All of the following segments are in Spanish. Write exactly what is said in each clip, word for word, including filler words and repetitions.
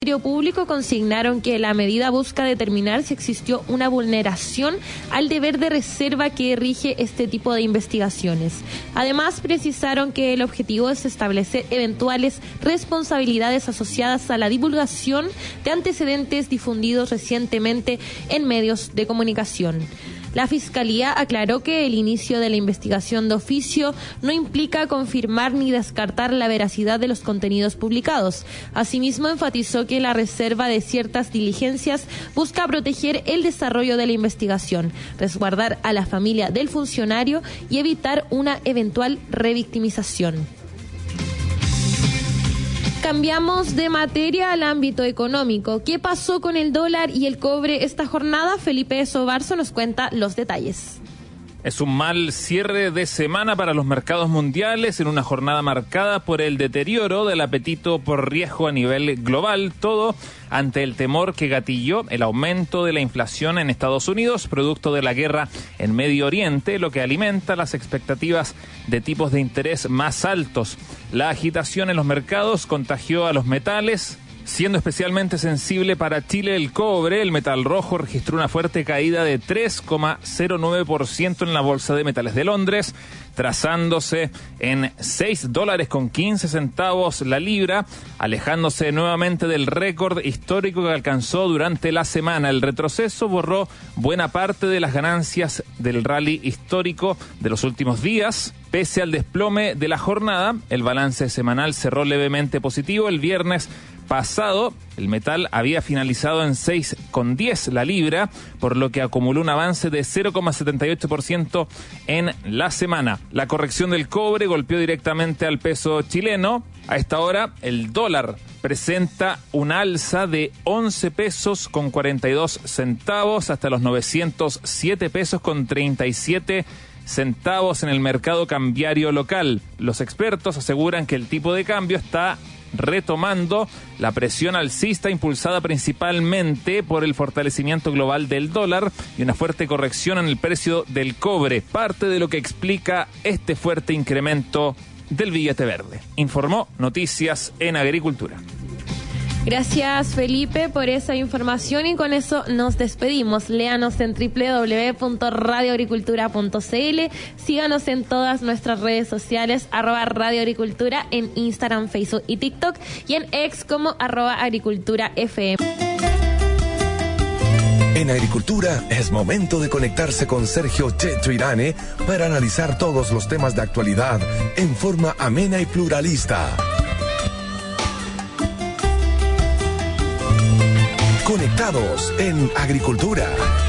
Público consignaron que la medida busca determinar si existió una vulneración al deber de reserva que rige este tipo de investigaciones. Además, precisaron que el objetivo es establecer eventuales responsabilidades asociadas a la divulgación de antecedentes difundidos recientemente en medios de comunicación. La Fiscalía aclaró que el inicio de la investigación de oficio no implica confirmar ni descartar la veracidad de los contenidos publicados. Asimismo, enfatizó que la reserva de ciertas diligencias busca proteger el desarrollo de la investigación, resguardar a la familia del funcionario y evitar una eventual revictimización. Cambiamos de materia al ámbito económico. ¿Qué pasó con el dólar y el cobre esta jornada? Felipe Sobarzo nos cuenta los detalles. Es un mal cierre de semana para los mercados mundiales en una jornada marcada por el deterioro del apetito por riesgo a nivel global, todo ante el temor que gatilló el aumento de la inflación en Estados Unidos, producto de la guerra en Medio Oriente, lo que alimenta las expectativas de tipos de interés más altos. La agitación en los mercados contagió a los metales, siendo especialmente sensible para Chile el cobre. El metal rojo registró una fuerte caída de tres coma cero nueve por ciento en la Bolsa de Metales de Londres, trazándose en seis dólares con quince centavos la libra, alejándose nuevamente del récord histórico que alcanzó durante la semana. El retroceso borró buena parte de las ganancias del rally histórico de los últimos días. Pese al desplome de la jornada, el balance semanal cerró levemente positivo. El viernes pasado, el metal había finalizado en seis con diez la libra, por lo que acumuló un avance de cero coma setenta y ocho por ciento en la semana. La corrección del cobre golpeó directamente al peso chileno. A esta hora, el dólar presenta un alza de once pesos con cuarenta y dos centavos hasta los novecientos siete pesos con treinta y siete centavos en el mercado cambiario local. Los expertos aseguran que el tipo de cambio está retomando la presión alcista impulsada principalmente por el fortalecimiento global del dólar y una fuerte corrección en el precio del cobre, parte de lo que explica este fuerte incremento del billete verde. Informó Noticias en Agricultura. Gracias, Felipe, por esa información, y con eso nos despedimos. Léanos en doble u doble u doble u punto radio agricultura punto c l, síganos en todas nuestras redes sociales, arroba Radio Agricultura, en Instagram, Facebook y TikTok, y en X como arroba Agricultura F M. En Agricultura es momento de conectarse con Sergio Checho Irane para analizar todos los temas de actualidad en forma amena y pluralista. Conectados en Agricultura.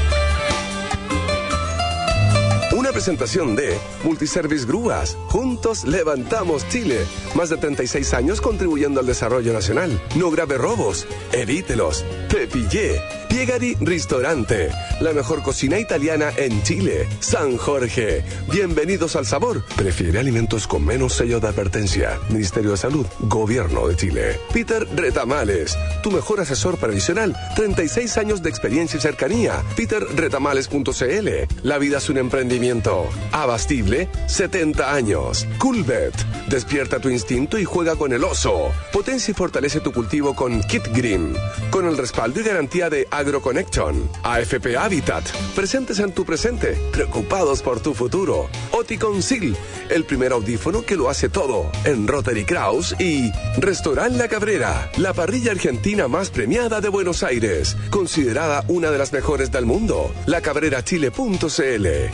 Una presentación de Multiservice Grúas. Juntos levantamos Chile. Más de treinta y seis años contribuyendo al desarrollo nacional. No grave robos. Evítelos. Pepillé. Piegari Ristorante. La mejor cocina italiana en Chile. San Jorge. Bienvenidos al sabor. Prefiere alimentos con menos sello de advertencia. Ministerio de Salud. Gobierno de Chile. Peter Retamales. Tu mejor asesor previsional. treinta y seis años de experiencia y cercanía. peter retamales punto c l. La vida es un emprendimiento. Abastible. setenta años. Coolbet. Despierta tu instinto y juega con el oso. Potencia y fortalece tu cultivo con Kit Green. Con el respaldo y garantía de AgroConnection. A F P Habitat. Presentes en tu presente. Preocupados por tu futuro. Oticon Sil. El primer audífono que lo hace todo. En Rotary Kraus. Y Restaurant La Cabrera. La parrilla argentina más premiada de Buenos Aires. Considerada una de las mejores del mundo. la cabrera chile punto c l.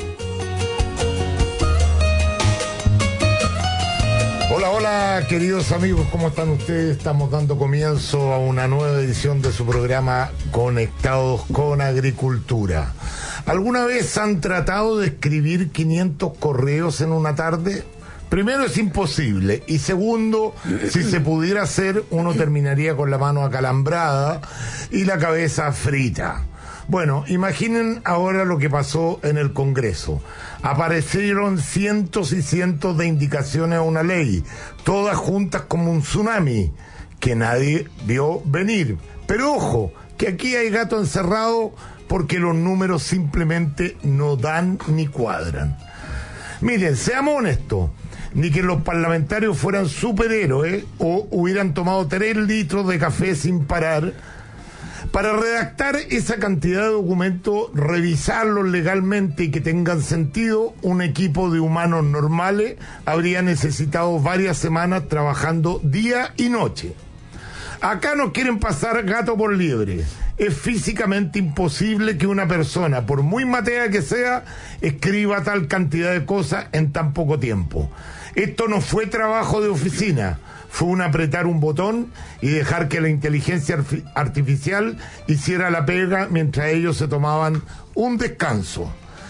Hola, hola, queridos amigos, ¿cómo están ustedes? Estamos dando comienzo a una nueva edición de su programa Conectados con Agricultura. ¿Alguna vez han tratado de escribir quinientos correos en una tarde? Primero, es imposible, y segundo, si se pudiera hacer, uno terminaría con la mano acalambrada y la cabeza frita. Bueno, imaginen ahora lo que pasó en el Congreso. Aparecieron cientos y cientos de indicaciones a una ley, todas juntas como un tsunami, que nadie vio venir. Pero ojo, que aquí hay gato encerrado porque los números simplemente no dan ni cuadran. Miren, seamos honestos, ni que los parlamentarios fueran superhéroes o hubieran tomado tres litros de café sin parar. Para redactar esa cantidad de documentos, revisarlos legalmente y que tengan sentido, un equipo de humanos normales habría necesitado varias semanas trabajando día y noche. Acá nos quieren pasar gato por liebre. Es físicamente imposible que una persona, por muy matea que sea, escriba tal cantidad de cosas en tan poco tiempo. Esto no fue trabajo de oficina, fue un apretar un botón y dejar que la inteligencia artificial hiciera la pega mientras ellos se tomaban un descanso.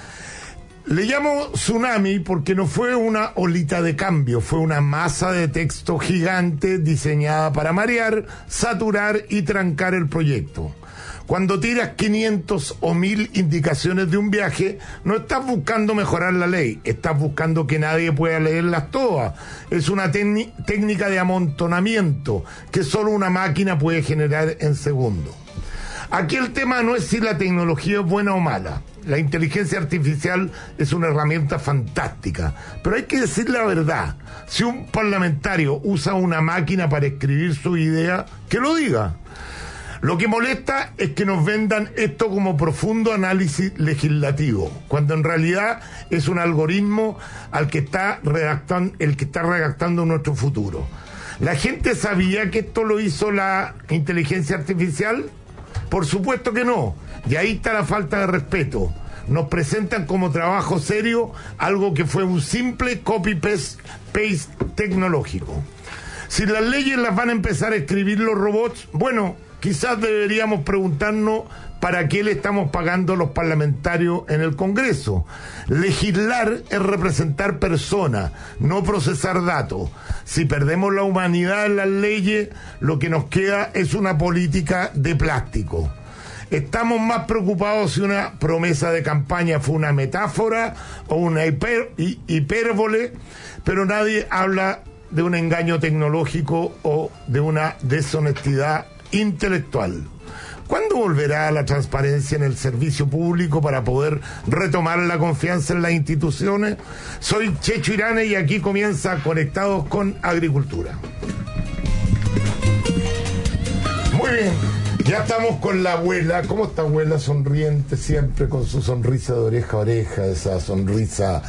Le llamo tsunami porque no fue una olita de cambio, fue una masa de texto gigante diseñada para marear, saturar y trancar el proyecto. Cuando tiras quinientos o mil indicaciones de un viaje, no estás buscando mejorar la ley, estás buscando que nadie pueda leerlas todas. Es una técnica de amontonamiento que solo una máquina puede generar en segundos. Aquí el tema no es si la tecnología es buena o mala. La inteligencia artificial es una herramienta fantástica, pero hay que decir la verdad. Si un parlamentario usa una máquina para escribir su idea, que lo diga. Lo que molesta es que nos vendan esto como profundo análisis legislativo, cuando en realidad es un algoritmo al que está redactando, el que está redactando nuestro futuro. ¿La gente sabía que esto lo hizo la inteligencia artificial? Por supuesto que no, y ahí está la falta de respeto. Nos presentan como trabajo serio algo que fue un simple copy-paste tecnológico. Si las leyes las van a empezar a escribir los robots, bueno, quizás deberíamos preguntarnos para qué le estamos pagando a los parlamentarios en el Congreso. Legislar es representar personas, no procesar datos. Si perdemos la humanidad en las leyes, lo que nos queda es una política de plástico. Estamos más preocupados si una promesa de campaña fue una metáfora o una hiper, hipérbole, pero nadie habla de un engaño tecnológico o de una deshonestidad intelectual. ¿Cuándo volverá la transparencia en el servicio público para poder retomar la confianza en las instituciones? Soy Checho Irane y aquí comienza Conectados con Agricultura. Muy bien, ya estamos con la abuela. ¿Cómo está, abuela? Sonriente siempre, con su sonrisa de oreja a oreja, esa sonrisa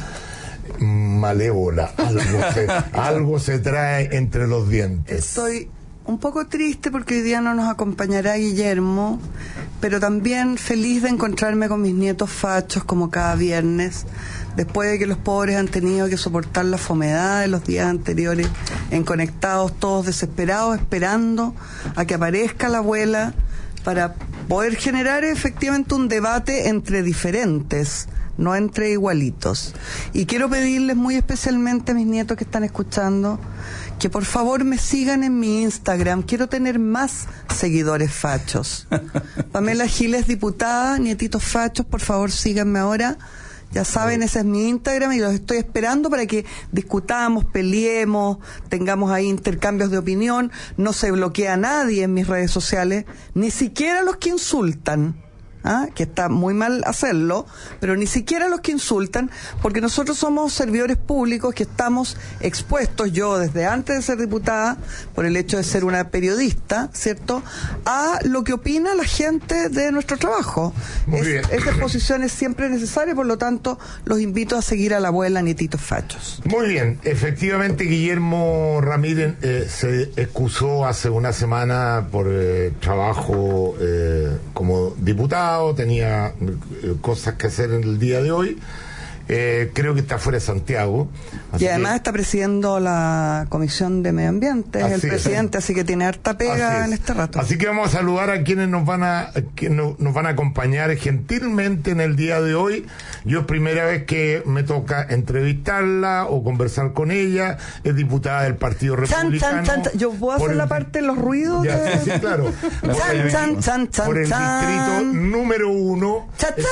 malévola. Algo se, algo se trae entre los dientes. Estoy un poco triste porque hoy día no nos acompañará Guillermo, pero también feliz de encontrarme con mis nietos fachos como cada viernes, después de que los pobres han tenido que soportar la fomedad de los días anteriores en Conectados, todos desesperados, esperando a que aparezca la abuela para poder generar efectivamente un debate entre diferentes, no entre igualitos. Y quiero pedirles muy especialmente a mis nietos que están escuchando que por favor me sigan en mi Instagram. Quiero tener más seguidores fachos. Pamela Giles, diputada, nietitos fachos, por favor síganme ahora. Ya saben, ese es mi Instagram y los estoy esperando para que discutamos, peleemos, tengamos ahí intercambios de opinión. No se bloquea a nadie en mis redes sociales, ni siquiera los que insultan. ¿Ah? Que está muy mal hacerlo, pero ni siquiera los que insultan, porque nosotros somos servidores públicos que estamos expuestos, yo desde antes de ser diputada, por el hecho de ser una periodista, ¿cierto?, a lo que opina la gente de nuestro trabajo. Es, esta exposición es siempre necesaria, por lo tanto, los invito a seguir a la abuela Nietitos Fachos. Muy bien, efectivamente Guillermo Ramírez eh, se excusó hace una semana por eh, trabajo eh, como diputado. Tenía eh, cosas que hacer en el día de hoy. Eh, creo que está fuera de Santiago. Y además que está presidiendo la Comisión de Medio Ambiente, es el presidente, es. Así que tiene harta pega en este rato. Así que vamos a saludar a quienes nos van a que no, nos van a acompañar gentilmente en el día de hoy. Yo es primera vez que me toca entrevistarla o conversar con ella. Es diputada del Partido Republicano. Chan, chan, chan. Yo puedo hacer el, la parte de los ruidos. Ya, de... sí, sí, claro. Por chan, el, chan, chan, chan, por el chan. distrito número uno. Chan, chan.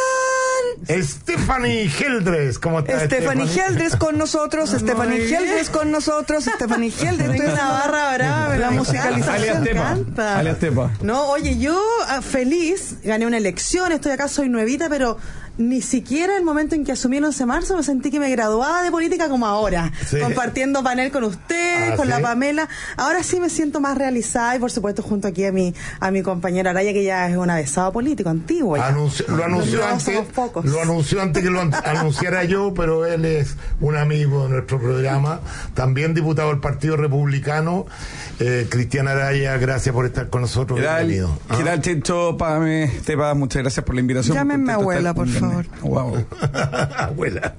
Stephanie Geldres, ¿cómo está? Stephanie Geldres con nosotros, Stephanie Geldres con nosotros, Stephanie Geldres. Estoy una barra brava, la musicalización. Me encanta. Alias Tepa. No, oye, yo feliz, gané una elección, estoy acá, soy nuevita, pero ni siquiera el momento en que asumí el once de marzo me sentí que me graduaba de política como ahora, sí. compartiendo panel con ustedes, ah, con ¿sí? la Pamela. Ahora sí me siento más realizada y por supuesto junto aquí a mi a mi compañera Araya, que ya es un avesado político antiguo. Anuncio, lo anunció Los antes, somos pocos. lo anunció antes que lo an- anunciara yo, pero él es un amigo de nuestro programa, también diputado del Partido Republicano. eh, Cristian Araya, gracias por estar con nosotros. ¿Qué tal, Bienvenido. ¿Qué tal, Chencho? Pame, Tepa, muchas gracias por la invitación. Llámenme Contento de abuela, estar por con- favor. Wow. Abuela.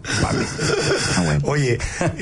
Oye,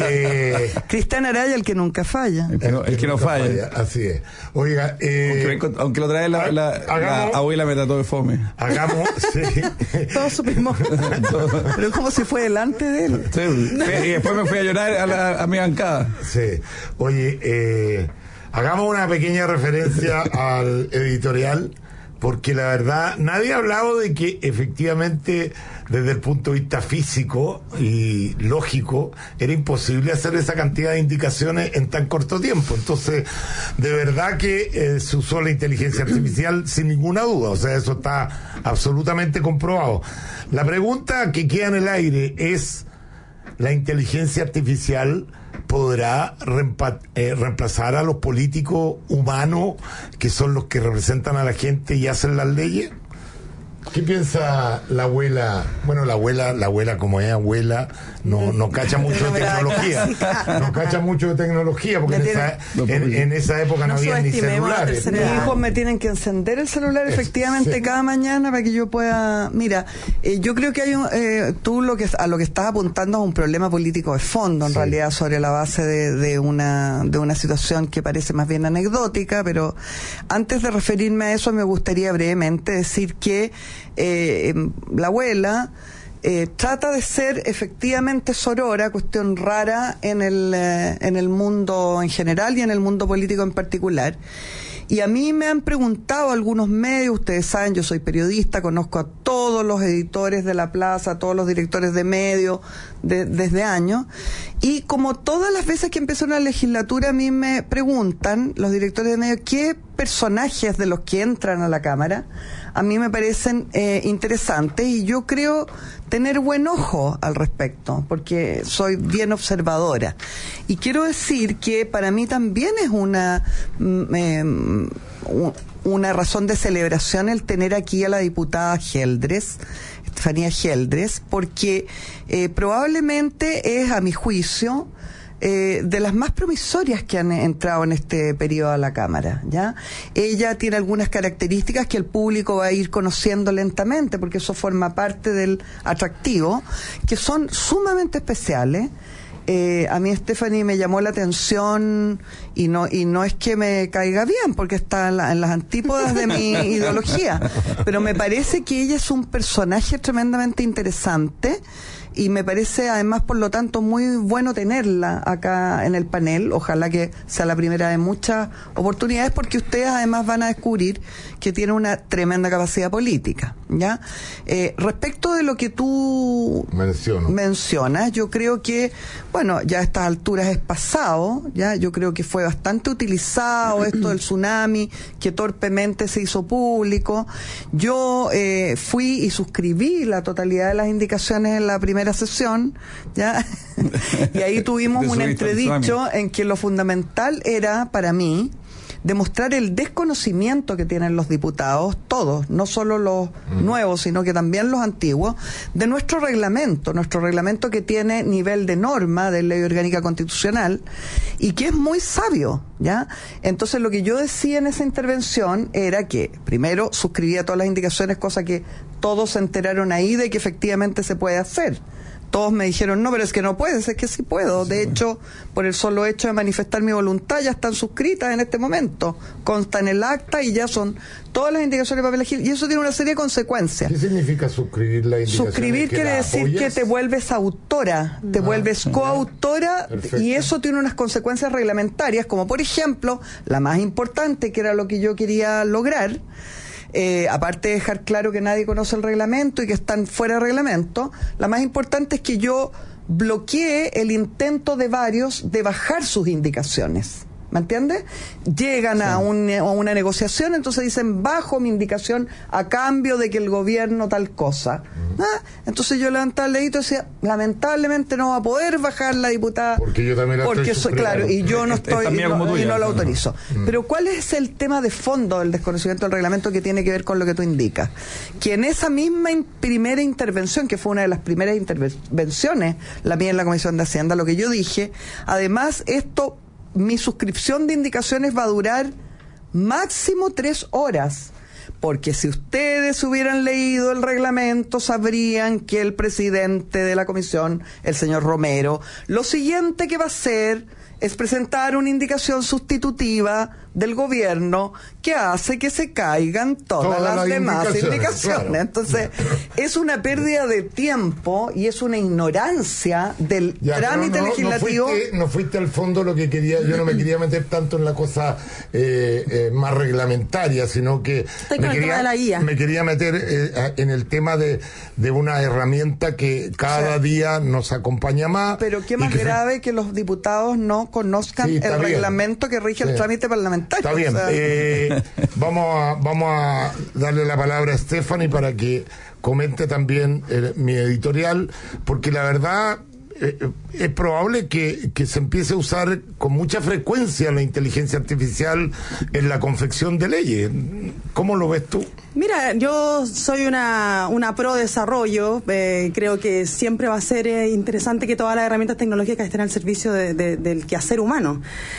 eh, Cristian Araya, el que nunca falla. El que no, el que no nunca falla. Así es. Oiga, eh, Aunque, me encont- aunque lo trae la, la, la hagamos- abuela, me trató de fome. hagamos. Sí. Todos supimos. Pero como si fue delante de él. Sí, y después me fui a llorar a, la, a mi bancada. Sí. Oye, eh, hagamos una pequeña referencia al editorial, porque la verdad, nadie ha hablado de que efectivamente, desde el punto de vista físico y lógico, era imposible hacer esa cantidad de indicaciones en tan corto tiempo. Entonces, de verdad que eh, se usó la inteligencia artificial sin ninguna duda. O sea, eso está absolutamente comprobado. La pregunta que queda en el aire es: ¿la inteligencia artificial podrá reempa- eh, reemplazar a los políticos humanos, que son los que representan a la gente y hacen las leyes? ¿Qué piensa la abuela? Bueno, la abuela, la abuela como es abuela, no, no cacha mucho de tecnología. No cacha mucho de tecnología, porque en esa, en, en esa época no, No había ni subestimemos la celulares. tercera edad. Mis hijos me tienen que encender el celular efectivamente Sí. cada mañana para que yo pueda. Mira, eh, yo creo que hay un. Eh, tú lo que a lo que estás apuntando es un problema político de fondo, en Sí. realidad, sobre la base de, de una de una situación que parece más bien anecdótica, pero antes de referirme a eso me gustaría brevemente decir que eh, la abuela Eh, trata de ser efectivamente sorora, cuestión rara en el, eh, en el mundo en general y en el mundo político en particular. Y a mí me han preguntado algunos medios, ustedes saben, yo soy periodista, conozco a todos los editores de La Plaza, a todos los directores de medios de, desde años, y como todas las veces que empezó una legislatura a mí me preguntan los directores de medios qué personajes de los que entran a la Cámara a mí me parecen eh, interesantes, y yo creo tener buen ojo al respecto, porque soy bien observadora. Y quiero decir que para mí también es una mm, eh, una razón de celebración el tener aquí a la diputada Geldres, Estefanía Geldres, porque eh, probablemente es, a mi juicio, Eh, de las más promisorias que han entrado en este periodo a la Cámara, ¿ya? Ella tiene algunas características que el público va a ir conociendo lentamente, porque eso forma parte del atractivo, que son sumamente especiales. Eh, a mí Stephanie me llamó la atención, y no y no es que me caiga bien, porque está en, la, en las antípodas de mi ideología, pero me parece que ella es un personaje tremendamente interesante, y me parece además, por lo tanto, muy bueno tenerla acá en el panel. Ojalá que sea la primera de muchas oportunidades, porque ustedes además van a descubrir que tiene una tremenda capacidad política, ¿ya? Eh, respecto de lo que tú Menciono. mencionas, yo creo que, bueno, ya a estas alturas es pasado, ¿ya? Yo creo que fue bastante utilizado esto del tsunami, que torpemente se hizo público. Yo eh, fui y suscribí la totalidad de las indicaciones en la primera sesión, ¿ya? Y ahí tuvimos un entredicho en que lo fundamental era, para mí, demostrar el desconocimiento que tienen los diputados, todos, no solo los mm. nuevos, sino que también los antiguos, de nuestro reglamento, nuestro reglamento que tiene nivel de norma de ley orgánica constitucional, y que es muy sabio, ¿ya? Entonces, lo que yo decía en esa intervención era que, primero, suscribía todas las indicaciones, cosa que todos se enteraron ahí de que efectivamente se puede hacer. Todos me dijeron, no, pero es que no puedes, es que sí puedo. De hecho, por el solo hecho de manifestar mi voluntad, ya están suscritas en este momento, constan en el acta y ya son todas las indicaciones de papel agil, y eso tiene una serie de consecuencias. ¿Qué significa suscribir la indicación? Suscribir quiere decir apoyas? que te vuelves autora, te ah, vuelves coautora, perfecto. Y eso tiene unas consecuencias reglamentarias, como por ejemplo, la más importante, que era lo que yo quería lograr, Eh, aparte de dejar claro que nadie conoce el reglamento y que están fuera de reglamento, la más importante es que yo bloqueé el intento de varios de bajar sus indicaciones. ¿Me entiendes? Llegan sí. a, un, a una negociación, entonces dicen, bajo mi indicación a cambio de que el gobierno tal cosa. Uh-huh. ¿Ah? Entonces yo levantaba el dedito y decía, lamentablemente no va a poder bajar la diputada. Porque yo también la porque estoy soy, claro, y yo no estoy, y no, y no lo autorizo. Uh-huh. Pero ¿cuál es el tema de fondo del desconocimiento del reglamento que tiene que ver con lo que tú indicas? Que en esa misma in- primera intervención, que fue una de las primeras intervenciones, la mía en la Comisión de Hacienda, lo que yo dije, además esto, mi suscripción de indicaciones va a durar máximo tres horas, porque si ustedes hubieran leído el reglamento sabrían que el presidente de la comisión, el señor Romero, lo siguiente que va a hacer es presentar una indicación sustitutiva del gobierno que hace que se caigan todas, todas las, las demás indicaciones. indicaciones. Claro. Entonces, es una pérdida de tiempo y es una ignorancia del ya, trámite no, legislativo. No fuiste, no fuiste al fondo lo que quería, yo no me quería meter tanto en la cosa eh, eh, más reglamentaria, sino que me quería, la I A. me quería meter eh, en el tema de, de una herramienta que cada o sea, día nos acompaña más. Pero qué más grave se... que los diputados no conozcan sí, el bien. reglamento que rige sí. el trámite parlamentario. Está bien, o sea... eh, vamos, a, vamos a darle la palabra a Stephanie para que comente también eh, mi editorial, porque la verdad eh, es probable que, que se empiece a usar con mucha frecuencia la inteligencia artificial en la confección de leyes. ¿Cómo lo ves tú? Mira, yo soy una, una pro desarrollo, eh, creo que siempre va a ser eh, interesante que todas las herramientas tecnológicas estén al servicio de, de, del quehacer humano,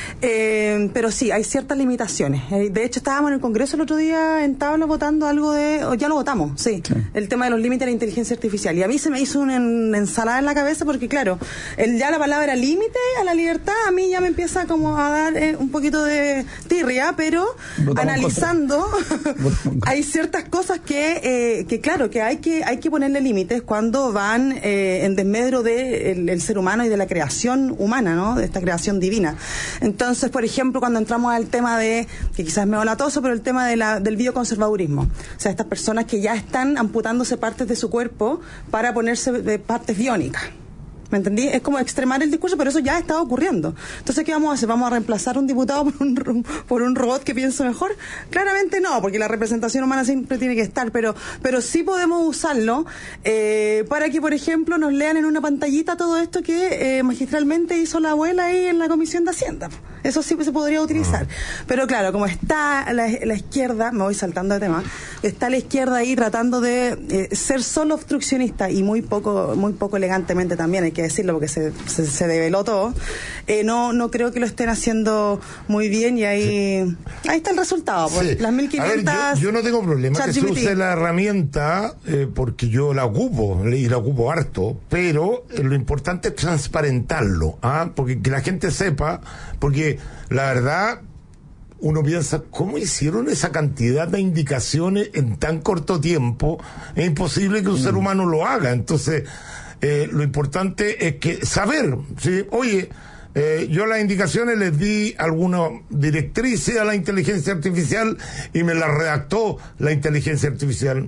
eh, pero sí, hay ciertas limitaciones. Eh, de hecho, estábamos en el Congreso el otro día en tabla votando algo de, o ya lo votamos, sí, sí, el tema de los límites de la inteligencia artificial, y a mí se me hizo una, una ensalada en la cabeza porque claro, el, ya la palabra límite a la libertad a mí ya me empieza como a dar eh, un poquito de tirria, pero votamos analizando hay ciertas ciertas cosas que, eh, que claro, que hay que hay que ponerle límites cuando van eh, en desmedro del de el ser humano y de la creación humana, ¿no? De esta creación divina. Entonces, por ejemplo, cuando entramos al tema de, que quizás es medio latoso, pero el tema de la, del bioconservadurismo. O sea, estas personas que ya están amputándose partes de su cuerpo para ponerse de partes biónicas. ¿Me entendí? Es como extremar el discurso, pero eso ya está ocurriendo. Entonces, ¿qué vamos a hacer? ¿Vamos a reemplazar un diputado por un, por un robot que piense mejor? Claramente no, porque la representación humana siempre tiene que estar, pero pero sí podemos usarlo eh, para que, por ejemplo, nos lean en una pantallita todo esto que eh, magistralmente hizo la abuela ahí en la Comisión de Hacienda. Eso sí se podría utilizar. Pero claro, como está la, la izquierda, me voy saltando de tema, está la izquierda ahí tratando de eh, ser solo obstruccionista y muy poco muy poco elegantemente también, hay que decirlo porque se, se, se develó todo, eh, no no creo que lo estén haciendo muy bien y ahí sí. ahí está el resultado. Pues, sí. Las mil quinientas... A ver, yo, yo no tengo problema que se use la herramienta eh, porque yo la ocupo y la ocupo harto, pero eh, lo importante es transparentarlo, ¿ah? Porque que la gente sepa, porque la verdad uno piensa, ¿cómo hicieron esa cantidad de indicaciones en tan corto tiempo? Es imposible que un mm. ser humano lo haga. Entonces, eh, lo importante es que saber, ¿sí? Oye, eh, yo las indicaciones les di algunas directrices a la inteligencia artificial y me las redactó la inteligencia artificial.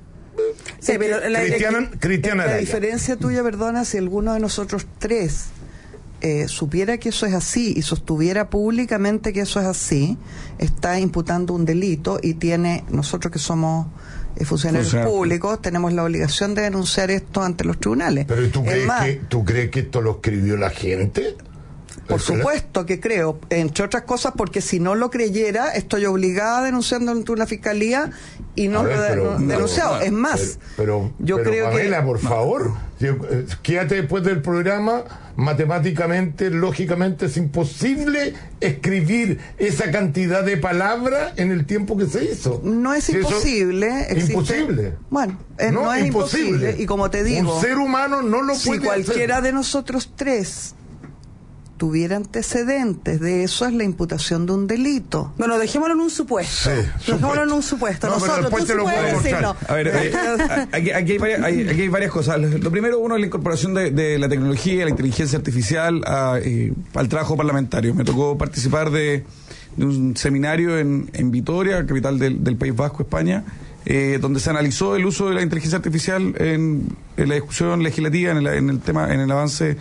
Sí, pero la, Cristiana, la, Cristiana la diferencia tuya, perdona, si alguno de nosotros tres Eh, supiera que eso es así y sostuviera públicamente que eso es así, está imputando un delito y tiene, nosotros que somos eh, funcionarios Funcionario. públicos, tenemos la obligación de denunciar esto ante los tribunales. Pero ¿tú crees, más, que, ¿tú crees que esto lo escribió la gente? Por supuesto que creo, entre otras cosas porque si no lo creyera, estoy obligada a denunciarlo ante una fiscalía y no ver, lo he pero, denunciado. No, es más, pero, pero, yo pero, creo Pamela, que... por favor, quédate después del programa. Matemáticamente, lógicamente es imposible escribir esa cantidad de palabras en el tiempo que se hizo. No es si imposible. Existe, imposible. Bueno, es, no, no es imposible. imposible. Y como te digo, un ser humano no lo si puede cualquiera hacer. de nosotros tres tuviera antecedentes de eso, es la imputación de un delito. Bueno, dejémoslo en un supuesto. Sí, dejémoslo supuesto. en un supuesto. No, nosotros, tú te lo puedes decirlo. A ver, eh, aquí, aquí, hay varias, hay, aquí hay varias cosas. Lo primero, uno es la incorporación de, de la tecnología, la inteligencia artificial a, eh, al trabajo parlamentario. Me tocó participar de, de un seminario en, en Vitoria, capital del, del País Vasco, España, eh, donde se analizó el uso de la inteligencia artificial en, en la discusión legislativa, en el, en el tema, en el avance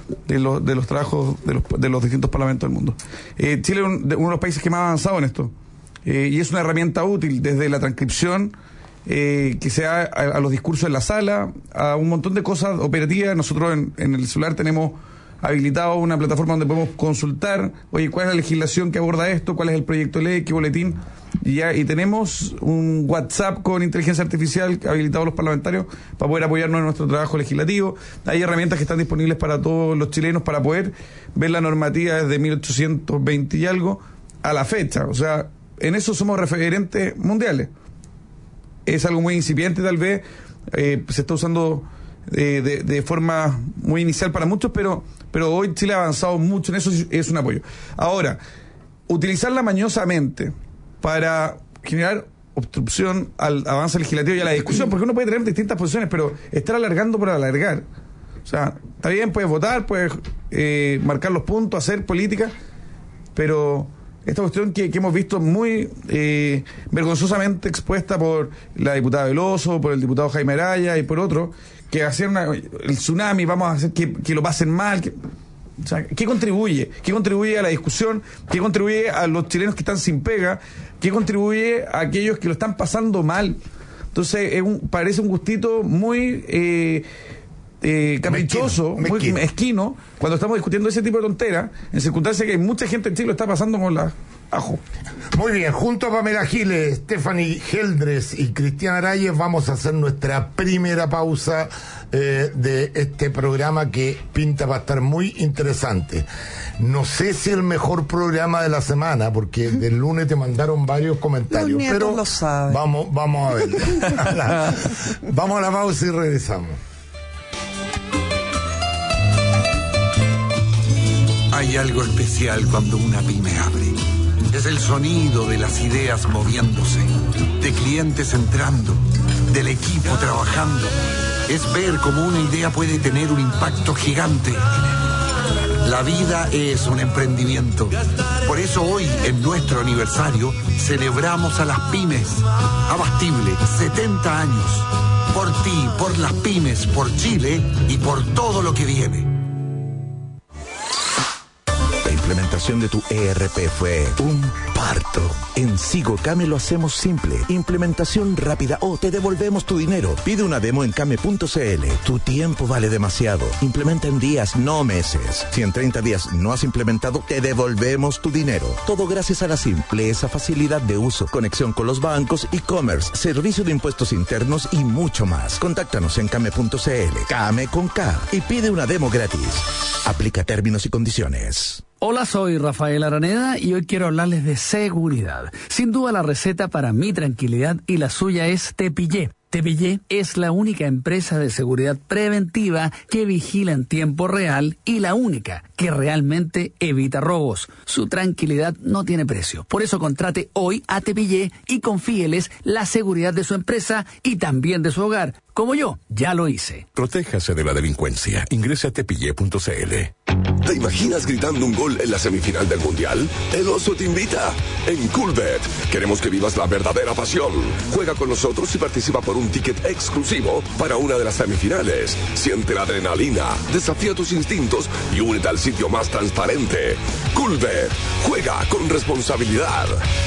de los, de los trabajos de los, de los distintos parlamentos del mundo. Eh, Chile es un, uno de los países que más ha avanzado en esto. Eh, y es una herramienta útil desde la transcripción eh, que se da a, a los discursos en la sala, a un montón de cosas operativas. Nosotros en, en el celular tenemos habilitado una plataforma donde podemos consultar, oye, cuál es la legislación que aborda esto, cuál es el proyecto de ley, qué boletín, y ya, y tenemos un WhatsApp con inteligencia artificial habilitado a los parlamentarios para poder apoyarnos en nuestro trabajo legislativo. Hay herramientas que están disponibles para todos los chilenos para poder ver la normativa desde mil ochocientos veinte y algo a la fecha. O sea, en eso somos referentes mundiales. Es algo muy incipiente tal vez, eh, se está usando eh, de, de forma muy inicial para muchos, pero, pero hoy Chile ha avanzado mucho en eso, es un apoyo. Ahora, utilizarla mañosamente para generar obstrucción al avance legislativo y a la discusión, porque uno puede tener distintas posiciones, pero estar alargando por alargar. O sea, está bien, puedes votar, puedes eh, marcar los puntos, hacer política, pero esta cuestión que, que hemos visto muy eh, vergonzosamente expuesta por la diputada Veloso, por el diputado Jaime Araya y por otros, que hacer una, el tsunami, vamos a hacer que, que lo pasen mal, que, o sea, ¿qué contribuye? ¿Qué contribuye a la discusión? ¿Qué contribuye a los chilenos que están sin pega? ¿Qué contribuye a aquellos que lo están pasando mal? Entonces, es un, parece un gustito muy eh, eh, caprichoso, mezquino, muy mezquino. mezquino, cuando estamos discutiendo ese tipo de tonteras, en circunstancias que mucha gente en Chile lo está pasando con la ajo. Muy bien, junto a Pamela Giles, Stephanie Geldres y Cristian Arayes vamos a hacer nuestra primera pausa eh, de este programa que pinta para estar muy interesante. No sé si el mejor programa de la semana, porque del lunes te mandaron varios comentarios, los nietos pero lo saben. Vamos, vamos a ver. Vamos a la pausa y regresamos. Hay algo especial cuando una pyme abre. Es el sonido de las ideas moviéndose, de clientes entrando, del equipo trabajando. Es ver cómo una idea puede tener un impacto gigante. La vida es un emprendimiento. Por eso hoy, en nuestro aniversario, celebramos a las pymes. Abastible, setenta años. Por ti, por las pymes, por Chile y por todo lo que viene. La implementación de tu E R P fue un parto. En SigoCame lo hacemos simple. Implementación rápida o te devolvemos tu dinero. Pide una demo en came punto cl. Tu tiempo vale demasiado. Implementa en días, no meses. Si en treinta días no has implementado, te devolvemos tu dinero. Todo gracias a la simpleza, facilidad de uso, conexión con los bancos, e-commerce, servicio de impuestos internos y mucho más. Contáctanos en came punto cl. Came con K. Y pide una demo gratis. Aplica términos y condiciones. Hola, soy Rafael Araneda y hoy quiero hablarles de seguridad. Sin duda la receta para mi tranquilidad y la suya es Tepillé. Tepillé es la única empresa de seguridad preventiva que vigila en tiempo real y la única que realmente evita robos. Su tranquilidad no tiene precio. Por eso contrate hoy a Tepillé y confíeles la seguridad de su empresa y también de su hogar. Como yo, ya lo hice. Protéjase de la delincuencia. Ingrese a tepillé punto cl. ¿Te imaginas gritando un gol en la semifinal del Mundial? El Oso te invita. En Coolbet queremos que vivas la verdadera pasión. Juega con nosotros y participa por un ticket exclusivo para una de las semifinales. Siente la adrenalina, desafía tus instintos y únete al sitio más transparente. Coolbet. Juega con responsabilidad.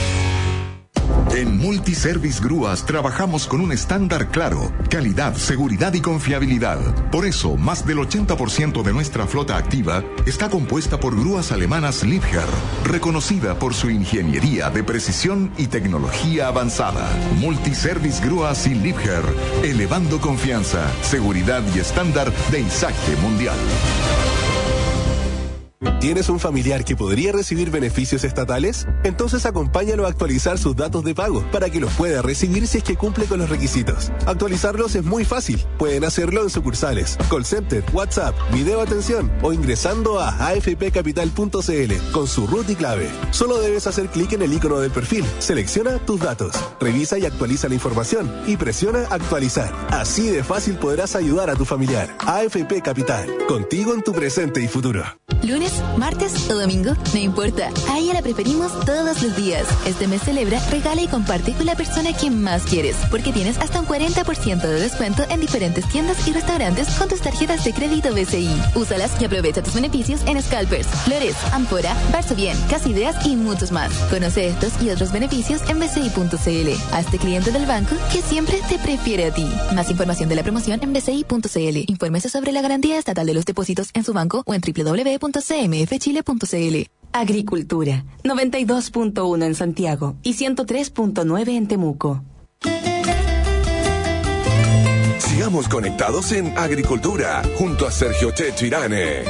En Multiservice Grúas trabajamos con un estándar claro, calidad, seguridad y confiabilidad. Por eso, más del ochenta por ciento de nuestra flota activa está compuesta por grúas alemanas Liebherr, reconocida por su ingeniería de precisión y tecnología avanzada. Multiservice Grúas y Liebherr, elevando confianza, seguridad y estándar de Isacte Mundial. ¿Tienes un familiar que podría recibir beneficios estatales? Entonces acompáñalo a actualizar sus datos de pago para que los pueda recibir si es que cumple con los requisitos. Actualizarlos es muy fácil. Pueden hacerlo en sucursales, call center, WhatsApp, video atención o ingresando a a f p capital punto cl con su root y clave. Solo debes hacer clic en el icono del perfil, selecciona tus datos, revisa y actualiza la información y presiona actualizar. Así de fácil podrás ayudar a tu familiar. A F P Capital, contigo en tu presente y futuro. Lunes ¿Lunes, martes o domingo? No importa, a ella la preferimos todos los días. Este mes celebra, regala y comparte con la persona que más quieres, porque tienes hasta un cuarenta por ciento de descuento en diferentes tiendas y restaurantes con tus tarjetas de crédito B C I. Úsalas y aprovecha tus beneficios en Scalpers, Flores, Ampora, Barso Bien, Casa Ideas y muchos más. Conoce estos y otros beneficios en b c i punto c l. Hazte cliente del banco que siempre te prefiere a ti. Más información de la promoción en b c i punto c l. Infórmese sobre la garantía estatal de los depósitos en su banco o en w w w punto c m f chile punto c l. Agricultura, noventa y dos punto uno en Santiago y ciento tres punto nueve en Temuco. Sigamos conectados en Agricultura, junto a Sergio Checho Irane.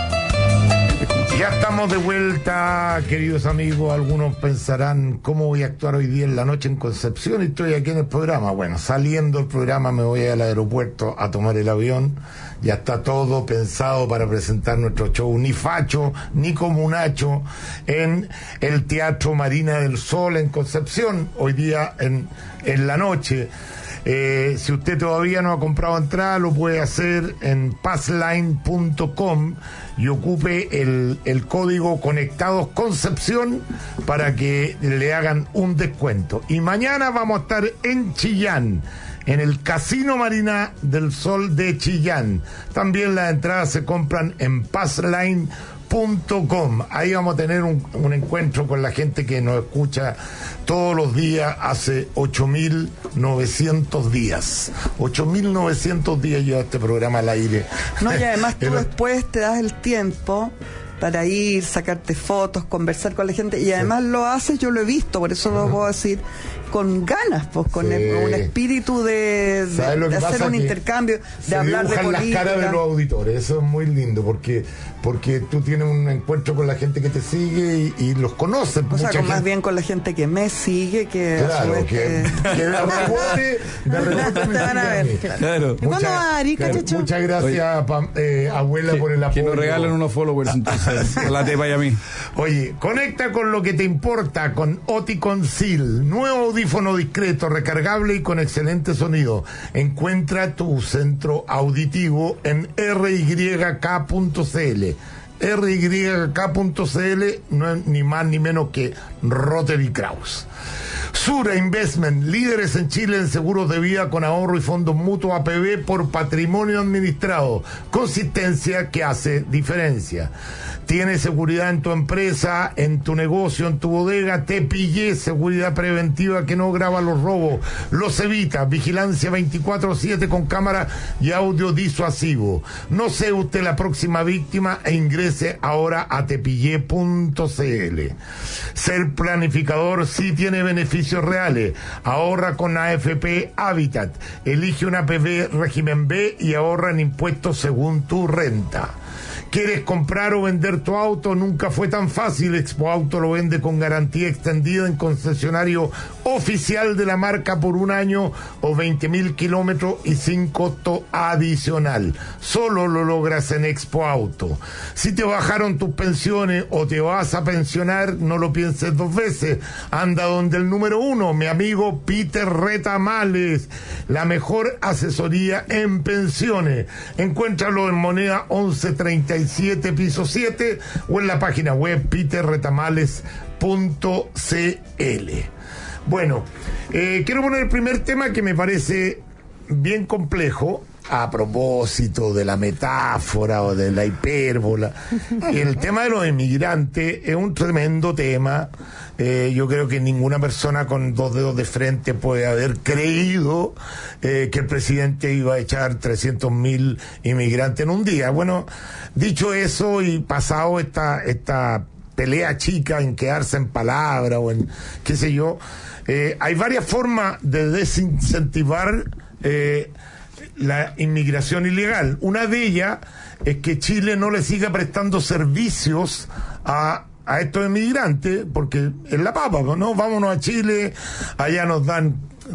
Ya estamos de vuelta, queridos amigos. Algunos pensarán, ¿cómo voy a actuar hoy día en la noche en Concepción? Y estoy aquí en el programa. Bueno, saliendo del programa me voy al aeropuerto a tomar el avión. Ya está todo pensado para presentar nuestro show, ni facho, ni comunacho, en el Teatro Marina del Sol en Concepción, hoy día en, en la noche. Eh, si usted todavía no ha comprado entrada, lo puede hacer en passline punto com y ocupe el, el código Conectados Concepción para que le hagan un descuento. Y mañana vamos a estar en Chillán, en el Casino Marina del Sol de Chillán. También las entradas se compran en passline punto com. Ahí vamos a tener un, un encuentro con la gente que nos escucha todos los días hace ocho mil novecientos días. ocho mil novecientos días lleva este programa al aire. No, y además tú después te das el tiempo para ir, sacarte fotos, conversar con la gente, y además sí. Lo haces, yo lo he visto, por eso lo puedo decir, con ganas, pues, con, sí. el, con un espíritu de, de, de hacer un intercambio, de hablar de política. Las caras de los auditores, eso es muy lindo, porque porque tú tienes un encuentro con la gente que te sigue y, y los conoces. O sea, con más bien con la gente que me sigue, que claro, a su que, que, que de rebote, de rebote me van a ver. Claro. Claro. Muchas, va, Arica, claro, muchas gracias, pa, eh, abuela, que, por el apoyo. Que nos regalen unos followers, entonces, la tepa y a mí. Oye, conecta con lo que te importa con Oticon Seal, nuevo audífono discreto, recargable y con excelente sonido. Encuentra tu centro auditivo en r y k punto c l. r y k punto c l no es ni más ni menos que Rotary Kraus. Sura Investment, líderes en Chile en seguros de vida con ahorro y fondos mutuos A P B por patrimonio administrado. Consistencia que hace diferencia. Tienes seguridad en tu empresa, en tu negocio, en tu bodega. Te pillé, seguridad preventiva que no graba los robos, los evita. Vigilancia veinticuatro siete con cámara y audio disuasivo. No sea usted la próxima víctima e ingrese ahora a tepillé punto c l. Ser planificador sí tiene beneficios reales. Ahorra con A F P Habitat. Elige una A P B régimen B y ahorra en impuestos según tu renta. ¿Quieres comprar o vender tu auto? Nunca fue tan fácil. Expo Auto lo vende con garantía extendida en concesionario oficial de la marca por un año o veinte mil kilómetros y sin costo adicional. Solo lo logras en Expo Auto. Si te bajaron tus pensiones o te vas a pensionar, no lo pienses dos veces. Anda donde el número uno, mi amigo Peter Retamales, la mejor asesoría en pensiones. Encuéntralo en Moneda once treinta y siete piso siete o en la página web peter retamales punto c l. Bueno, eh, quiero poner el primer tema que me parece bien complejo a propósito de la metáfora o de la hipérbola. El tema de los inmigrantes es un tremendo tema. Eh, yo creo que ninguna persona con dos dedos de frente puede haber creído eh, que el presidente iba a echar trescientos mil inmigrantes en un día. Bueno, dicho eso y pasado esta esta pelea chica en quedarse en palabra o en qué sé yo, eh, hay varias formas de desincentivar eh, la inmigración ilegal. Una de ellas es que Chile no le siga prestando servicios a a estos inmigrantes, porque es la papa, ¿no? Vámonos a Chile, allá nos dan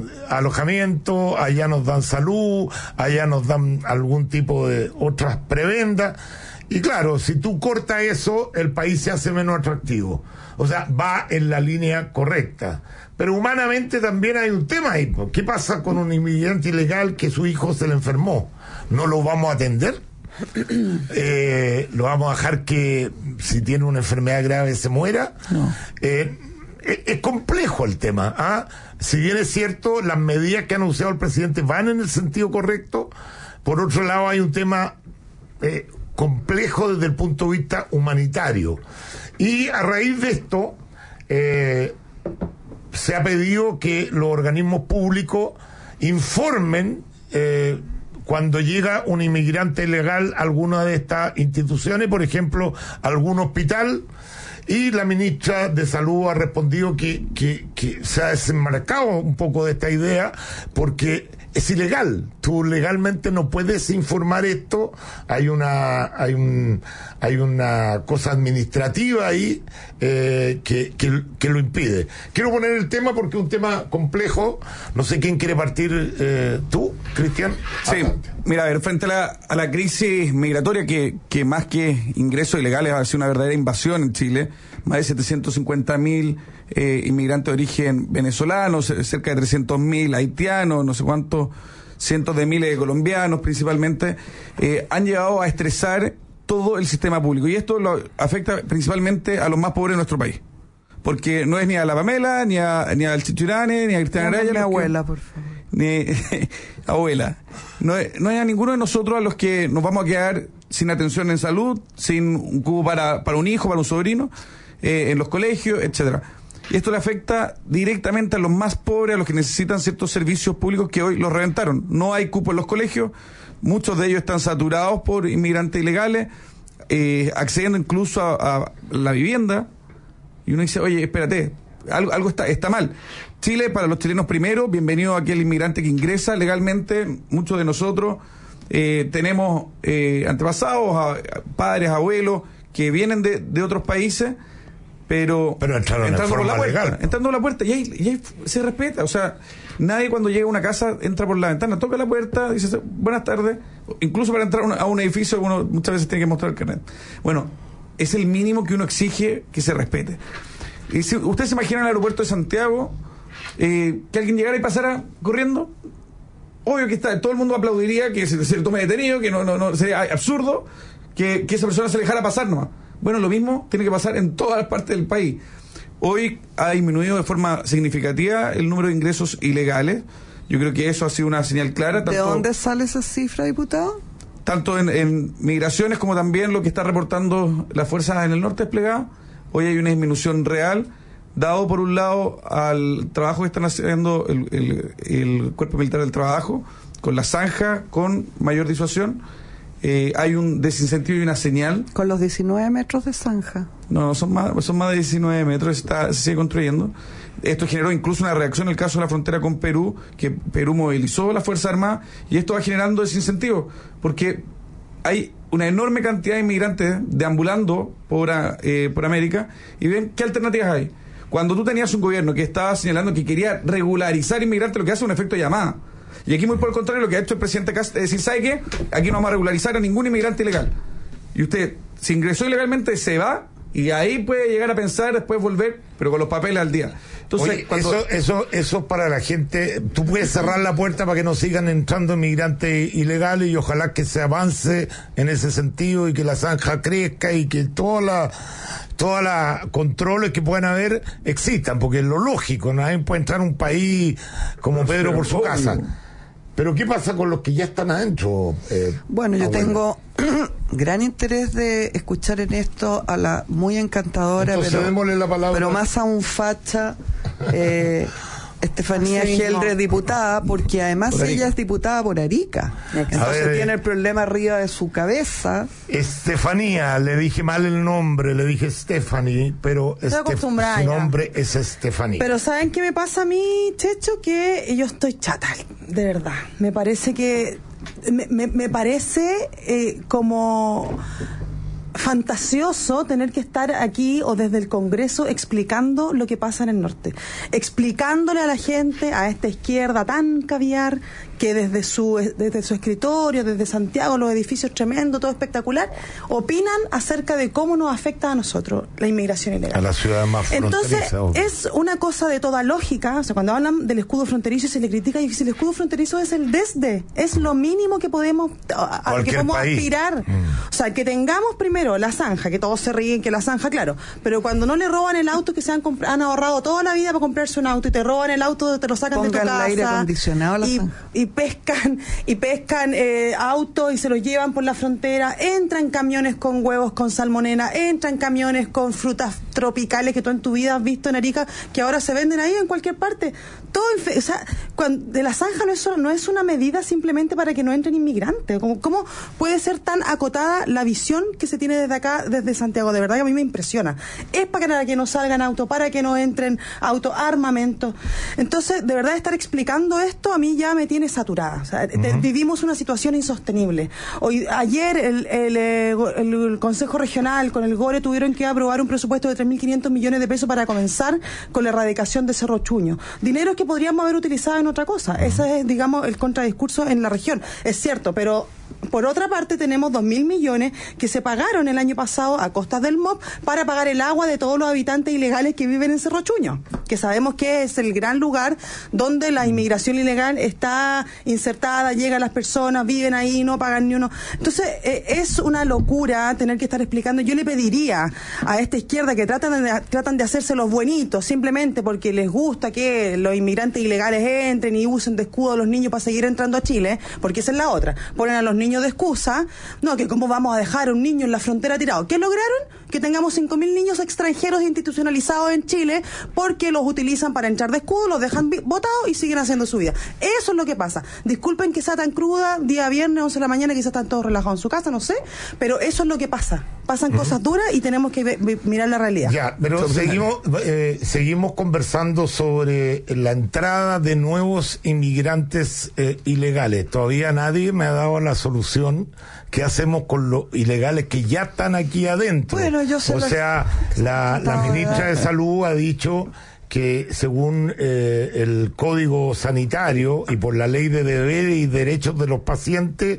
alojamiento, allá nos dan salud, allá nos dan algún tipo de otras prebendas, y claro, si tú cortas eso, el país se hace menos atractivo. O sea, va en la línea correcta. Pero humanamente también hay un tema ahí. ¿Qué pasa con un inmigrante ilegal que su hijo se le enfermó? ¿No lo vamos a atender? Eh, lo vamos a dejar que si tiene una enfermedad grave se muera. No. Eh, es, es complejo el tema. ¿ah? Si bien es cierto, las medidas que ha anunciado el presidente van en el sentido correcto, por otro lado hay un tema eh, complejo desde el punto de vista humanitario. Y a raíz de esto, eh, se ha pedido que los organismos públicos informen eh, cuando llega un inmigrante ilegal a alguna de estas instituciones, por ejemplo, algún hospital, y la ministra de Salud ha respondido que, que, que se ha desenmarcado un poco de esta idea porque es ilegal. Tú legalmente no puedes informar esto. Hay una hay un hay una cosa administrativa ahí eh, que, que, que lo impide. Quiero poner el tema porque es un tema complejo. No sé quién quiere partir. Eh, ¿Tú, Cristian? Sí, adelante. Mira, a ver, frente a la, a la crisis migratoria que, que más que ingresos ilegales ha sido una verdadera invasión en Chile, más de setecientos cincuenta mil eh, inmigrantes de origen venezolano, cerca de trescientos mil haitianos, no sé cuántos, cientos de miles de colombianos principalmente, eh, han llegado a estresar todo el sistema público. Y esto lo afecta principalmente a los más pobres de nuestro país. Porque no es ni a la Pamela, ni a ni al Chichurane, ni a Cristian Araya. Mi abuela, por favor. Ni, abuela. No, no hay a ninguno de nosotros a los que nos vamos a quedar sin atención en salud, sin un cubo para, para un hijo, para un sobrino, eh, en los colegios, etcétera. Y esto le afecta directamente a los más pobres, a los que necesitan ciertos servicios públicos que hoy los reventaron. No hay cupo en los colegios, muchos de ellos están saturados por inmigrantes ilegales, eh, accediendo incluso a, a la vivienda. Y uno dice, oye, espérate, algo, algo está, está mal. Chile, para los chilenos primero, bienvenido a aquel inmigrante que ingresa legalmente. Muchos de nosotros eh, tenemos eh, antepasados, a, a padres, abuelos, que vienen de, de otros países, pero, pero entraron entrando por la puerta, legal. entrando por la puerta, y ahí, y ahí se respeta. O sea, nadie cuando llega a una casa entra por la ventana, toca la puerta, dice buenas tardes. Incluso para entrar a un edificio uno muchas veces tiene que mostrar el carnet. Bueno, es el mínimo que uno exige que se respete. Y si usted se imagina en el aeropuerto de Santiago, eh, que alguien llegara y pasara corriendo, obvio que está, todo el mundo aplaudiría que se, se le tome detenido, que no, no, no sería absurdo que, que esa persona se le dejara pasar nomás. Bueno, lo mismo tiene que pasar en todas las partes del país. Hoy ha disminuido de forma significativa el número de ingresos ilegales. Yo creo que eso ha sido una señal clara. ¿De dónde sale esa cifra, diputado? Tanto en, en migraciones como también lo que está reportando las fuerzas en el norte desplegadas. Hoy hay una disminución real, dado por un lado al trabajo que están haciendo el, el, el Cuerpo Militar del Trabajo, con la zanja, con mayor disuasión. Eh, hay un desincentivo y una señal. Con los diecinueve metros de zanja. No, son más, son más de diecinueve metros, está, se sigue construyendo. Esto generó incluso una reacción en el caso de la frontera con Perú, que Perú movilizó las Fuerzas Armadas, y esto va generando desincentivo, porque hay una enorme cantidad de inmigrantes deambulando por, eh, por América, y ven qué alternativas hay. Cuando tú tenías un gobierno que estaba señalando que quería regularizar inmigrantes, lo que hace es un efecto de llamada. Y aquí muy por el contrario, lo que ha hecho el presidente Cast es decir, ¿sabe qué? Aquí no vamos a regularizar a ningún inmigrante ilegal. Y usted, si ingresó ilegalmente, se va, y ahí puede llegar a pensar, después volver, pero con los papeles al día. Entonces, Oye, cuando... eso, eso, eso es para la gente. Tú puedes cerrar la puerta para que no sigan entrando inmigrantes ilegales, y ojalá que se avance en ese sentido y que la zanja crezca y que todas las todas las controles que puedan haber existan, porque es lo lógico. Nadie puede entrar a un país como Pedro por su casa. Pero ¿qué pasa con los que ya están adentro? Eh, bueno, yo abuelo? tengo gran interés de escuchar en esto a la muy encantadora, Entonces, pero, démosle la palabra. pero más aún facha, eh, Estefanía Así mismo. Geldre, diputada, porque además ella es diputada por Arica. Entonces ver, tiene el problema arriba de su cabeza. Estefanía, le dije mal el nombre, le dije Stephanie, pero Estoy Estef- acostumbrada su ya. nombre es Estefanía. Pero ¿saben qué me pasa a mí, Checho? Que yo estoy chata, de verdad. Me parece que... Me, me, me parece eh, como... fantasioso tener que estar aquí o desde el Congreso explicando lo que pasa en el norte, explicándole a la gente, a esta izquierda tan caviar, que desde su desde su escritorio, desde Santiago, los edificios tremendos, todo espectacular, opinan acerca de cómo nos afecta a nosotros la inmigración ilegal. A la ciudad más fronteriza. Entonces, obvio. Es una cosa de toda lógica. O sea, cuando hablan del escudo fronterizo y se le critica, y si el escudo fronterizo es el desde, es lo mínimo que podemos, a, a que podemos país. aspirar. Mm. O sea, que tengamos primero la zanja, que todos se ríen que la zanja, claro, pero cuando no le roban el auto, que se han, han ahorrado toda la vida para comprarse un auto y te roban el auto, te lo sacan Pongan de tu casa. El aire acondicionado a la y, zanja. y pescan y pescan eh, autos y se los llevan por la frontera, entran camiones con huevos con salmonela, entran camiones con frutas tropicales que tú en tu vida has visto en Arica, que ahora se venden ahí en cualquier parte. Todo en, o sea, cuando, de la zanja no es solo, no es una medida simplemente para que no entren inmigrantes. ¿Cómo, ¿Cómo puede ser tan acotada la visión que se tiene desde acá, desde Santiago? De verdad que a mí me impresiona. Es para que no salgan autos, para que no entren autos, armamento. Entonces, de verdad, estar explicando esto a mí ya me tiene saturada. O sea, uh-huh. te, vivimos una situación insostenible. Hoy, ayer el, el, el, el Consejo Regional con el GORE tuvieron que aprobar un presupuesto de tres mil quinientos millones de pesos para comenzar con la erradicación de Cerro Chuño. Dinero que podríamos haber utilizado en otra cosa. Uh-huh. Ese es, digamos, el contradiscurso en la región. Es cierto, pero por otra parte tenemos dos mil millones que se pagaron el año pasado a costas del M O P para pagar el agua de todos los habitantes ilegales que viven en Cerro Chuño, que sabemos que es el gran lugar donde la inmigración ilegal está insertada, llegan las personas, viven ahí, no pagan ni uno. Entonces eh, es una locura tener que estar explicando. Yo le pediría a esta izquierda que tratan de, tratan de hacerse los buenitos simplemente porque les gusta que los inmigrantes ilegales entren y usen de escudo a los niños para seguir entrando a Chile, porque esa es la otra. Ponen a los niños de excusa, no, que cómo vamos a dejar a un niño en la frontera tirado. ¿Qué lograron? Que tengamos cinco mil niños extranjeros institucionalizados en Chile porque los utilizan para entrar de escudo, los dejan botados y siguen haciendo su vida. Eso es lo que pasa. Disculpen que sea tan cruda, día viernes, once de la mañana, quizás están todos relajados en su casa, no sé, pero eso es lo que pasa. Pasan uh-huh. cosas duras y tenemos que ve, ve, mirar la realidad. Ya, pero seguimos, eh, seguimos conversando sobre la entrada de nuevos inmigrantes eh, ilegales. Todavía nadie me ha dado la solución. ¿Qué hacemos con los ilegales que ya están aquí adentro? Bueno, yo sé o sea, la, la ministra de Salud ha dicho que según eh, el Código Sanitario y por la Ley de Deberes y Derechos de los Pacientes,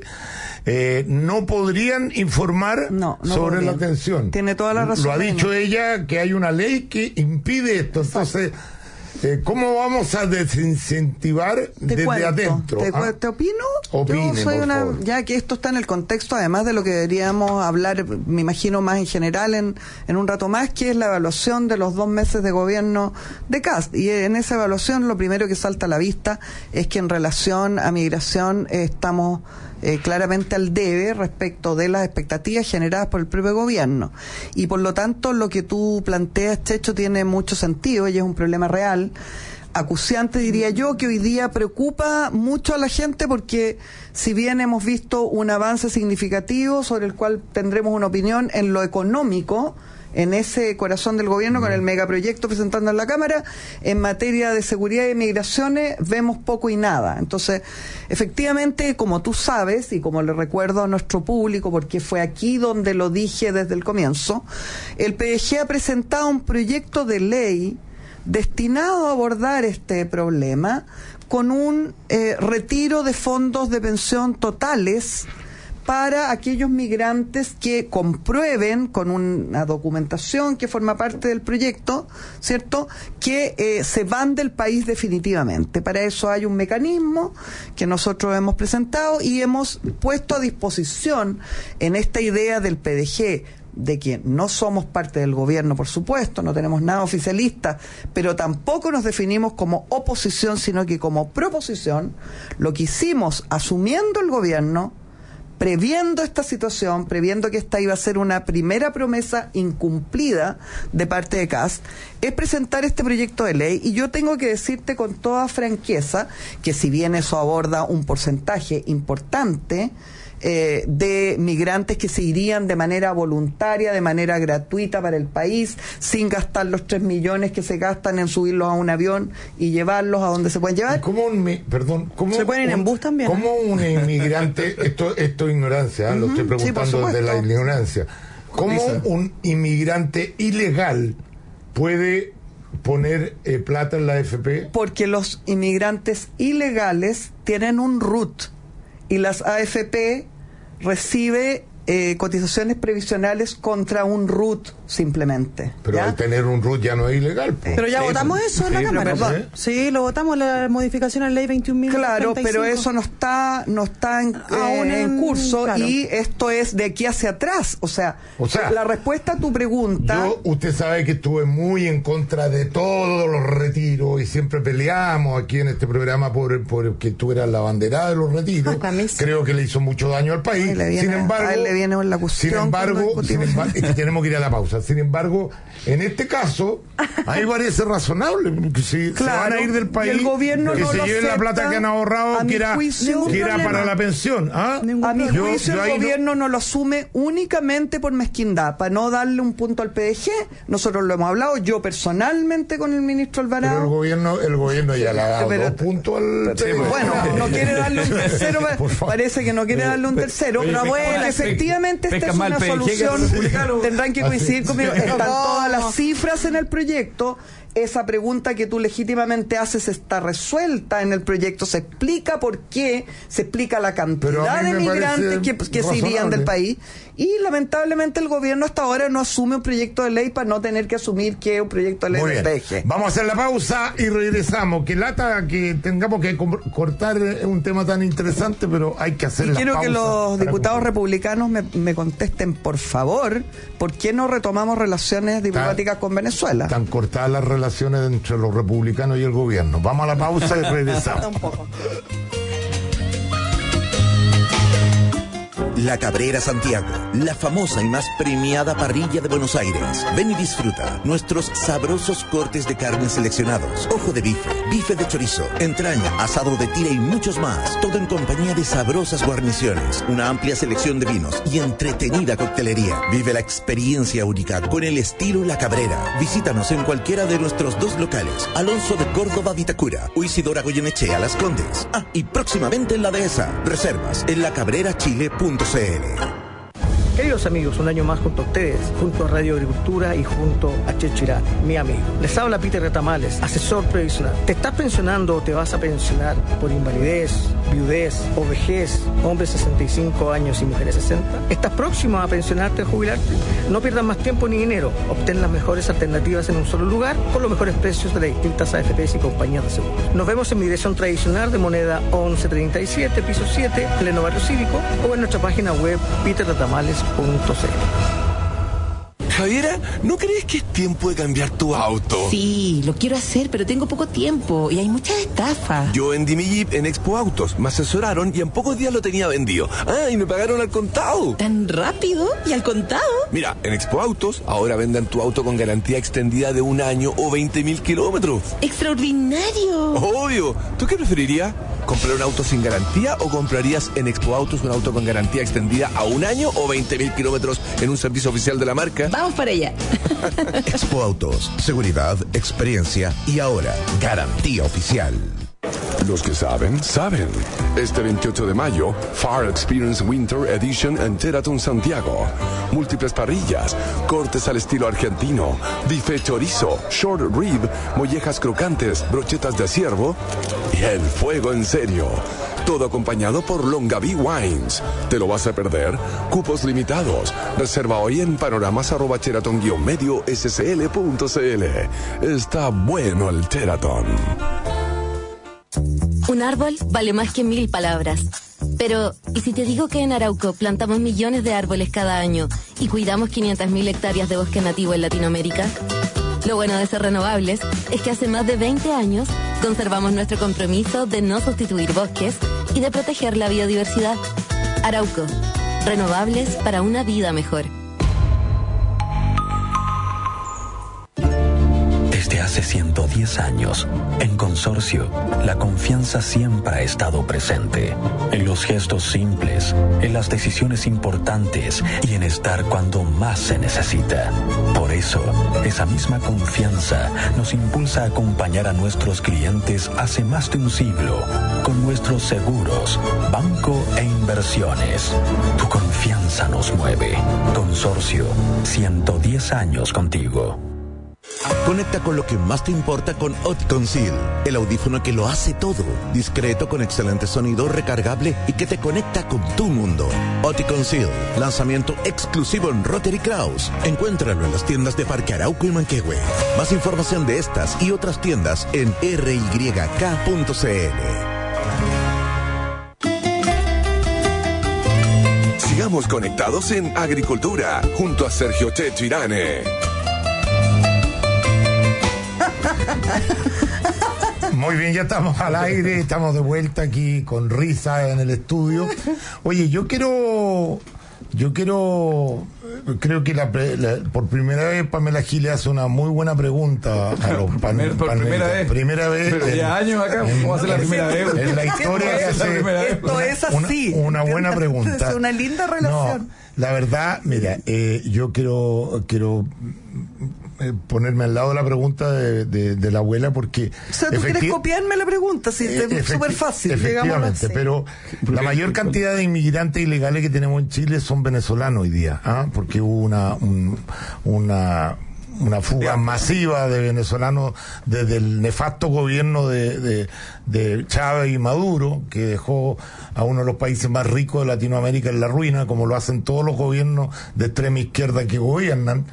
eh, no podrían informar no, no sobre podrían. la atención. Tiene toda la razón. Lo ha dicho no. ella, que hay una ley que impide esto. Entonces, Eh, ¿cómo vamos a desincentivar te desde cuento, adentro? ¿Te, ¿Ah? ¿Te opino? Opine, Yo soy una, favor. ya que esto está en el contexto, además de lo que deberíamos hablar, me imagino más en general en, en un rato más, que es la evaluación de los dos meses de gobierno de Kast. Y en esa evaluación lo primero que salta a la vista es que en relación a migración eh, estamos Eh, claramente al debe respecto de las expectativas generadas por el propio gobierno. Y por lo tanto, lo que tú planteas, Checho, tiene mucho sentido y es un problema real, acuciante, diría yo, que hoy día preocupa mucho a la gente porque si bien hemos visto un avance significativo sobre el cual tendremos una opinión en lo económico, en ese corazón del gobierno con el megaproyecto presentando en la Cámara, en materia de seguridad y migraciones vemos poco y nada. Entonces, efectivamente, como tú sabes, y como le recuerdo a nuestro público, porque fue aquí donde lo dije desde el comienzo, el P D G ha presentado un proyecto de ley destinado a abordar este problema con un eh, retiro de fondos de pensión totales para aquellos migrantes que comprueben con una documentación que forma parte del proyecto, ¿cierto?, que eh, se van del país definitivamente. Para eso hay un mecanismo que nosotros hemos presentado y hemos puesto a disposición en esta idea del P D G, de que no somos parte del gobierno, por supuesto, no tenemos nada oficialista, pero tampoco nos definimos como oposición, sino que como proposición. Lo que hicimos asumiendo el gobierno, previendo esta situación, previendo que esta iba a ser una primera promesa incumplida de parte de Kast, es presentar este proyecto de ley. Y yo tengo que decirte con toda franqueza que si bien eso aborda un porcentaje importante eh, de migrantes que se irían de manera voluntaria, de manera gratuita para el país, sin gastar los tres millones que se gastan en subirlos a un avión y llevarlos a donde se pueden llevar. ¿Cómo un, perdón, ¿cómo se pueden ir un, en bus también? ¿Cómo un inmigrante, esto, esto es ignorancia, ¿eh? uh-huh, lo estoy preguntando sí, desde la ignorancia, ¿Cómo un inmigrante ilegal puede poner eh, plata en la A F P? Porque los inmigrantes ilegales tienen un R U T y las A F P recibe eh, cotizaciones previsionales contra un R U T simplemente. Pero ¿ya? al tener un R U T ya no es ilegal. Pues. Pero ya Sí, votamos pues. eso en la Sí, Cámara. pero, ¿eh? Sí, lo votamos, la modificación a la ley veintiún mil. Claro, pero eso no está no está en, Aún eh, en en- curso claro. y esto es de aquí hacia atrás. O sea, O sea, la respuesta a tu pregunta... Yo, usted sabe que estuve muy en contra de todos los retiros y siempre peleamos aquí en este programa por, por que tú eras la banderada de los retiros. Creo que le hizo mucho daño al país. Ay, le viene- sin embargo, a él le viene la cuestión sin embargo, cuando sin discutimos. embargo, es que tenemos que ir a la pausa. Sin embargo, en este caso, a mí parece razonable que si se Claro, van a ir del y país, el gobierno que no se lo lleven la acepta, plata que han ahorrado, a mi que era, juicio, que era problema. para la pensión. ¿Ah? A mi Yo- juicio, yo el ahí no- gobierno no lo asume únicamente por mezquindad, para no darle un punto al P D G. Nosotros lo hemos hablado, yo personalmente con el ministro Pero el Alvarado. gobierno, el gobierno ya le ha dado Pero- dos puntos al... Bueno, no quiere darle un tercero, Por favor. parece que no quiere darle un tercero, Oye, pero pesca- bueno, pesca- efectivamente esta pesca es mal una P D G que solución, los republicanos. tendrán que Así. coincidir conmigo, Sí. están No. todas las cifras en el proyecto, esa pregunta que tú legítimamente haces está resuelta en el proyecto, se explica por qué, se explica la Pero a cantidad mí de me migrantes parece que, que se irían razonable. del país y lamentablemente el gobierno hasta ahora no asume un proyecto de ley para no tener que asumir que es un proyecto de ley Muy del bien. P D G. Vamos a hacer la pausa y regresamos. Que lata que tengamos que com- cortar eh, un tema tan interesante, pero hay que hacer Y la quiero que pausa los para diputados concluir. republicanos me, me contesten, por favor, ¿por qué no retomamos relaciones diplomáticas con Venezuela? Están cortadas las relaciones entre los republicanos y el gobierno. Vamos a la pausa y regresamos. Un poco. La Cabrera Santiago, la famosa y más premiada parrilla de Buenos Aires. Ven y disfruta nuestros sabrosos cortes de carne seleccionados. Ojo de bife, bife de chorizo, entraña, asado de tira y muchos más. Todo en compañía de sabrosas guarniciones, una amplia selección de vinos y entretenida coctelería. Vive la experiencia única con el estilo La Cabrera. Visítanos en cualquiera de nuestros dos locales. Alonso de Córdoba, Vitacura, o Isidora Goyenechea, Las Condes. Ah, y próximamente en la Dehesa. Reservas en lacabrerachile punto c l. Queridos amigos, un año más junto a ustedes, junto a Radio Agricultura y junto a Chechirá, mi amigo. Les habla Peter Retamales, asesor previsional. ¿Te estás pensionando o te vas a pensionar por invalidez, viudez o vejez, hombres sesenta y cinco años y mujeres sesenta? ¿Estás próximo a pensionarte o jubilarte? No pierdas más tiempo ni dinero. Obtén las mejores alternativas en un solo lugar con los mejores precios de las distintas A F Pes y compañías de seguros. Nos vemos en mi dirección tradicional de moneda once treinta y siete, piso siete, pleno barrio cívico, o en nuestra página web peter retamales punto c l. Javiera, ¿no crees que es tiempo de cambiar tu auto? Sí, lo quiero hacer, pero tengo poco tiempo y hay muchas estafas. Yo vendí mi Jeep en Expo Autos, me asesoraron y en pocos días lo tenía vendido. Ah, y me pagaron al contado. ¿Tan rápido? ¿Y al contado? Mira, en Expo Autos ahora venden tu auto con garantía extendida de un año o veinte mil kilómetros. ¡Extraordinario! Obvio. ¿Tú qué preferirías? ¿Comprar un auto sin garantía o comprarías en Expo Autos un auto con garantía extendida a un año o veinte mil kilómetros en un servicio oficial de la marca? Vamos para allá. Expo Autos, seguridad, experiencia y ahora garantía oficial. Los que saben, saben. Este veintiocho de mayo, Far Experience Winter Edition en Teraton Santiago. Múltiples parrillas, cortes al estilo argentino, bife chorizo, short rib, mollejas crocantes, brochetas de ciervo y el fuego en serio. Todo acompañado por Longaví Wines. ¿Te lo vas a perder? Cupos limitados. Reserva hoy en panoramas arroba Teraton guión medio scl punto cl. Está bueno el Teraton. Un árbol vale más que mil palabras. Pero, ¿y si te digo que en Arauco plantamos millones de árboles cada año y cuidamos quinientas mil hectáreas de bosque nativo en Latinoamérica? Lo bueno de ser renovables es que hace más de veinte años conservamos nuestro compromiso de no sustituir bosques y de proteger la biodiversidad. Arauco, renovables para una vida mejor. Desde hace hace ciento diez años, en Consorcio, la confianza siempre ha estado presente. En los gestos simples, en las decisiones importantes y en estar cuando más se necesita. Por eso, esa misma confianza nos impulsa a acompañar a nuestros clientes hace más de un siglo con nuestros seguros, banco e inversiones. Tu confianza nos mueve. Consorcio, ciento diez años contigo. Conecta con lo que más te importa con Oticon Seal, el audífono que lo hace todo, discreto con excelente sonido, recargable y que te conecta con tu mundo. Oticon Seal, lanzamiento exclusivo en Rotary Kraus. Encuéntralo en las tiendas de Parque Arauco y Manquehue. Más información de estas y otras tiendas en r y k punto c l. Sigamos conectados en Agricultura, junto a Sergio Checho Irane. Muy bien, ya estamos al aire, estamos de vuelta aquí con risa en el estudio. Oye, yo quiero, yo quiero, creo que la, la, por primera vez Pamela Giles hace una muy buena pregunta a los pan, Por pan, primera vez. Primera vez. Pero ya en, años acá, ¿cómo va a ser la primera vez? En la historia que hace. Esto es así. Una, una buena pregunta. Es una linda relación. No, la verdad, mira, eh, yo quiero, quiero ponerme al lado de la pregunta de, de, de la abuela porque... O sea, tú quieres copiarme la pregunta, sí, es súper fácil. Efectivamente, pero la mayor cantidad de inmigrantes ilegales que tenemos en Chile son venezolanos hoy día, ¿ah? Porque hubo una, un, una, una fuga masiva de venezolanos desde el nefasto gobierno de, de, de Chávez y Maduro, que dejó a uno de los países más ricos de Latinoamérica en la ruina, como lo hacen todos los gobiernos de extrema izquierda que gobiernan.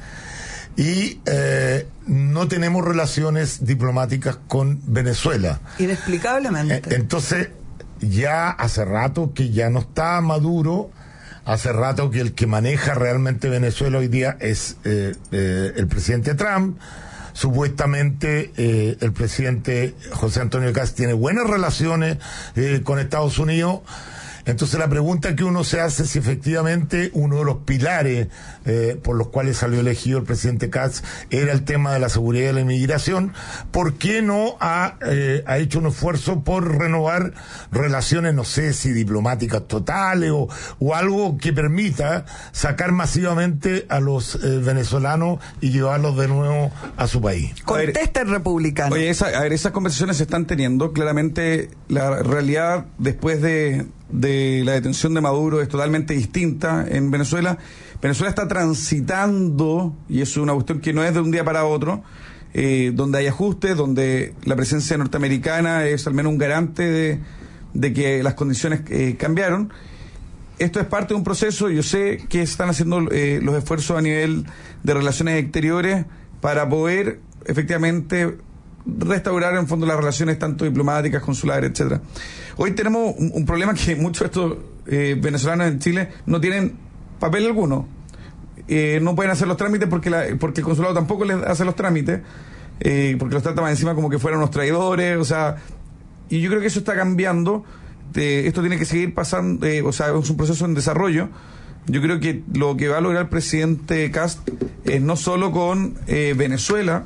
Y eh, no tenemos relaciones diplomáticas con Venezuela. Inexplicablemente. Entonces, ya hace rato que ya no está Maduro, hace rato que el que maneja realmente Venezuela hoy día es eh, eh, el presidente Trump. Supuestamente eh, el presidente José Antonio Kast tiene buenas relaciones eh, con Estados Unidos. Entonces la pregunta que uno se hace es si efectivamente uno de los pilares eh, por los cuales salió elegido el presidente Kast era el tema de la seguridad y la inmigración. ¿Por qué no ha, eh, ha hecho un esfuerzo por renovar relaciones, no sé si diplomáticas totales o, o algo que permita sacar masivamente a los eh, venezolanos y llevarlos de nuevo a su país? Contesta el republicano. Oye, esa, a ver, esas conversaciones se están teniendo. Claramente la realidad después de... de la detención de Maduro es totalmente distinta en Venezuela. Venezuela está transitando, y eso es una cuestión que no es de un día para otro, eh, donde hay ajustes, donde la presencia norteamericana es al menos un garante de, de que las condiciones eh, cambiaron. Esto es parte de un proceso. Yo sé que están haciendo eh, los esfuerzos a nivel de relaciones exteriores para poder efectivamente restaurar en fondo las relaciones tanto diplomáticas, consulares, etcétera. Hoy tenemos un, un problema que muchos de estos eh, venezolanos en Chile no tienen papel alguno. Eh, no pueden hacer los trámites porque la, porque el consulado tampoco les hace los trámites, eh, porque los trata más encima como que fueran unos traidores, o sea, y yo creo que eso está cambiando. Eh, esto tiene que seguir pasando, eh, o sea, es un proceso en desarrollo. Yo creo que lo que va a lograr el presidente Kast es no solo con eh, Venezuela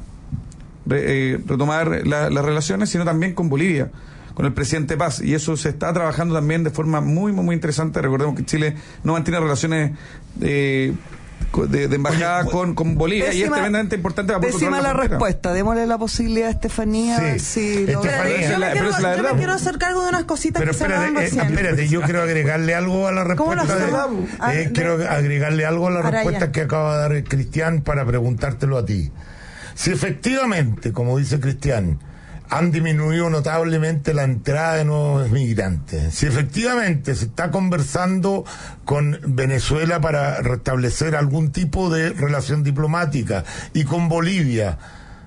Eh, retomar la, las relaciones, sino también con Bolivia, con el presidente Paz, y eso se está trabajando también de forma muy muy, muy interesante. Recordemos que Chile no mantiene relaciones eh, de, de embajada Oye, con, con Bolivia, pésima, y es tremendamente importante para poder controlar la, la respuesta. Démosle la posibilidad a Estefanía. Sí, sí Estefanía. Pero, yo, me quiero, yo me quiero hacer cargo de unas cositas pero que espérate, se me eh, espérate, yo quiero agregarle algo a la respuesta. De, ah, eh, de, quiero agregarle algo a la Araya. respuesta que acaba de dar Cristian para preguntártelo a ti. Si efectivamente, como dice Cristian, han disminuido notablemente la entrada de nuevos migrantes, si efectivamente se está conversando con Venezuela para restablecer algún tipo de relación diplomática y con Bolivia,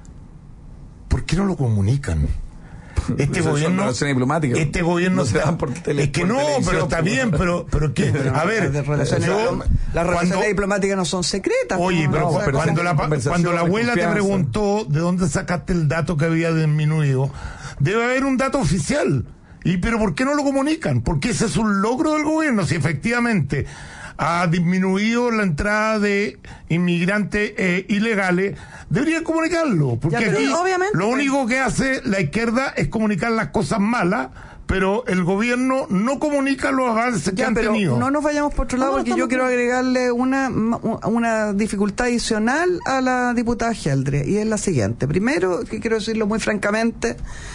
¿por qué no lo comunican? Este Eso gobierno, este gobierno no se dan por tele, es que por no, pero está bien, pero, pero que, a ver, las relaciones, yo, las relaciones cuando, diplomáticas no son secretas. Oye, no, pero, no, pero cuando la, cuando la abuela te preguntó de dónde sacaste el dato que había disminuido, debe haber un dato oficial. Y pero ¿por qué no lo comunican? Porque ese es un logro del gobierno. Si efectivamente ha disminuido la entrada de inmigrantes eh, ilegales, debería comunicarlo, porque ya, aquí obviamente, lo único que hace la izquierda es comunicar las cosas malas, pero el gobierno no comunica los avances que ya, han pero tenido. No nos vayamos por otro lado, porque yo quiero agregarle una, una dificultad adicional a la diputada Geldre, y es la siguiente. Primero, que quiero decirlo muy francamente,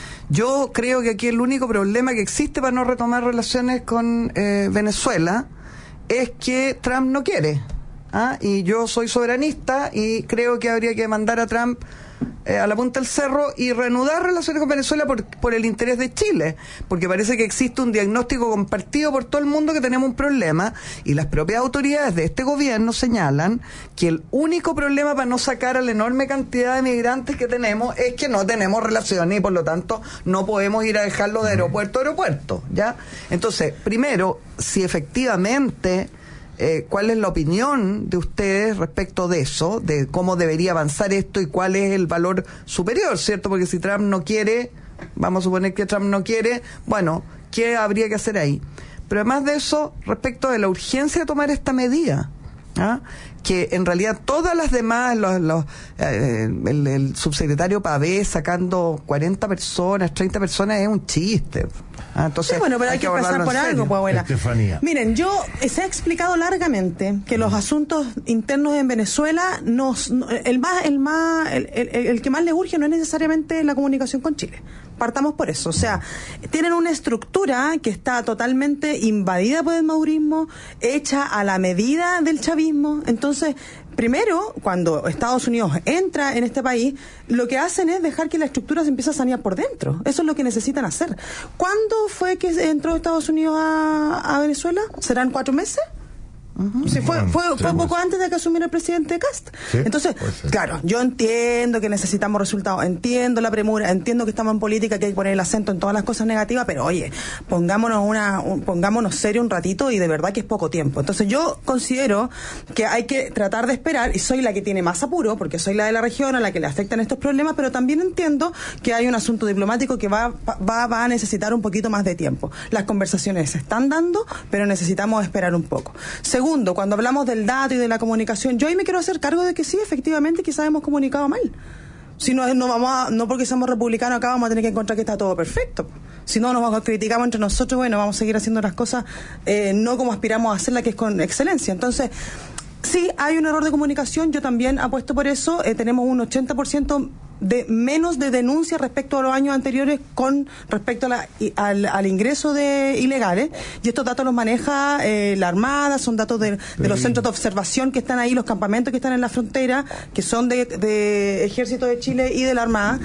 yo creo que aquí el único problema que existe para no retomar relaciones con eh, Venezuela es que Trump no quiere. ¿ah? Y yo soy soberanista y creo que habría que mandar a Trump Eh, a la punta del cerro y reanudar relaciones con Venezuela por, por el interés de Chile, porque parece que existe un diagnóstico compartido por todo el mundo que tenemos un problema, y las propias autoridades de este gobierno señalan que el único problema para no sacar a la enorme cantidad de migrantes que tenemos es que no tenemos relaciones y por lo tanto no podemos ir a dejarlo de aeropuerto a aeropuerto, ¿ya? Entonces, primero, si efectivamente Eh, ¿cuál es la opinión de ustedes respecto de eso, de cómo debería avanzar esto y cuál es el valor superior, ¿cierto? Porque si Trump no quiere, vamos a suponer que Trump no quiere, bueno, ¿qué habría que hacer ahí? Pero además de eso, respecto de la urgencia de tomar esta medida, ¿ah? que en realidad todas las demás, los, los, eh, el, el subsecretario Pavé sacando cuarenta personas, treinta personas es un chiste. Ah, entonces, sí, bueno, pero hay, hay que, que pasar por algo, pues, abuela. Estefanía. Miren, yo se ha explicado largamente que los asuntos internos en Venezuela, nos, el más, el más, el, el, el que más le urge no es necesariamente la comunicación con Chile. Partamos por eso. O sea, tienen una estructura que está totalmente invadida por el madurismo, hecha a la medida del chavismo. Entonces, primero, cuando Estados Unidos entra en este país, lo que hacen es dejar que la estructura se empiece a sanear por dentro. Eso es lo que necesitan hacer. ¿Cuándo fue que entró Estados Unidos a, a Venezuela? ¿Serán cuatro meses? Uh-huh. Sí, fue, fue, fue sí, poco pues. antes de que asumiera el presidente Kast. ¿Sí? Entonces, claro, yo entiendo que necesitamos resultados, entiendo la premura, entiendo que estamos en política, que hay que poner el acento en todas las cosas negativas, pero oye, pongámonos una, un, pongámonos serio un ratito, y de verdad que es poco tiempo. Entonces yo considero que hay que tratar de esperar, y soy la que tiene más apuro, porque soy la de la región a la que le afectan estos problemas, pero también entiendo que hay un asunto diplomático que va, va, va a necesitar un poquito más de tiempo. Las conversaciones se están dando, pero necesitamos esperar un poco. Segundo, cuando hablamos del dato y de la comunicación, yo ahí me quiero hacer cargo de que sí, efectivamente, quizás hemos comunicado mal. Si no, no vamos a, no porque somos republicanos acá vamos a tener que encontrar que está todo perfecto. Si no, nos vamos a criticar entre nosotros, bueno, vamos a seguir haciendo las cosas eh, no como aspiramos a hacerlas, que es con excelencia. Entonces, sí, hay un error de comunicación, yo también apuesto por eso, eh, tenemos un ochenta por ciento de menos de denuncias respecto a los años anteriores con respecto a la, al, al ingreso de ilegales, y estos datos los maneja eh, la Armada, son datos de, de los centros de observación que están ahí, los campamentos que están en la frontera, que son de, de Ejército de Chile y de la Armada,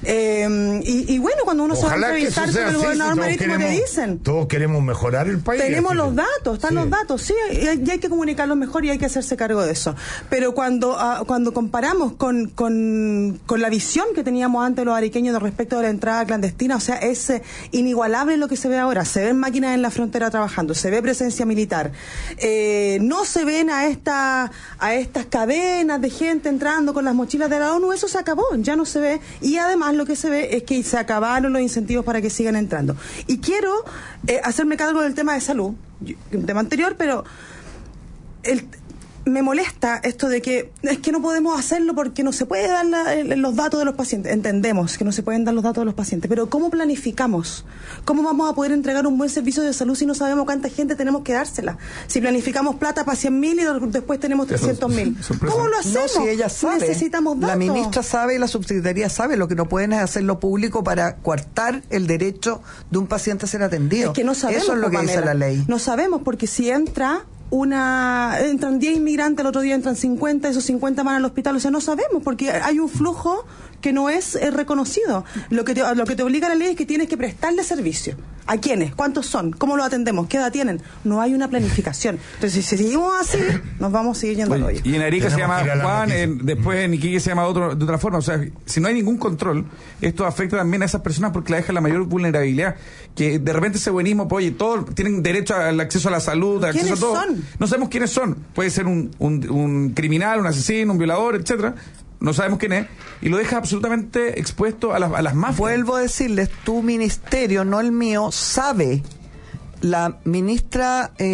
eh, y, y bueno, cuando uno Ojalá se va a entrevistar con el gobernador marítimo, te dicen, todos queremos mejorar el país, tenemos los datos, están sí. los datos, sí, y hay, y hay que comunicarlos mejor y hay que hacerse cargo de eso, pero cuando uh, cuando comparamos con, con, con la visión que teníamos antes los ariqueños respecto a la entrada clandestina, o sea, es eh, inigualable lo que se ve ahora. Se ven máquinas en la frontera trabajando, se ve presencia militar, eh, no se ven a esta a estas cadenas de gente entrando con las mochilas de la ONU. Eso se acabó, ya no se ve, y además lo que se ve es que se acabaron los incentivos para que sigan entrando. Y quiero eh, hacerme cargo del tema de salud, un tema anterior, pero el me molesta esto de que es que no podemos hacerlo porque no se puede dar la, los datos de los pacientes. Entendemos que no se pueden dar los datos de los pacientes, pero ¿cómo planificamos? ¿Cómo vamos a poder entregar un buen servicio de salud si no sabemos cuánta gente tenemos que dársela? Si planificamos plata para cien mil y después tenemos trescientos mil. ¿Cómo lo hacemos? No, si ella sabe. Necesitamos datos. La ministra sabe y la subsecretaría sabe. Lo que no pueden es hacerlo público para coartar el derecho de un paciente a ser atendido. Es que no sabemos. Eso es lo que dice la ley. No sabemos, porque si entra una entran diez inmigrantes, el otro día entran cincuenta, esos cincuenta van al hospital, o sea, no sabemos, porque hay un flujo que no es eh, reconocido. Lo que, te, lo que te obliga la ley es que tienes que prestarle servicio. ¿A quiénes? ¿Cuántos son? ¿Cómo lo atendemos? ¿Qué edad tienen? No hay una planificación. Entonces, si seguimos así, nos vamos a seguir yendo al hoyo. Y en Arica se llama Juan, en, después en Iquique se llama otro, de otra forma. O sea, si no hay ningún control, esto afecta también a esas personas porque la deja en la mayor vulnerabilidad. Que de repente ese buenismo, pues, oye, todos tienen derecho al acceso a la salud, al acceso a todo. Son? No sabemos quiénes son. Puede ser un, un, un criminal, un asesino, un violador, etcétera. No sabemos quién es, y lo deja absolutamente expuesto a las, a las mafias. Vuelvo a decirles, tu ministerio, no el mío, sabe. La ministra eh,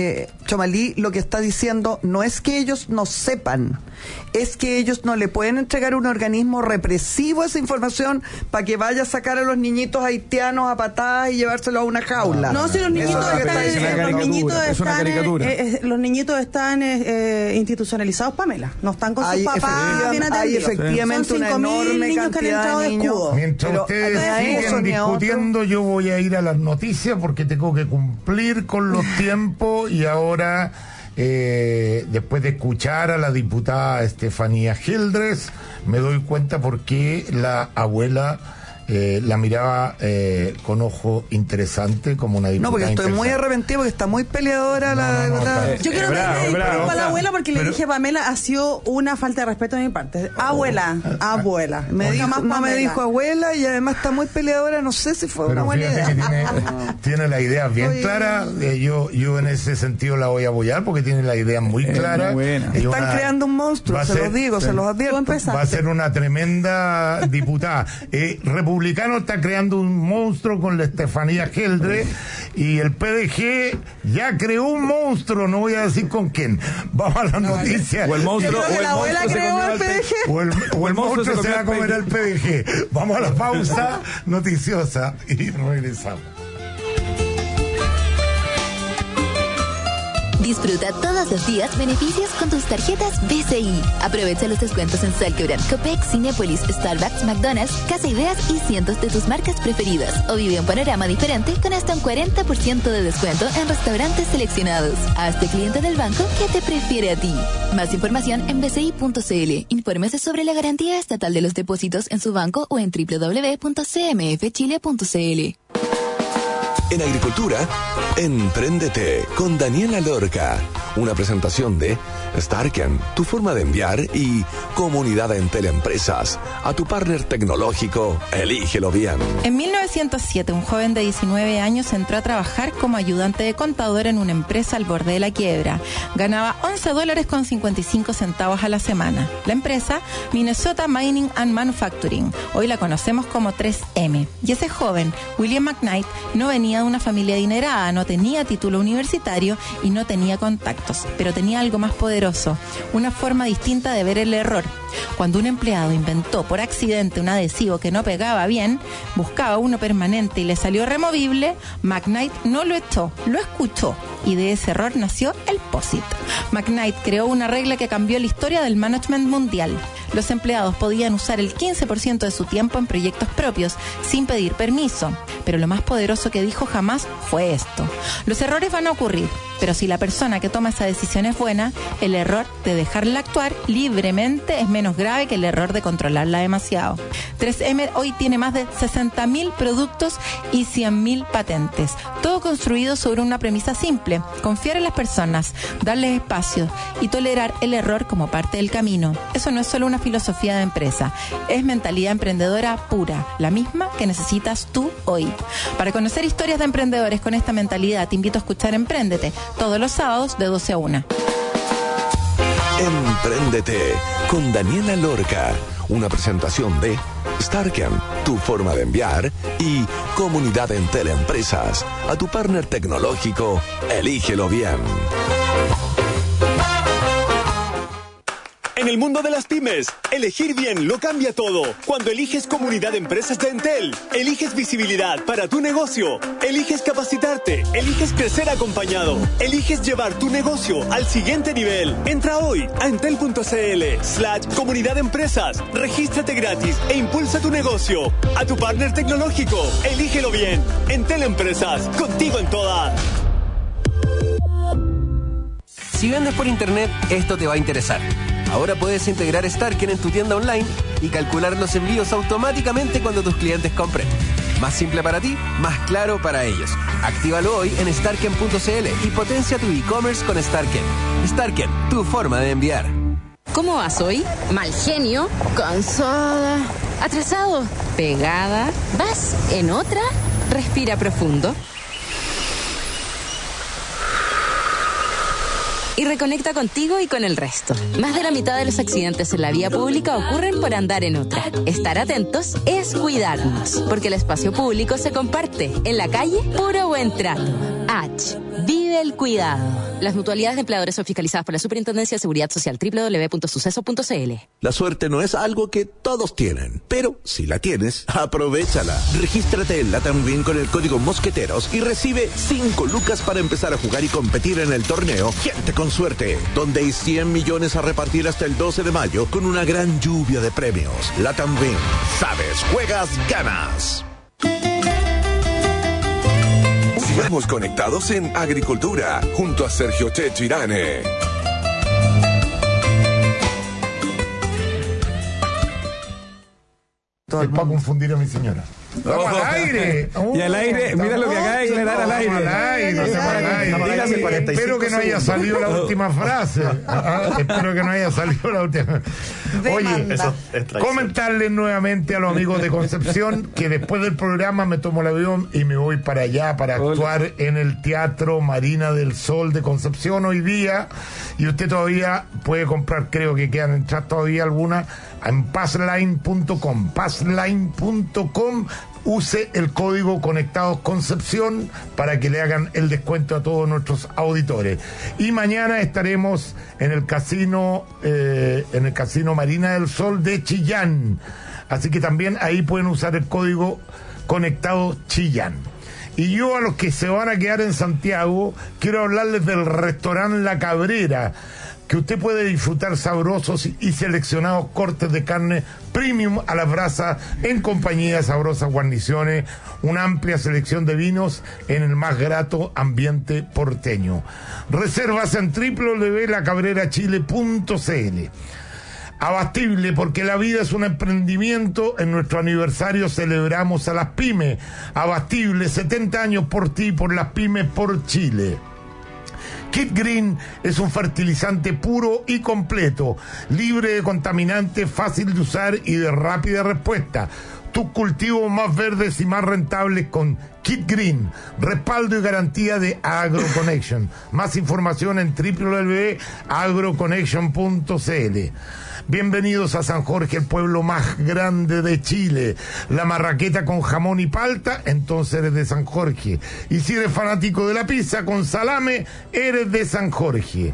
Chomalí lo que está diciendo no es que ellos no sepan, es que ellos no le pueden entregar a un organismo represivo esa información para que vaya a sacar a los niñitos haitianos a patadas y llevárselos a una jaula. No, si los niñitos Eso es lo que están, está diciendo. los niñitos es una están, caricatura. eh, eh, los niñitos están eh, eh, institucionalizados, Pamela. No están con sus Hay papás efectivamente- bien hay atendidos. efectivamente Son una cinco mil enorme niños que han cantidad entrado de de niños. escudo. Mientras Pero ustedes ni a eso, siguen ni a otro. discutiendo, yo voy a ir a las noticias porque tengo que cumplir con los tiempos y ahora, eh, después de escuchar a la diputada Estefanía Gildres, me doy cuenta por qué la abuela eh, la miraba eh, con ojo interesante como una diputada No, porque estoy muy interesante. arrepentida porque está muy peleadora la... no, no, la- está- Yo quiero Es bravo, darle es bravo, disculpas a la está- abuela porque le pero- dije Pamela, ha sido una falta de respeto de mi parte. Abuela, abuela. Me Nunca dijo, más no me Pamela. dijo abuela y además está muy peleadora, no sé si fue una Pero buena fíjate idea. que tiene, tiene la idea bien Oye. clara. eh, yo, yo en ese sentido la voy a apoyar porque tiene la idea muy Es clara. muy buena. Y Están una- creando un monstruo, va a se ser- los digo, se los advierto. Va a ser una tremenda diputada. Eh, Republicano está creando un monstruo con la Estefanía Geldre y el P D G ya creó un monstruo, no voy a decir con quién. Vamos a las noticias. O el monstruo, Yo creo que o el la abuela monstruo se creó comió al al P D G. O el, o el monstruo se, comió va a al comer P D G. al P D G. Vamos a la pausa noticiosa y regresamos. Disfruta todos los días beneficios con tus tarjetas B C I. Aprovecha los descuentos en Salquebran, Copec, Cinépolis, Starbucks, McDonald's, Casa Ideas y cientos de tus marcas preferidas. O vive un panorama diferente con hasta un cuarenta por ciento de descuento en restaurantes seleccionados. Hazte cliente del banco que te prefiere a ti. Más información en b c i punto c l. Infórmese sobre la garantía estatal de los depósitos en su banco o en w w w punto c m f chile punto c l. En Agricultura, Empréndete con Daniela Lorca. Una presentación de Starken, tu forma de enviar, y Comunidad en Teleempresas. A tu partner tecnológico, elígelo bien. En mil novecientos siete, un joven de diecinueve años entró a trabajar como ayudante de contador en una empresa al borde de la quiebra. Ganaba once dólares con cincuenta y cinco centavos a la semana. La empresa, Minnesota Mining and Manufacturing. Hoy la conocemos como tres eme. Y ese joven, William McKnight, no venía de una familia adinerada, no tenía título universitario y no tenía contactos, pero tenía algo más poderoso, una forma distinta de ver el error. Cuando un empleado inventó por accidente un adhesivo que no pegaba bien, buscaba uno permanente y le salió removible, McKnight no lo echó, lo escuchó, y de ese error nació el POSIT. McKnight creó una regla que cambió la historia del management mundial. Los empleados podían usar el quince por ciento de su tiempo en proyectos propios, sin pedir permiso. Pero lo más poderoso que dijo jamás fue esto: los errores van a ocurrir, pero si la persona que toma esa decisión es buena, el error de dejarla actuar libremente es menos grave que el error de controlarla demasiado. tres eme hoy tiene más de sesenta mil productos y cien mil patentes, todo construido sobre una premisa simple: confiar en las personas, darles espacio y tolerar el error como parte del camino. Eso no es solo una filosofía de empresa, es mentalidad emprendedora pura, la misma que necesitas tú hoy. Para conocer historias de emprendedores con esta mentalidad, te invito a escuchar Empréndete todos los sábados de doce a una. Empréndete con Daniela Lorca. Una presentación de Starken, tu forma de enviar, y Comunidad en Teleempresas. A tu partner tecnológico, elígelo bien. En el mundo de las pymes, elegir bien lo cambia todo. Cuando eliges Comunidad de Empresas de Entel, eliges visibilidad para tu negocio, eliges capacitarte, eliges crecer acompañado, eliges llevar tu negocio al siguiente nivel. Entra hoy a entel.cl slash Comunidad de Empresas, regístrate gratis e impulsa tu negocio. A tu partner tecnológico, elígelo bien. Entel Empresas, contigo en todas. Si vendes por internet, esto te va a interesar. Ahora puedes integrar Starken en tu tienda online y calcular los envíos automáticamente cuando tus clientes compren. Más simple para ti, más claro para ellos. Actívalo hoy en starken punto c l y potencia tu e-commerce con Starken. Starken, tu forma de enviar. ¿Cómo vas hoy? Mal genio, cansada, atrasado, pegada. ¿Vas en otra? Respira profundo. Y reconecta contigo y con el resto. Más de la mitad de los accidentes en la vía pública ocurren por andar en otra. Estar atentos es cuidarnos, porque el espacio público se comparte. En la calle, puro buen trato. H. Vive Vive el cuidado. Las mutualidades de empleadores son fiscalizadas por la Superintendencia de Seguridad Social, doble u doble u doble u punto suceso punto c l. La suerte no es algo que todos tienen, pero si la tienes, aprovéchala. Regístrate en Latam Win con el código Mosqueteros y recibe cinco lucas para empezar a jugar y competir en el torneo Gente con Suerte, donde hay cien millones a repartir hasta el doce de mayo con una gran lluvia de premios. Latam Win. Sabes, juegas, ganas. Sigamos conectados en Agricultura, junto a Sergio Chechirane. Es para confundir a mi señora. ¡Vamos al aire! Oh, y al aire, mira lo que acaba de declarar al aire. Al aire, al aire. Espero que no haya salido la última frase. Ah, espero que no haya salido la última. Oye, comentarles nuevamente a los amigos de Concepción que después del programa me tomo el avión y me voy para allá para actuar en el Teatro Marina del Sol de Concepción hoy día. Y usted todavía puede comprar, creo que quedan entradas todavía algunas, en passline punto com. passline punto com. Use el código Conectados Concepción para que le hagan el descuento a todos nuestros auditores. Y mañana estaremos en el casino, eh, en el casino Marina del Sol de Chillán. Así que también ahí pueden usar el código Conectados Chillán. Y yo a los que se van a quedar en Santiago, quiero hablarles del restaurante La Cabrera, que usted puede disfrutar sabrosos y seleccionados cortes de carne premium a las brasas en compañía de sabrosas guarniciones, una amplia selección de vinos en el más grato ambiente porteño. Reservas en doble u doble u doble u punto la cabrera chile punto c l. Abastible, porque la vida es un emprendimiento. En nuestro aniversario celebramos a las pymes. Abastible, setenta años por ti, por las pymes, por Chile. Kit Green es un fertilizante puro y completo, libre de contaminantes, fácil de usar y de rápida respuesta. Tus cultivos más verdes y más rentables con Kit Green. Respaldo y garantía de AgroConnection. Más información en doble u doble u doble u punto agroconnection punto c l. Bienvenidos a San Jorge, el pueblo más grande de Chile. La marraqueta con jamón y palta, entonces eres de San Jorge. Y si eres fanático de la pizza con salame, eres de San Jorge.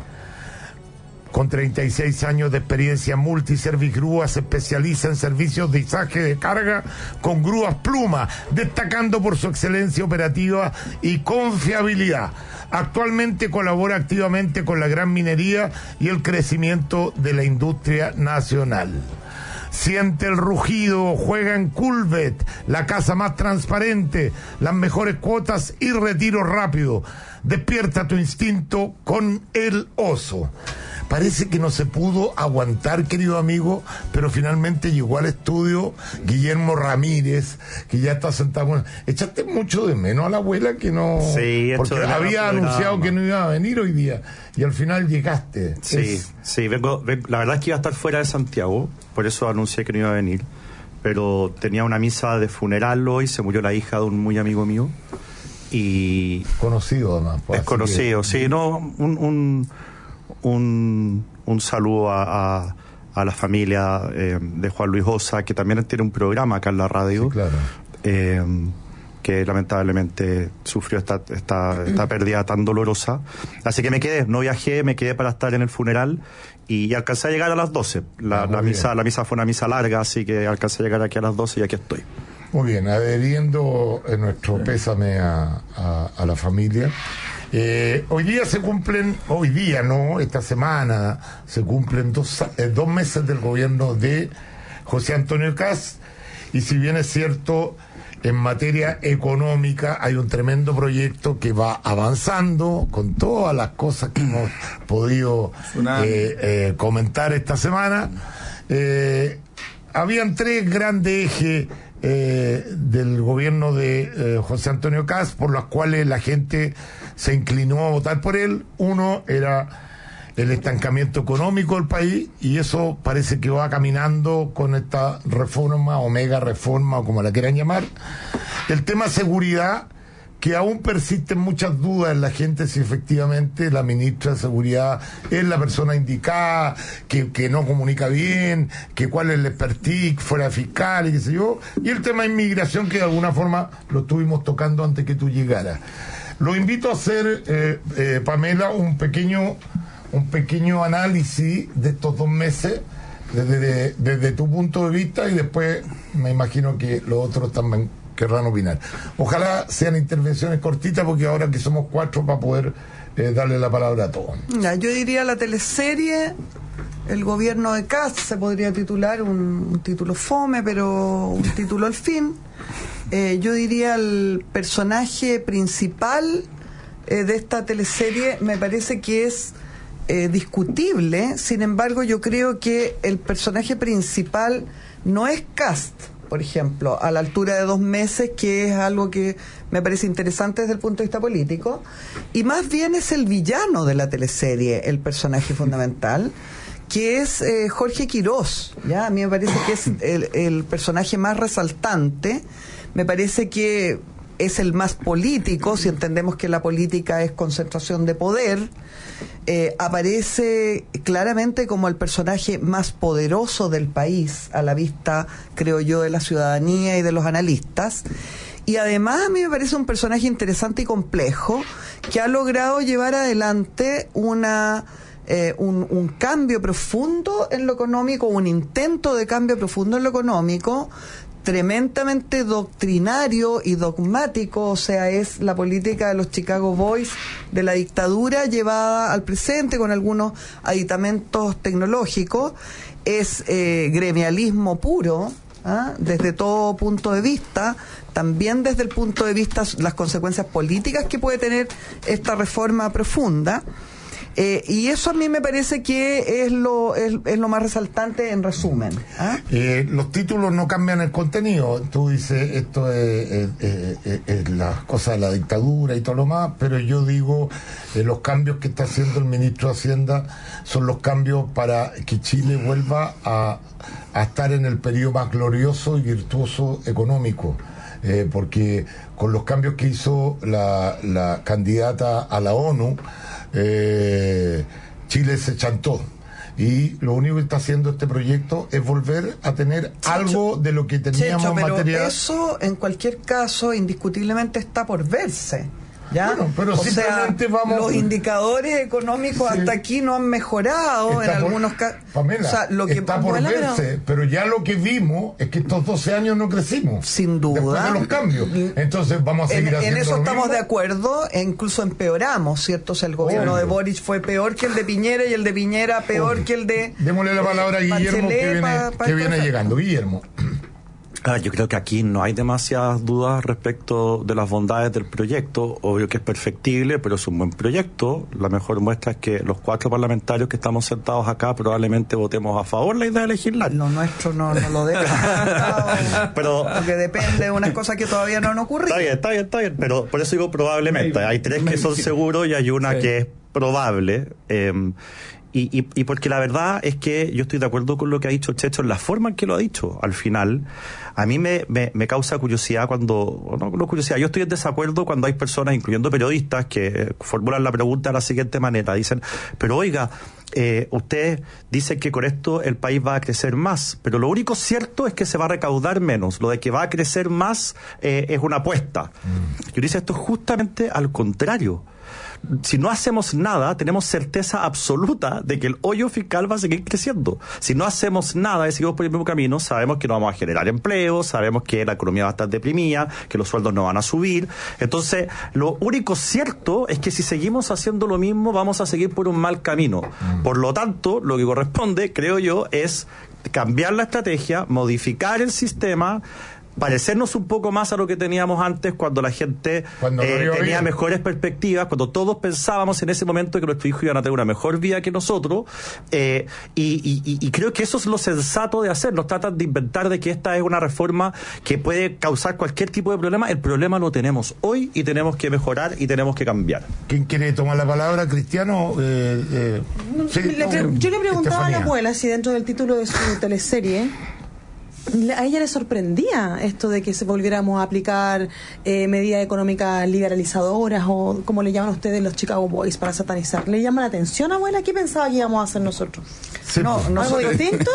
Con treinta y seis años de experiencia, Multiservice Grúas se especializa en servicios de izaje de carga con grúas Pluma, destacando por su excelencia operativa y confiabilidad. Actualmente colabora activamente con la gran minería y el crecimiento de la industria nacional. Siente el rugido, juega en Culvet, la casa más transparente, las mejores cuotas y retiro rápido. Despierta tu instinto con el oso. Parece que no se pudo aguantar, querido amigo, pero finalmente llegó al estudio Guillermo Ramírez, que ya está sentado. Bueno, echaste mucho de menos a la abuela que no... Sí, porque había anunciado que no iba a venir hoy día, y al final llegaste. Sí, es... sí, vengo, vengo, la verdad es que iba a estar fuera de Santiago, por eso anuncié que no iba a venir, pero tenía una misa de funeral hoy, se murió la hija de un muy amigo mío, y... Conocido además. Pues, es conocido, que... sí, no, un... un Un, un saludo a, a, a la familia eh, de Juan Luis Osa, que también tiene un programa acá en la radio, sí, claro. eh, que lamentablemente sufrió esta, esta, esta pérdida tan dolorosa. Así que me quedé, no viajé, me quedé para estar en el funeral y, y alcancé a llegar a las doce. La, ah, la, misa, la misa fue una misa larga, así que alcancé a llegar aquí a las doce y aquí estoy. Muy bien, adheriendo en nuestro pésame a, a, a la familia. Eh, hoy día se cumplen, hoy día no, esta semana se cumplen dos, eh, dos meses del gobierno de José Antonio Kast, y si bien es cierto, en materia económica hay un tremendo proyecto que va avanzando con todas las cosas que hemos podido eh, eh, comentar esta semana. Eh, habían tres grandes ejes eh, del gobierno de eh, José Antonio Kast por los cuales la gente se inclinó a votar por él. Uno era el estancamiento económico del país, y eso parece que va caminando con esta reforma o mega reforma o como la quieran llamar. El tema seguridad, que aún persisten muchas dudas en la gente si efectivamente la ministra de Seguridad es la persona indicada, que, que no comunica bien, que cuál es el expertise, fuera fiscal y qué sé yo. Y el tema de inmigración, que de alguna forma lo estuvimos tocando antes que tú llegaras. Lo invito a hacer, eh, eh, Pamela, un pequeño, un pequeño análisis de estos dos meses desde, desde tu punto de vista, y después me imagino que los otros también querrán opinar. Ojalá sean intervenciones cortitas, porque ahora que somos cuatro, para poder eh, darle la palabra a todos. Ya, yo diría la teleserie, el gobierno de Kast, se podría titular, un, un título fome, pero un título al fin. Eh, yo diría el personaje principal eh, de esta teleserie, me parece que es eh, discutible. Sin embargo, yo creo que el personaje principal no es Kast, por ejemplo, a la altura de dos meses, que es algo que me parece interesante desde el punto de vista político, y más bien es el villano de la teleserie, el personaje fundamental, que es eh, Jorge Quirós. ¿Ya? A mí me parece que es el, el personaje más resaltante, me parece que es el más político, si entendemos que la política es concentración de poder. Eh, aparece claramente como el personaje más poderoso del país, a la vista, creo yo, de la ciudadanía y de los analistas. Y además a mí me parece un personaje interesante y complejo, que ha logrado llevar adelante una eh, un, un cambio profundo en lo económico, un intento de cambio profundo en lo económico, tremendamente doctrinario y dogmático. O sea, es la política de los Chicago Boys de la dictadura llevada al presente con algunos aditamentos tecnológicos. Es eh, gremialismo puro, ¿ah? Desde todo punto de vista, también desde el punto de vista las consecuencias políticas que puede tener esta reforma profunda. Eh, y eso a mí me parece que es lo es, es lo más resaltante en resumen. ¿Ah? Eh, los títulos no cambian el contenido. Tú dices, esto es, es, es, es, es la cosa de la dictadura y todo lo más, pero yo digo, eh, los cambios que está haciendo el ministro de Hacienda son los cambios para que Chile vuelva a, a estar en el periodo más glorioso y virtuoso económico. Eh, porque con los cambios que hizo la, la candidata a la ONU, Eh, Chile se chantó, y lo único que está haciendo este proyecto es volver a tener Checho, algo de lo que teníamos Checho, pero material. Eso en cualquier caso indiscutiblemente está por verse. ¿Ya? Bueno, pero o simplemente sea, vamos... los indicadores económicos sí. hasta aquí no han mejorado está en por, algunos casos. Pamela, o sea, lo que, está por bueno, verse, pero... pero ya lo que vimos es que estos doce años no crecimos. Sin duda. Después de los cambios. Entonces vamos a seguir en, haciendo en eso lo estamos mismo. de acuerdo, e incluso empeoramos, ¿cierto? O sea, el gobierno Obvio. de Boric fue peor que el de Piñera, y el de Piñera peor Obvio. que el de... Démosle la palabra eh, a Guillermo, Bachelet, que viene, pa, pa que viene llegando. Guillermo. Ah, yo creo que aquí no hay demasiadas dudas respecto de las bondades del proyecto. Obvio que es perfectible, pero es un buen proyecto. La mejor muestra es que los cuatro parlamentarios que estamos sentados acá probablemente votemos a favor la idea de legislar. Lo nuestro no, no lo deja. Pero porque depende de unas cosas que todavía no han ocurrido. Está bien, está bien, está bien. Pero por eso digo probablemente. Hay tres que son seguros y hay una sí. que es probable. Eh, Y, y, y porque la verdad es que yo estoy de acuerdo con lo que ha dicho Checho en la forma en que lo ha dicho. Al final, a mí me, me, me causa curiosidad cuando... No, no curiosidad, yo estoy en desacuerdo cuando hay personas, incluyendo periodistas, que formulan la pregunta de la siguiente manera. Dicen, pero oiga, eh, usted dice que con esto el país va a crecer más, pero lo único cierto es que se va a recaudar menos. Lo de que va a crecer más eh, es una apuesta. Mm. Yo dice, esto es justamente al contrario. Si no hacemos nada, tenemos certeza absoluta de que el hoyo fiscal va a seguir creciendo. Si no hacemos nada y seguimos por el mismo camino, sabemos que no vamos a generar empleo, sabemos que la economía va a estar deprimida, que los sueldos no van a subir. Entonces, lo único cierto es que si seguimos haciendo lo mismo, vamos a seguir por un mal camino. Por lo tanto, lo que corresponde, creo yo, es cambiar la estrategia, modificar el sistema, parecernos un poco más a lo que teníamos antes, cuando la gente cuando eh, tenía bien. mejores perspectivas, cuando todos pensábamos en ese momento que nuestros hijos iban a tener una mejor vida que nosotros, eh, y, y, y creo que eso es lo sensato de hacer. Nos tratan de inventar de que esta es una reforma que puede causar cualquier tipo de problema. El problema lo tenemos hoy y tenemos que mejorar y tenemos que cambiar. ¿Quién quiere tomar la palabra? Cristiano. Eh, eh, no, sí, le, no, yo le preguntaba Estefanía. a la abuela si dentro del título de su teleserie a ella le sorprendía esto de que se volviéramos a aplicar eh, medidas económicas liberalizadoras o como le llaman ustedes los Chicago Boys para satanizar. ¿Le llama la atención, abuela? ¿Qué pensaba que íbamos a hacer nosotros? Sí, no, ¿Algo nosotros, distinto?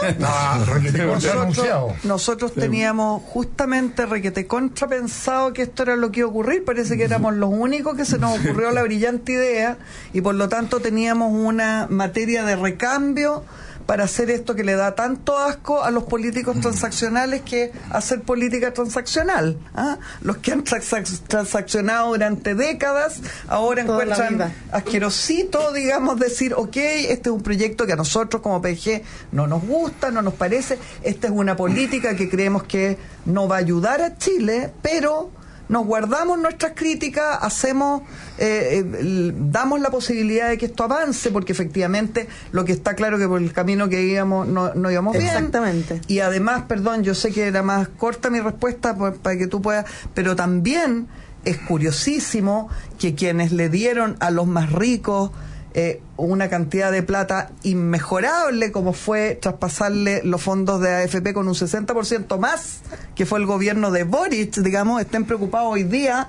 No, nosotros, nosotros teníamos justamente requete contra pensado que esto era lo que iba a ocurrir. Parece que éramos los únicos que se nos ocurrió la brillante idea y por lo tanto teníamos una materia de recambio para hacer esto que le da tanto asco a los políticos transaccionales, que es hacer política transaccional. ¿Ah? Los que han transac- transaccionado durante décadas ahora Toda encuentran asquerosito, digamos, decir, ok, este es un proyecto que a nosotros como P G no nos gusta, no nos parece, esta es una política que creemos que no va a ayudar a Chile, pero nos guardamos nuestras críticas, hacemos, eh, eh, damos la posibilidad de que esto avance, porque efectivamente lo que está claro que por el camino que íbamos no, no íbamos bien. Exactamente. Y además, perdón, yo sé que era más corta mi respuesta por, para que tú puedas, pero también es curiosísimo que quienes le dieron a los más ricos Eh, una cantidad de plata inmejorable como fue traspasarle los fondos de A F P con un sesenta por ciento más, que fue el gobierno de Boric, digamos, estén preocupados hoy día.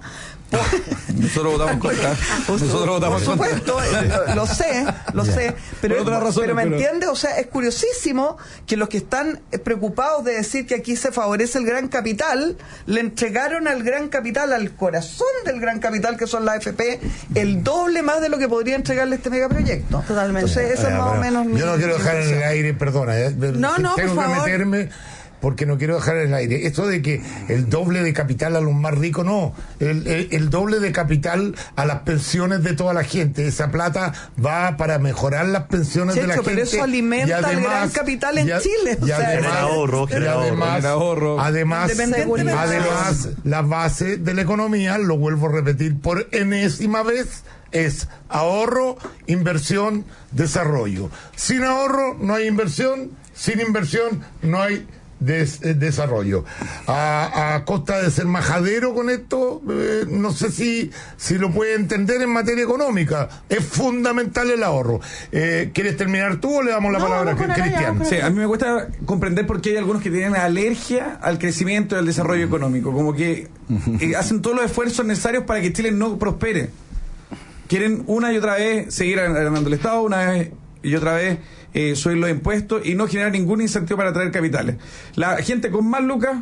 Nosotros votamos en contra. Nosotros votamos Por en contra. supuesto, lo, lo sé, lo Ya. sé, pero, Por otras razones, pero me pero- entiendes, o sea, es curiosísimo que los que están preocupados de decir que aquí se favorece el gran capital, le entregaron al gran capital, al corazón del gran capital que son las A F P, el doble más de lo que podría entregarle este megaproyecto. Totalmente. Entonces, eso es más o menos mi- Yo no quiero mi dejar en el impresión. aire, perdona, eh, No, no, tengo por que favor. meterme porque no quiero dejar en el aire. Esto de que el doble de capital a los más ricos, no. El, el, el doble de capital a las pensiones de toda la gente. Esa plata va para mejorar las pensiones de la Checho, gente. pero eso alimenta y además- al gran capital en y a- Chile. o Y sea, además, genera ahorro, y genera ahorro, además, genera ahorro. además, Independientemente de además, eso. la base de la economía, lo vuelvo a repetir por enésima vez, es ahorro, inversión, desarrollo. Sin ahorro no hay inversión, sin inversión no hay des- eh, desarrollo. A, a costa de ser majadero con esto, eh, no sé si, si lo puede entender en materia económica. Es fundamental el ahorro. Eh, ¿Quieres terminar tú o le damos la No, palabra a vamos con Araya, Cristian? vamos con Sí, a mí me cuesta comprender por qué hay algunos que tienen alergia al crecimiento y al desarrollo económico, como que eh, hacen todos los esfuerzos necesarios para que Chile no prospere. Quieren una y otra vez seguir agrandando el Estado, una vez y otra vez eh, subir los impuestos y no generar ningún incentivo para atraer capitales. La gente con más lucas,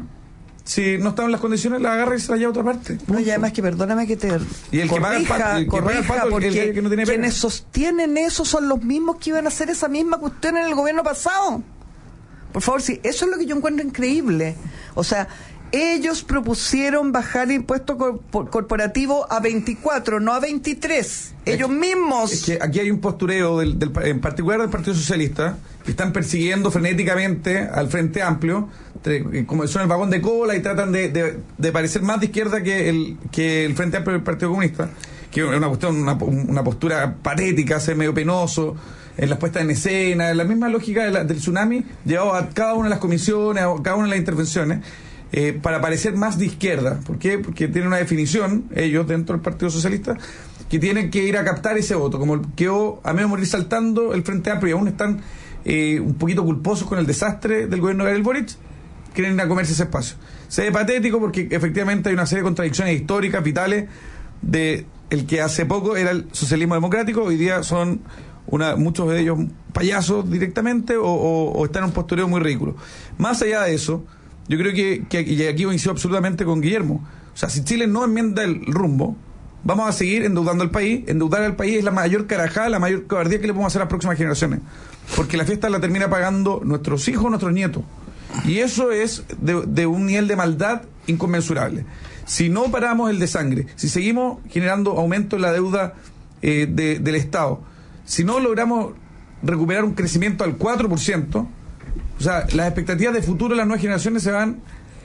si no están en las condiciones, la agarra y se la lleva a otra parte. No, y además que perdóname que te Y el que paga el corrija, pato- el que paga el corrija, pato, el- porque el que no tiene pena. quienes sostienen eso son los mismos que iban a hacer esa misma cuestión en el gobierno pasado. Por favor, sí, eso es lo que yo encuentro increíble. O sea, ellos propusieron bajar el impuesto cor- corporativo a veinticuatro, no a veintitrés. Ellos mismos. Es que aquí hay un postureo, del, del- en particular del Partido Socialista, que están persiguiendo frenéticamente al Frente Amplio, tre- como son el vagón de cola y tratan de, de, de parecer más de izquierda que el, que el Frente Amplio del Partido Comunista, que es una cuestión, una, una postura patética, ser medio penoso, en las puestas en escena, en la misma lógica de la- del tsunami, llevado a cada una de las comisiones, a cada una de las intervenciones, eh, para parecer más de izquierda. ¿Por qué? Porque tienen una definición, ellos dentro del Partido Socialista, que tienen que ir a captar ese voto, como quedó a medio morir saltando el Frente Amplio y aún están eh, un poquito culposos con el desastre del gobierno de Gabriel Boric, quieren ir a comerse ese espacio. Se ve patético porque efectivamente hay una serie de contradicciones históricas, vitales, de el que hace poco era el socialismo democrático, hoy día son una, muchos de ellos payasos directamente o, o, o están en un postureo muy ridículo. Más allá de eso, yo creo que, que y aquí coincido absolutamente con Guillermo, o sea, si Chile no enmienda el rumbo, vamos a seguir endeudando al país. Endeudar al país es la mayor carajada, la mayor cobardía que le podemos hacer a las próximas generaciones, porque la fiesta la termina pagando nuestros hijos, nuestros nietos, y eso es de, de un nivel de maldad inconmensurable. Si no paramos el desangre, si seguimos generando aumento en la deuda eh, de, del Estado, si no logramos recuperar un crecimiento al cuatro por ciento, o sea, las expectativas de futuro de las nuevas generaciones se van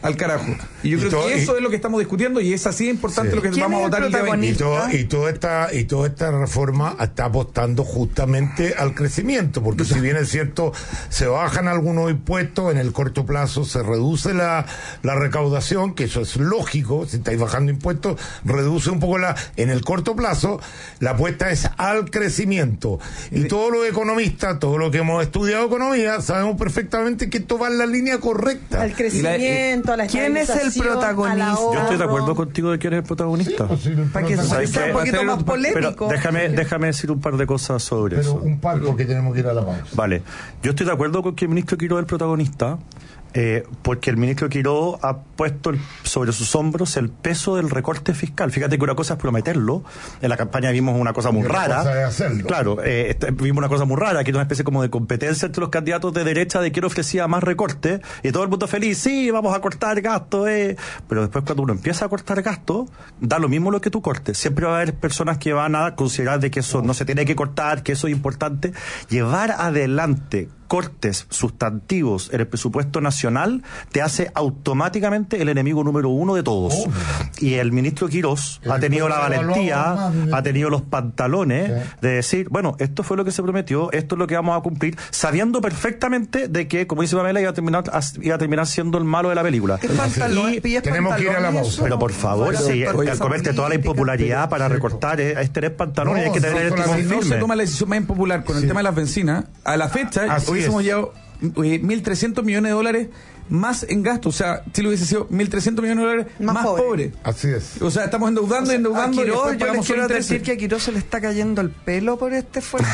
al carajo. Y yo Y creo todo- que eso y- es lo que estamos discutiendo y es así importante Sí. lo que ¿Quién vamos a es el votar el día veinte. Y, todo- y toda esta y toda esta reforma está apostando justamente al crecimiento, porque si bien es cierto, se bajan algunos impuestos, en el corto plazo se reduce la, la recaudación, que eso es lógico, si estáis bajando impuestos, reduce un poco la... En el corto plazo, la apuesta es al crecimiento. Y todos los economistas, todos los que hemos estudiado economía, sabemos perfectamente que esto va en la línea correcta. Al crecimiento, a la ¿Quién es el estabilización, protagonista? al ahorro. Yo estoy de acuerdo contigo de quién es el protagonista. Para que ¿Sabes sea qué? un poquito más polémico. Pero déjame, déjame decir un par de cosas sobre Pero eso. un par, porque tenemos que ir a la pausa. Vale, yo estoy de acuerdo con que el ministro Quiró es el protagonista, eh, porque el ministro Quiró ha puesto el- sobre sus hombros el peso del recorte fiscal. Fíjate que una cosa es prometerlo, en la campaña vimos una cosa muy Y otra rara. cosa es hacerlo. Claro, eh, este, vimos una cosa muy rara, que era una especie como de competencia entre los candidatos de derecha de quién ofrecía más recorte, y todo el mundo feliz, sí, vamos a cortar gastos, eh. Pero después cuando uno empieza a cortar gastos, da lo mismo lo que tú cortes. Siempre va a haber personas que van a considerar de que eso no se tiene que cortar, que eso es importante. Llevar adelante cortes sustantivos en el presupuesto nacional te hace automáticamente el enemigo número uno de todos. Oh. Y el ministro Quirós ha tenido la valentía, ha tenido los pantalones de decir, bueno, esto fue lo que se prometió, esto es lo que vamos a cumplir, sabiendo perfectamente de que, como dice Pamela, iba a terminar, iba a terminar siendo el malo de la película. ¿Qué pantalón? Y- ¿Pillas tenemos que ir a la pantalones, pausa. eso? pero por favor, Fuera si de al parte comerte toda la política. impopularidad para recortar es, es tener pantalones, No, hay que tener no, el con la timón Si no firme. se toma la decisión más impopular con el Sí. tema de las bencinas, a la fecha Así hubiésemos es. llevado eh, mil trescientos millones de dólares más en gasto. O sea, Chile hubiese sido mil trescientos millones de dólares Más más, pobre. pobre. Así es. O sea, estamos endeudando y A endeudando y Quirós, después yo les pagamos solo quiero intereses. decir que a Quirós se le está cayendo el pelo por este esfuerzo.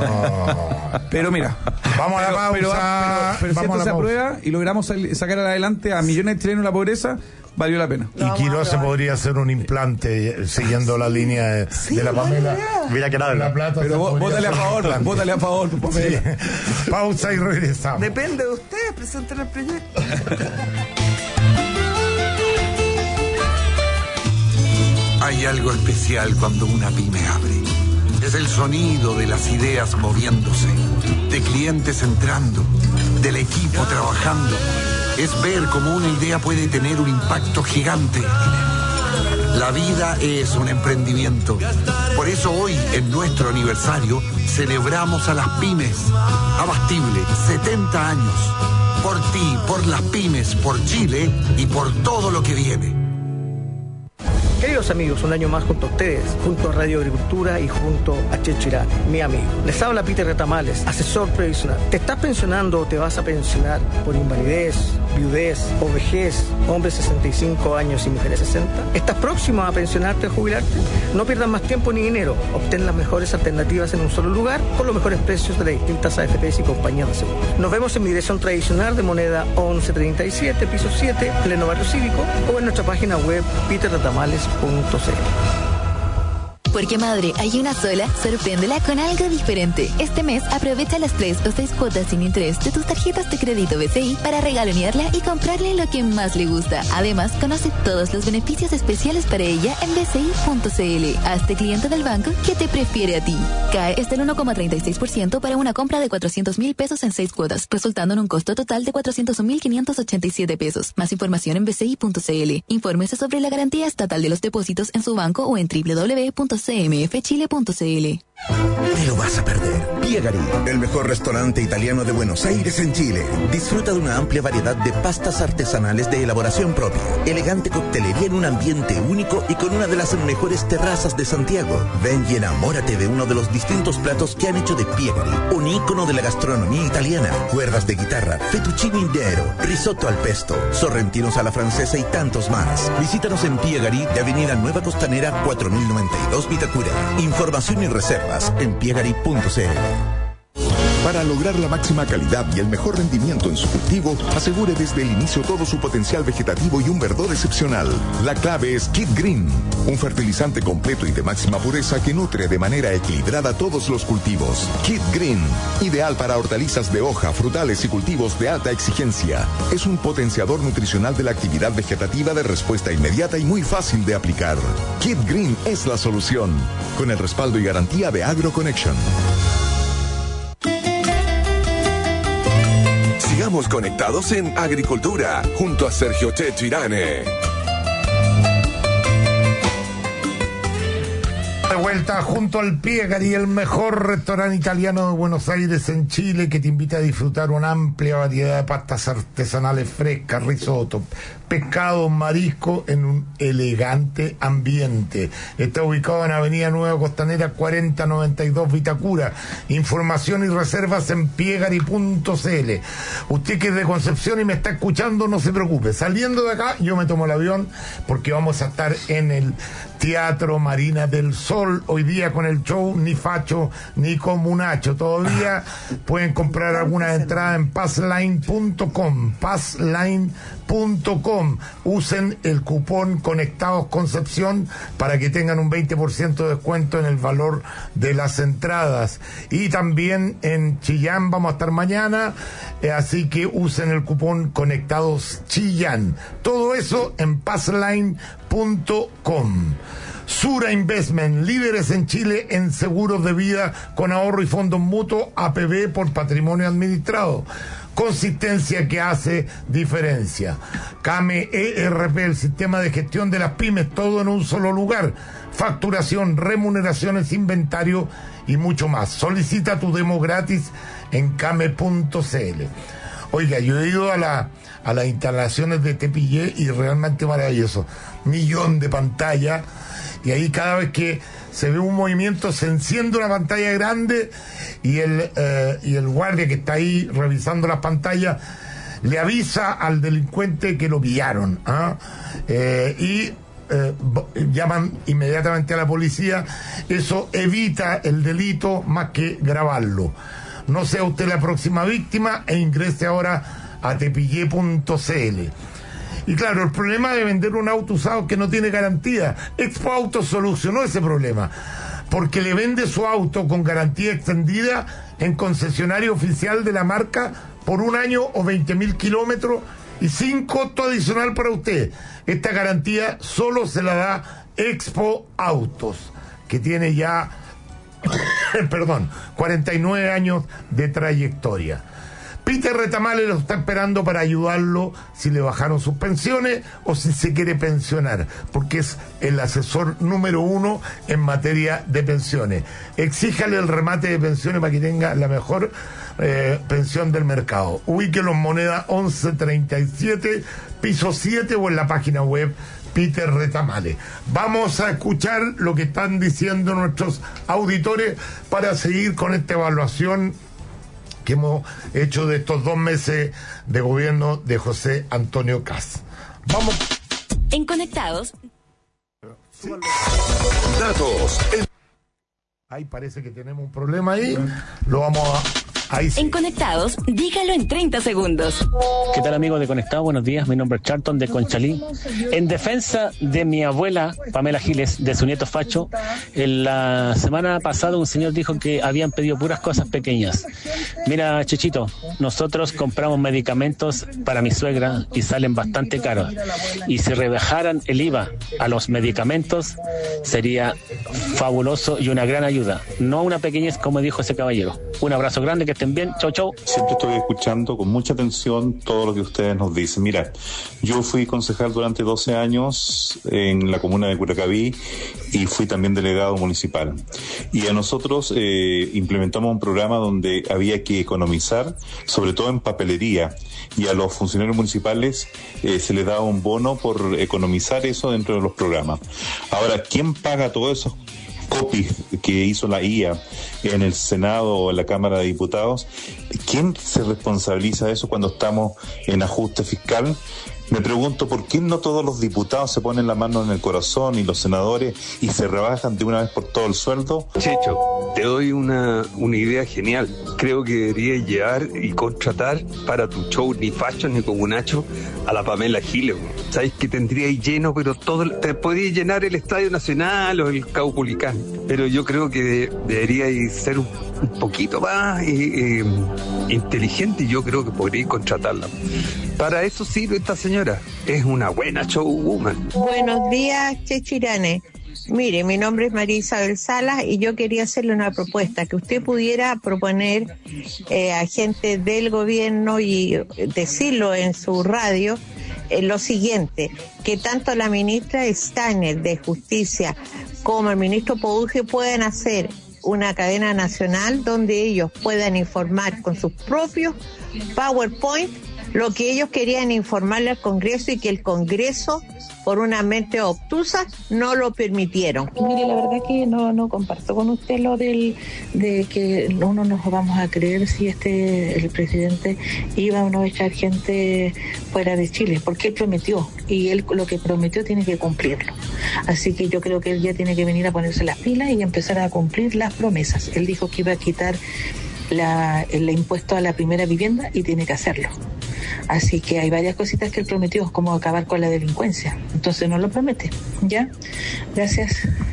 que- Pero mira, Vamos a la pero, pausa. pero, pero, pero si Vamos esto a la se pausa. aprueba y logramos sal- sacar adelante a millones de chilenos de la pobreza, valió la pena. Y Quirós se podría hacer un implante eh, siguiendo la línea de, de la Pamela. Mira que nada. La plata Pero se vos- podría vótale a hacer un favor, implante. vótale a favor, Pamela. Sí. Pausa y regresamos. Depende de ustedes, presenten el proyecto. Hay algo especial cuando una pyme abre. Es el sonido de las ideas moviéndose, de clientes entrando, del equipo trabajando. Es ver cómo una idea puede tener un impacto gigante. La vida es un emprendimiento. Por eso hoy, en nuestro aniversario, celebramos a las pymes. Abastible, setenta años. Por ti, por las pymes, por Chile y por todo lo que viene. Queridos amigos, un año más junto a ustedes, junto a Radio Agricultura y junto a Checho Irán, mi amigo. Les habla Peter Retamales, asesor previsional. ¿Te estás pensionando o te vas a pensionar por invalidez, viudez o vejez, hombres sesenta y cinco años y mujeres sesenta? ¿Estás próximo a pensionarte o jubilarte? No pierdas más tiempo ni dinero. Obtén las mejores alternativas en un solo lugar con los mejores precios de las distintas A F Pes y compañías de seguro. Nos vemos en mi dirección tradicional de moneda once treinta y siete, piso siete, pleno barrio cívico, o en nuestra página web peter retamales punto c l. Porque madre, hay una sola, sorpréndela con algo diferente. Este mes aprovecha las tres o seis cuotas sin interés de tus tarjetas de crédito B C I para regalonearla y comprarle lo que más le gusta. Además, conoce todos los beneficios especiales para ella en b c i punto c l. Hazte cliente del banco que te prefiere a ti. C A E es del uno coma treinta y seis por ciento para una compra de cuatrocientos mil pesos en seis cuotas, resultando en un costo total de cuatrocientos mil quinientos ochenta y siete pesos. Más información en b c i punto c l. Infórmese sobre la garantía estatal de los depósitos en su banco o en w w w punto c m f chile punto c l. Te lo vas a perder. Piegari, el mejor restaurante italiano de Buenos Aires en Chile. Disfruta de una amplia variedad de pastas artesanales de elaboración propia, elegante coctelería en un ambiente único y con una de las mejores terrazas de Santiago. Ven y enamórate de uno de los distintos platos que han hecho de Piegari un ícono de la gastronomía italiana. Cuerdas de guitarra, fettuccine nero, risotto al pesto, sorrentinos a la francesa y tantos más. Visítanos en Piegari de Avenida Nueva Costanera cuatro mil noventa y dos Vitacura. Información y reservas en piegari punto c l. Para lograr la máxima calidad y el mejor rendimiento en su cultivo, asegure desde el inicio todo su potencial vegetativo y un verdor excepcional. La clave es Kid Green, un fertilizante completo y de máxima pureza que nutre de manera equilibrada todos los cultivos. Kid Green, ideal para hortalizas de hoja, frutales y cultivos de alta exigencia. Es un potenciador nutricional de la actividad vegetativa de respuesta inmediata y muy fácil de aplicar. Kid Green es la solución, con el respaldo y garantía de AgroConnection. Si Sigamos conectados en Agricultura, junto a Sergio Checho Irane. De vuelta junto al Piegari, el mejor restaurante italiano de Buenos Aires en Chile, que te invita a disfrutar una amplia variedad de pastas artesanales frescas, risotto, pescado, marisco en un elegante ambiente. Está ubicado en Avenida Nueva Costanera cuarenta noventa y dos Vitacura. Información y reservas en piegari punto c l. Usted que es de Concepción y me está escuchando, no se preocupe. Saliendo de acá, yo me tomo el avión porque vamos a estar en el Teatro Marina del Sol hoy día con el show Ni Facho ni Comunacho. Todavía pueden comprar algunas entradas en passline punto com. passline punto com. Usen el cupón Conectados Concepción para que tengan un veinte por ciento de descuento en el valor de las entradas. Y también en Chillán vamos a estar mañana, eh, así que usen el cupón Conectados Chillán. Todo eso en passline punto com. Sura Investment, líderes en Chile en seguros de vida con ahorro y fondos mutuos, A P B por patrimonio administrado. Consistencia que hace diferencia. Came E R P, el sistema de gestión de las pymes, todo en un solo lugar. Facturación, remuneraciones, inventario y mucho más. Solicita tu demo gratis en came punto c l. Oiga, yo he ido a la a las instalaciones de Tepillé y realmente maravilloso. Millón de pantallas, y ahí cada vez que se ve un movimiento se enciende una pantalla grande y el eh, y el guardia que está ahí revisando las pantallas le avisa al delincuente que lo pillaron, ¿ah? eh, y eh, llaman inmediatamente a la policía. Eso evita el delito más que grabarlo. No sea usted la próxima víctima e ingrese ahora a tepillé punto c l. Y claro, el problema de vender un auto usado que no tiene garantía. Expo Auto solucionó ese problema, porque le vende su auto con garantía extendida en concesionario oficial de la marca por un año o veinte mil kilómetros y sin costo adicional para usted. Esta garantía solo se la da Expo Autos, que tiene ya, perdón, cuarenta y nueve años de trayectoria. Peter Retamales lo está esperando para ayudarlo si le bajaron sus pensiones o si se quiere pensionar, porque es el asesor número uno en materia de pensiones. Exíjale el remate de pensiones para que tenga la mejor eh, pensión del mercado. Ubíquelo en Moneda once treinta y siete, piso siete, o en la página web Peter Retamales. Vamos a escuchar lo que están diciendo nuestros auditores para seguir con esta evaluación que hemos hecho de estos dos meses de gobierno de José Antonio Kast. Vamos. En Conectados. Sí. Datos. Ahí parece que tenemos un problema ahí. Lo vamos a... Ahí sí. En Conectados, dígalo en treinta segundos. ¿Qué tal, amigos de Conectados? Buenos días, mi nombre es Charlton de Conchalí. En defensa de mi abuela, Pamela Giles, de su nieto Facho, en la semana pasada un señor dijo que habían pedido puras cosas pequeñas. Mira, Chechito, nosotros compramos medicamentos para mi suegra y salen bastante caros. Y si rebajaran el I V A a los medicamentos, sería fabuloso y una gran ayuda. No una pequeñez, como dijo ese caballero. Un abrazo grande, que estén bien. Chau, chau. Siempre estoy escuchando con mucha atención todo lo que ustedes nos dicen. Mira, yo fui concejal durante doce años en la comuna de Curacaví y fui también delegado municipal. Y a nosotros eh, implementamos un programa donde había que economizar, sobre todo en papelería, y a los funcionarios municipales eh, se les daba un bono por economizar eso dentro de los programas. Ahora, ¿quién paga todo eso? Copies que hizo la I A en el Senado o en la Cámara de Diputados, ¿quién se responsabiliza de eso cuando estamos en ajuste fiscal? Me pregunto por qué no todos los diputados se ponen la mano en el corazón y los senadores y se rebajan de una vez por todo el sueldo. Checho, te doy una, una idea genial. Creo que deberías llevar y contratar para tu show Ni Facho ni Comunacho a la Pamela Giles. Sabes que tendría ahí lleno, pero todo te podría llenar el Estadio Nacional o el Caupolicán. Pero yo creo que de, debería ser un, un poquito más eh, eh, inteligente, y yo creo que podría contratarla. Para eso sirve esta señora. Es una buena showwoman. Buenos días, Checho Irane. Mire, mi nombre es María Isabel Salas y yo quería hacerle una propuesta, que usted pudiera proponer eh, a gente del gobierno y decirlo en su radio, eh, lo siguiente, que tanto la ministra Steiner de Justicia como el ministro Pouge puedan hacer una cadena nacional donde ellos puedan informar con sus propios PowerPoint lo que ellos querían informarle al Congreso y que el Congreso, por una mente obtusa, no lo permitieron. Mire, la verdad que no no comparto con usted lo del de que no nos vamos a creer si este el presidente iba o no a echar gente fuera de Chile, porque él prometió y él lo que prometió tiene que cumplirlo. Así que yo creo que él ya tiene que venir a ponerse las pilas y empezar a cumplir las promesas. Él dijo que iba a quitar la, el impuesto a la primera vivienda y tiene que hacerlo. Así que hay varias cositas que él prometió, como acabar con la delincuencia. Entonces no lo promete. ¿Ya? Gracias.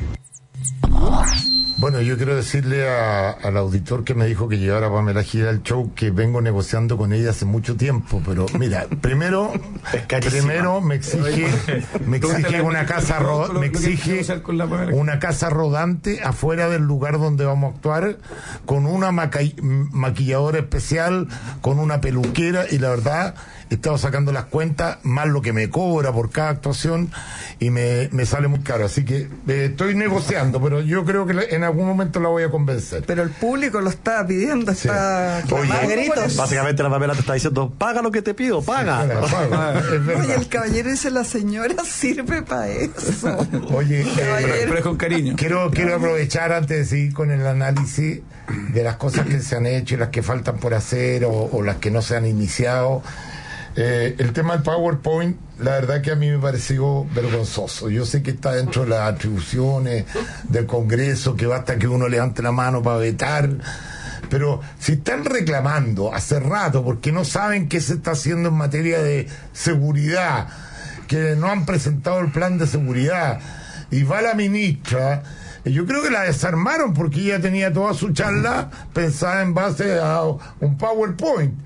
Bueno, yo quiero decirle a, al auditor que me dijo que llevara a Pamela Giles al show que vengo negociando con ella hace mucho tiempo, pero mira, primero primero me exige me exige una casa ro, me exige una casa rodante afuera del lugar donde vamos a actuar, con una maqui- maquilladora especial, con una peluquera, y la verdad he estado sacando las cuentas, más lo que me cobra por cada actuación, y me, me sale muy caro. Así que eh, estoy negociando, pero yo creo que en algún momento la voy a convencer. Pero el público lo está pidiendo, Sí. está Oye, a gritos. básicamente la Pamela te está diciendo, paga lo que te pido, paga. Oye, el caballero dice, la señora sirve para eso. Oye, eh, pero es con cariño. Quiero, quiero aprovechar antes de seguir con el análisis de las cosas que se han hecho y las que faltan por hacer, o, o las que no se han iniciado. Eh, el tema del PowerPoint, la verdad que a mí me pareció vergonzoso. Yo sé que está dentro de las atribuciones del Congreso, que basta que uno levante la mano para vetar, pero si están reclamando hace rato porque no saben qué se está haciendo en materia de seguridad, que no han presentado el plan de seguridad, y va la ministra, yo creo que la desarmaron porque ella tenía toda su charla pensada en base a un PowerPoint,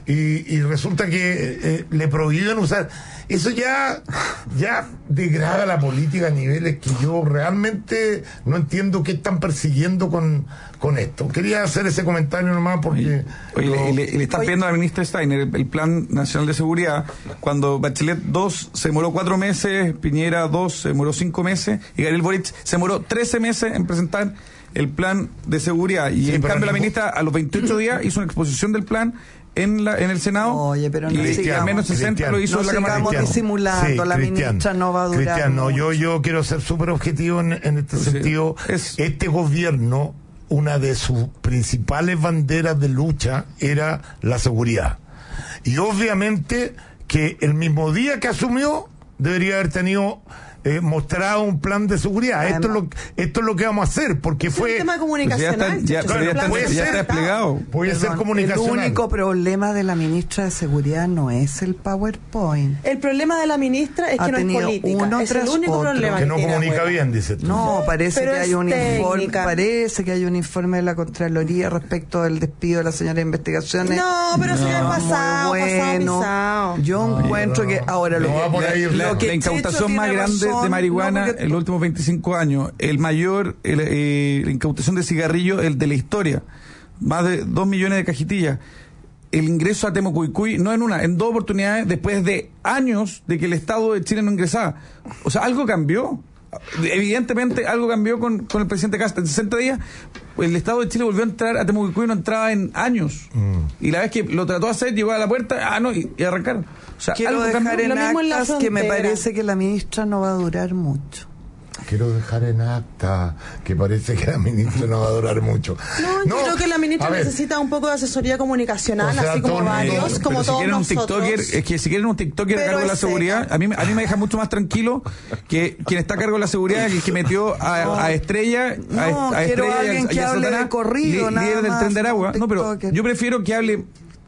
y, y resulta que eh, le prohíben usar eso. Ya ya degrada la política a niveles que yo realmente no entiendo qué están persiguiendo con, con esto. Quería hacer ese comentario nomás porque... Oye, lo... le, le, le están pidiendo a la ministra Steiner el, el Plan Nacional de Seguridad, cuando Bachelet dos se demoró cuatro meses, Piñera dos se demoró cinco meses, y Gabriel Boric se demoró trece meses en presentar el plan de seguridad. Y sí, en cambio la ministra a los veintiocho días hizo una exposición del plan en la en el Senado. Oye, pero no y sigamos, al menos sesenta Cristian, lo hizo no en la Cámara. sigamos disimulando, Sí, la Cristian, ministra no va a durar. Cristian, no, mucho. yo, yo quiero ser súper objetivo en, en este Sí, sentido. es- Este gobierno, una de sus principales banderas de lucha era la seguridad. Y obviamente que el mismo día que asumió debería haber tenido eh, mostrado un plan de seguridad. Esto es, lo, esto es lo que vamos a hacer, porque Es fue... un tema comunicacional. ya está- ya- Chucho, pero ya el está- plan puede de ya ser- está desplegado. Puede ser Perdón, comunicacional. el único problema de la ministra de Seguridad no es el PowerPoint. El problema de la ministra es Ha que no es tenido política. uno Es el tras único otro. problema Que que no tiene, comunica abuela. bien, dices tú. No, parece pero que hay es un informe, técnica. parece que hay un informe de la Contraloría respecto del despido de la señora de investigaciones. No, pero eso ya es Muy pasado, pasado, pisado. Yo encuentro que ahora lo no va por que, ahí. La, lo que la incautación Checho más tiene grande razón, de marihuana no, porque- en los últimos veinticinco años, el mayor, el, eh, la incautación de cigarrillos, el de la historia, más de dos millones de cajetillas. El ingreso a Temucuicui, no en una, en dos oportunidades, después de años de que el Estado de Chile no ingresaba. O sea, algo cambió. Evidentemente algo cambió con, con el presidente Castro. En sesenta días el Estado de Chile volvió a entrar a Temucuicui, no entraba en años. Mm. Y la vez que lo trató de hacer, llegó a la puerta, ah no, y, y arrancaron. O sea, Quiero algo dejar cambió. en Lo mismo en la actas que me frontera. parece que la ministra no va a durar mucho. Quiero dejar en acta que parece que la ministra no va a durar mucho. No, yo creo que la ministra a ver, necesita un poco de asesoría comunicacional, O sea, así como todo el mundo- varios, Pero como si todos quieren un nosotros. TikToker, es que si quieren un TikToker a Pero cargo de la es seguridad, seca. a mí, a mí me deja mucho más tranquilo que quien está a cargo de la seguridad, el que metió a, No. a Estrella, No, a, a quiero Estrella alguien y a, que y a hable Satanás, de corrido, nada líder del más, tren de Aragua. no No, pero TikToker. yo prefiero que hable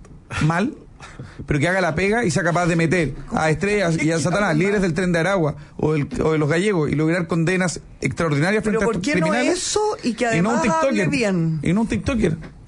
mal, pero que haga la pega y sea capaz de meter a Estrellas y a Satanás, líderes del tren de Aragua o, el, o de los gallegos, y lograr condenas extraordinarias frente Pero a ¿por estos qué no criminales. eso y que Y no un además hable TikToker. bien? Y no un TikToker.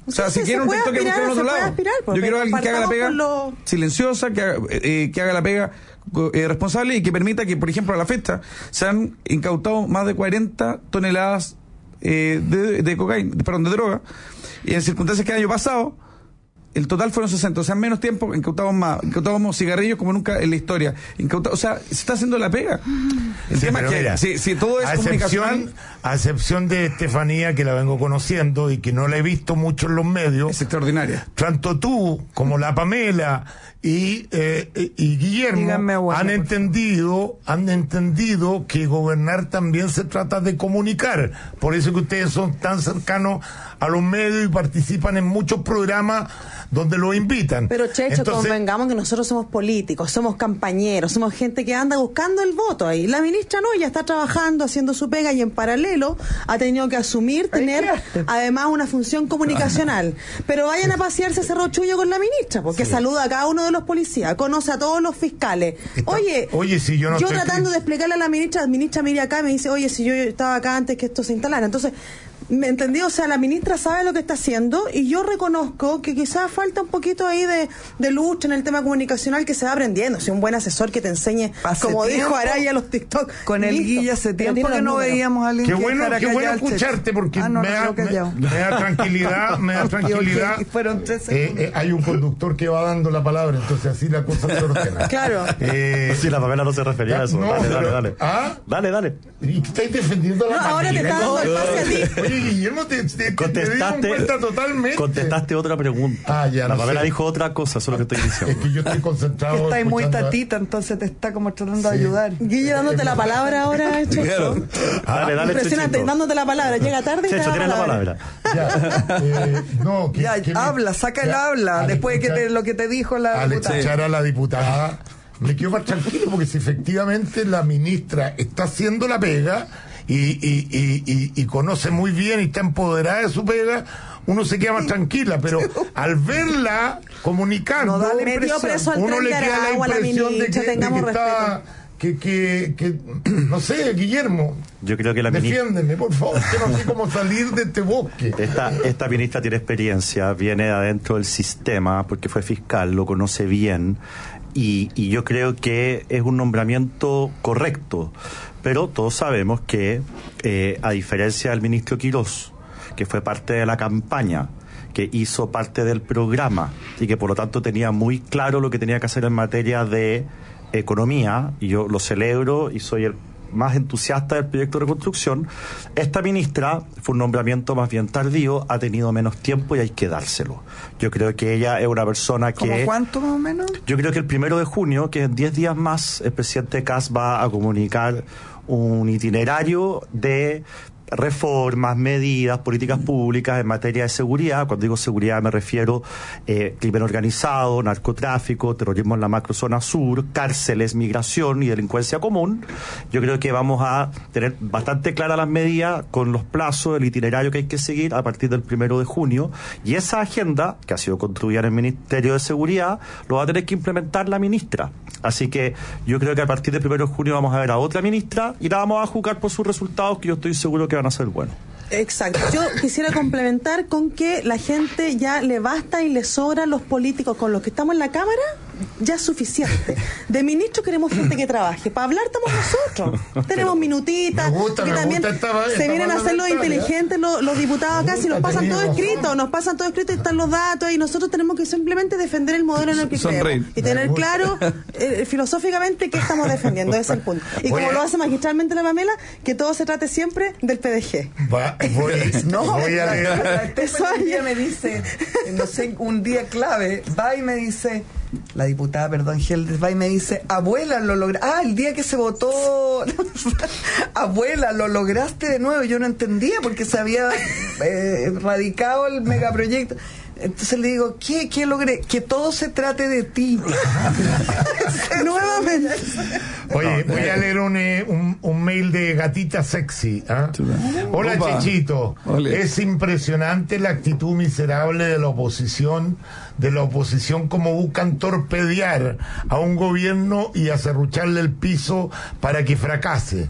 O sea, si quiere un TikTok que funcione en otro lado. Aspirar, yo quiero a alguien que haga la pega lo... silenciosa, que haga, eh, que haga la pega eh, responsable y que permita que, por ejemplo, a la fecha se han incautado más de cuarenta toneladas eh, de, de cocaína, perdón, de droga, y en circunstancias que el año pasado el total fueron sesenta, o sea, en menos tiempo incautamos más, incautábamos cigarrillos como nunca en la historia. Incauta, o sea, se está haciendo la pega. El sí, tema es que mira, si, si todo es a comunicacional... Excepción, a excepción de Estefanía, que la vengo conociendo y que no la he visto mucho en los medios. Es extraordinaria. Tanto tú como la Pamela y, eh, y Guillermo Díganme, bueno, han entendido, han entendido que gobernar también se trata de comunicar. Por eso que ustedes son tan cercanos a los medios y participan en muchos programas donde lo invitan. Pero Checho, Entonces, convengamos que nosotros somos políticos, somos campañeros, somos gente que anda buscando el voto ahí. La ministra no, ella está trabajando, haciendo su pega y en paralelo ha tenido que asumir tener además una función comunicacional. Pero vayan a pasearse ese rochullo con la ministra, porque sí. Saluda a cada uno de los policías, conoce a todos los fiscales. Está, oye, oye, si yo no yo estoy... tratando de explicarle a la ministra, la ministra mira acá y me dice, oye, si yo estaba acá antes que esto se instalara. Entonces, ¿me entendí? O sea, la ministra sabe lo que está haciendo y yo reconozco que quizás falta un poquito ahí de, de lucha en el tema comunicacional que se va aprendiendo. Si un buen asesor que te enseñe, hace como tiempo, dijo Araya, los TikTok. Con el Guilla hace tiempo que no veíamos a alguien qué que bueno, dejara qué bueno callar escucharte porque ah, no, me, no, da, no, me, me da tranquilidad, me da tranquilidad. Fueron tres eh, eh, hay un conductor que va dando la palabra, entonces así la cosa se ordena. Claro. Eh, sí, la Pamela no se refería a eso. No, dale, pero, dale, dale. ¿Ah? Dale, dale. ¿Y estáis defendiendo a la no, ahora te está dando el pase a ti. Oye, Guillermo, te, te, contestaste, te cuenta totalmente. Contestaste otra pregunta. Ah, ya, la no Pamela sé. dijo otra cosa, eso es lo que estoy diciendo. Es que yo estoy concentrado. Estás muy escuchando a- tatita, entonces te está como tratando Sí. de ayudar. Guille dándote la palabra ahora, Checho. Claro. Dale, dale, Impresionante, Chechito. dándote la palabra. Llega tarde y te Checho, da tienes la palabra. Ya, eh, no, que, Ya, que me- habla, saca el ya, habla, al después de que escuchar- te, lo que te dijo la Al diputada. escuchar a la diputada, me quedo más tranquilo porque si efectivamente la ministra está haciendo la pega y, y, y, y, y conoce muy bien y está empoderada de su pega, uno se queda más tranquila, pero al verla comunicando, No da la Metió impresión. preso al uno tren le de queda la Aragua, la impresión de que, ministra, de que tengamos está... Que, que, que, no sé, Guillermo, Yo creo que la ministra, defiéndeme, por favor, que no sé cómo salir de este bosque. esta, esta ministra tiene experiencia, viene de adentro del sistema, porque fue fiscal, lo conoce bien, y, y yo creo que es un nombramiento correcto. Pero todos sabemos que, eh, a diferencia del ministro Quirós, que fue parte de la campaña, que hizo parte del programa, y que por lo tanto tenía muy claro lo que tenía que hacer en materia de economía, y yo lo celebro y soy el más entusiasta del proyecto de reconstrucción, esta ministra fue un nombramiento más bien tardío, ha tenido menos tiempo y hay que dárselo. Yo creo que ella es una persona que... ¿Cómo cuánto más o menos? Yo creo que el primero de junio, que en diez días más, el presidente Kast va a comunicar un itinerario de reformas, medidas, políticas públicas en materia de seguridad. Cuando digo seguridad me refiero eh, crimen organizado, narcotráfico, terrorismo en la macrozona sur, cárceles, migración y delincuencia común. Yo creo que vamos a tener bastante claras las medidas con los plazos, el itinerario que hay que seguir a partir del primero de junio, y esa agenda, que ha sido construida en el Ministerio de Seguridad, lo va a tener que implementar la ministra. Así que yo creo que a partir del primero de junio vamos a ver a otra ministra y la vamos a juzgar por sus resultados, que yo estoy seguro que van a ser buenos. Exacto. Yo quisiera complementar con que la gente ya le basta y le sobra los políticos con los que estamos en la Cámara, ya es suficiente. De ministro queremos gente que trabaje. Para hablar estamos nosotros. Tenemos minutitas. Me gusta, que me también gusta esta- esta se vienen a hacer los parlamentaria. inteligentes los, los diputados acá, Me si nos gusta, pasan todo tenía razón. escrito, nos pasan todo escrito y están los datos y nosotros tenemos que simplemente defender el modelo en el que Sonreír. creemos y tener Me gusta. claro eh, filosóficamente qué estamos defendiendo. Ese es el punto. Y como Oye. lo hace magistralmente la Pamela, que todo se trate siempre del P D G. Va- voy, No, voy a la- leer. la Estefan un día me dice, no sé, un día clave, va y me dice, la diputada, perdón, Geldes, va y me dice, abuela, lo lograste, ah, el día que se votó, abuela, lo lograste de nuevo, yo no entendía porque se había eh, radicado el megaproyecto. Entonces le digo, ¿qué, qué logré? Que todo se trate de ti. Nuevamente. Oye, voy a leer un, eh, un, un mail de Gatita Sexy. ¿Ah? Hola, Opa. Chechito. Ole. Es impresionante la actitud miserable de la oposición, de la oposición como buscan torpedear a un gobierno y acerrucharle el piso para que fracase.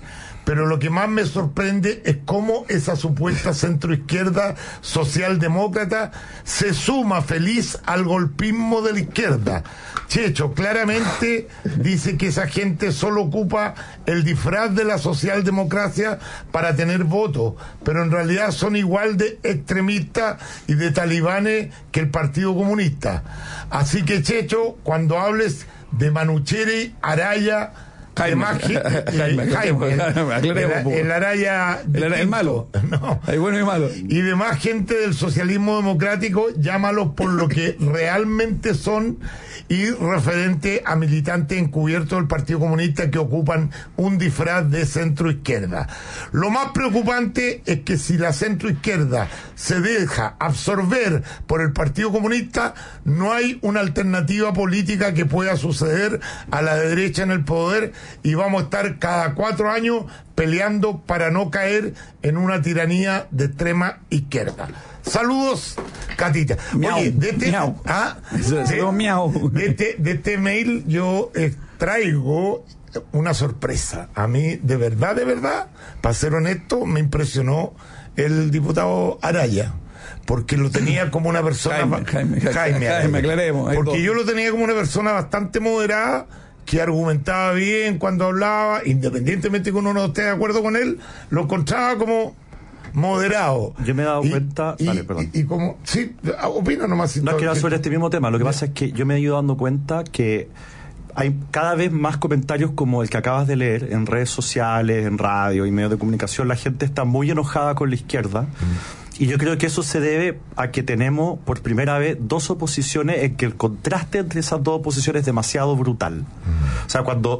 pero lo que más me sorprende es cómo esa supuesta centroizquierda socialdemócrata se suma feliz al golpismo de la izquierda. Checho claramente dice que esa gente solo ocupa el disfraz de la socialdemocracia para tener votos, pero en realidad son igual de extremistas y de talibanes que el Partido Comunista. Así que, Checho, cuando hables de Manucheri, Araya, Jaime, de Jaime, Jaime, Jaime, el, aclaremos, el, el Araya el, el malo, no, hay bueno y malo, y demás gente del socialismo democrático, llámalos por lo que realmente son, y referente a militantes encubiertos del Partido Comunista que ocupan un disfraz de centro izquierda. Lo más preocupante es que si la centro izquierda se deja absorber por el Partido Comunista, no hay una alternativa política que pueda suceder a la derecha en el poder, y vamos a estar cada cuatro años peleando para no caer en una tiranía de extrema izquierda. Saludos, Catita. Miau, Oye, de este, miau. ¿ah? de, miau. De, este, de este mail yo eh, traigo una sorpresa. A mí, de verdad, de verdad, para ser honesto, me impresionó el diputado Araya, porque lo tenía como una persona... Jaime, Jaime, Jaime, Jaime, Jaime, aclaremos. Porque dos. yo lo tenía como una persona bastante moderada, que argumentaba bien cuando hablaba, independientemente que uno no esté de acuerdo con él, lo encontraba como moderado. Yo me he dado y, cuenta... Y, vale, perdón. Y, y como... Sí, opina nomás. No es que era sobre este mismo tema. Lo que pasa es que yo me he ido dando cuenta que hay cada vez más comentarios como el que acabas de leer en redes sociales, en radio y medios de comunicación. La gente está muy enojada con la izquierda. Mm. Y yo creo que eso se debe a que tenemos por primera vez dos oposiciones en que el contraste entre esas dos oposiciones es demasiado brutal. Mm. O sea, cuando...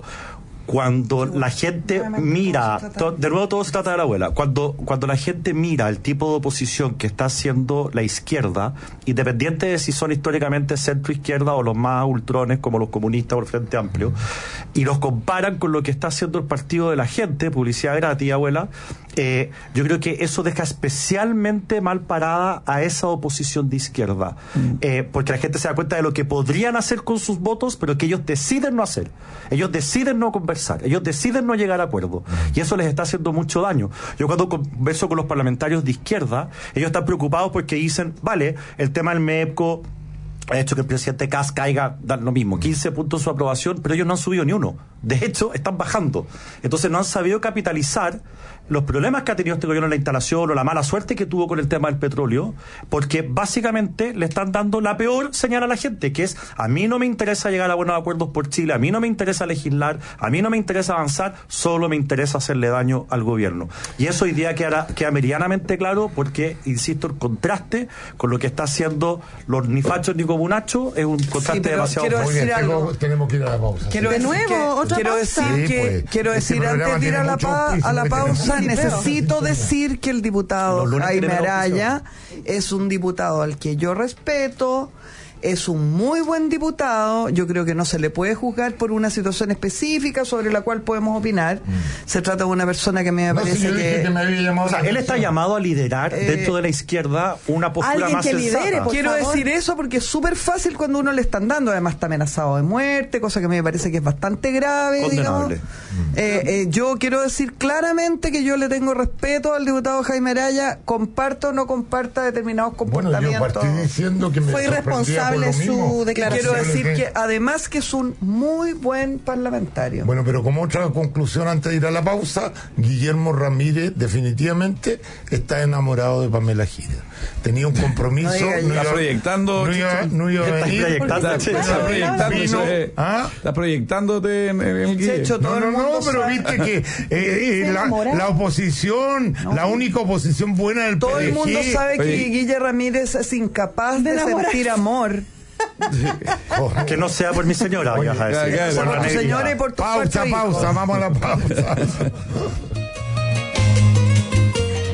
Cuando la gente mira, to, de nuevo todo se trata de la abuela, cuando, cuando la gente mira el tipo de oposición que está haciendo la izquierda, independiente de si son históricamente centro-izquierda o los más ultrones como los comunistas o el Frente Amplio, y los comparan con lo que está haciendo el Partido de la Gente, publicidad gratis, abuela, eh, yo creo que eso deja especialmente mal parada a esa oposición de izquierda, mm. eh, porque la gente se da cuenta de lo que podrían hacer con sus votos, pero que ellos deciden no hacer, ellos deciden no conversar. Ellos deciden no llegar a acuerdo y eso les está haciendo mucho daño. Yo cuando converso con los parlamentarios de izquierda, ellos están preocupados porque dicen, vale, el tema del MEPCO ha hecho que el presidente Kast caiga, da lo mismo, quince puntos su aprobación, pero ellos no han subido ni uno. De hecho, están bajando. Entonces no han sabido capitalizar los problemas que ha tenido este gobierno en la instalación o la mala suerte que tuvo con el tema del petróleo, porque básicamente le están dando la peor señal a la gente, que es, a mí no me interesa llegar a buenos acuerdos por Chile, a mí no me interesa legislar, a mí no me interesa avanzar, solo me interesa hacerle daño al gobierno. Y eso hoy día queda, queda meridianamente claro porque, insisto, el contraste con lo que está haciendo los ni fachos ni comunachos es un contraste sí, demasiado fuerte. Decir bien, algo. tengo, tenemos que ir a la pausa. Quiero ¿sí? de nuevo, que, otra quiero pausa. decir que, pues, quiero decir este antes de ir a la, pa a la pausa, necesito decir que el diputado Jaime Araya es un diputado al que yo respeto, es un muy buen diputado, yo creo que no se le puede juzgar por una situación específica sobre la cual podemos opinar. Mm. Se trata de una persona que me no, parece si que... que me había llamado o sea, él está llamado a liderar eh, dentro de la izquierda una postura más que sensata. Lidere, quiero favor. decir eso porque es súper fácil cuando uno le están dando, además está amenazado de muerte, cosa que a mí me parece que es bastante grave. Condenable. Mm. Eh, eh, yo quiero decir claramente que yo le tengo respeto al diputado Jaime Araya, comparto o no comparta determinados comportamientos. Bueno, yo partí diciendo que me fue irresponsable su declaración. Quiero decir que además que es un muy buen parlamentario. Bueno, pero como otra conclusión antes de ir a la pausa, Guillermo Ramírez definitivamente está enamorado de Pamela Giles. Tenía un compromiso. No no iba, está proyectando. No iba, no iba a venir. Está, está, proyectándose, eh, ¿ah? está proyectándote en, en el Guille. No, no, no, pero sabe. Viste que eh, eh, la, la oposición, no. la única oposición buena del Todo P D G. el mundo sabe Oye. que Guille Ramírez es incapaz de, de sentir amor. Sí. Que no sea por mi señora, Oye, a decir. claro, por tu señora y por tu pausa, pausa, hijos. Vamos a la pausa.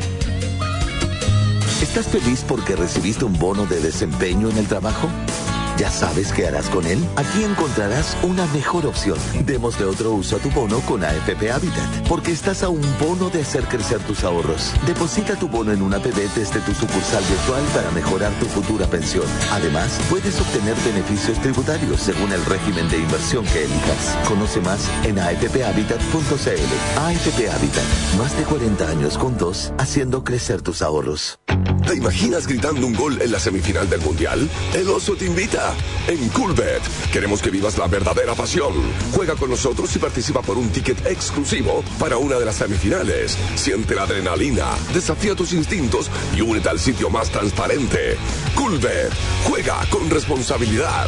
¿Estás feliz porque recibiste un bono de desempeño en el trabajo? ¿Ya sabes qué harás con él? Aquí encontrarás una mejor opción. Démosle otro uso a tu bono con A F P Habitat, porque estás a un bono de hacer crecer tus ahorros. Deposita tu bono en una A P B desde tu sucursal virtual para mejorar tu futura pensión. Además, puedes obtener beneficios tributarios según el régimen de inversión que elijas. Conoce más en a f p habitat punto c l. A F P Habitat, más de cuarenta años juntos, haciendo crecer tus ahorros. ¿Te imaginas gritando un gol en la semifinal del Mundial? El Oso te invita. En Coolbet queremos que vivas la verdadera pasión. Juega con nosotros y participa por un ticket exclusivo para una de las semifinales. Siente la adrenalina, desafía tus instintos y únete al sitio más transparente. Coolbet. Juega con responsabilidad.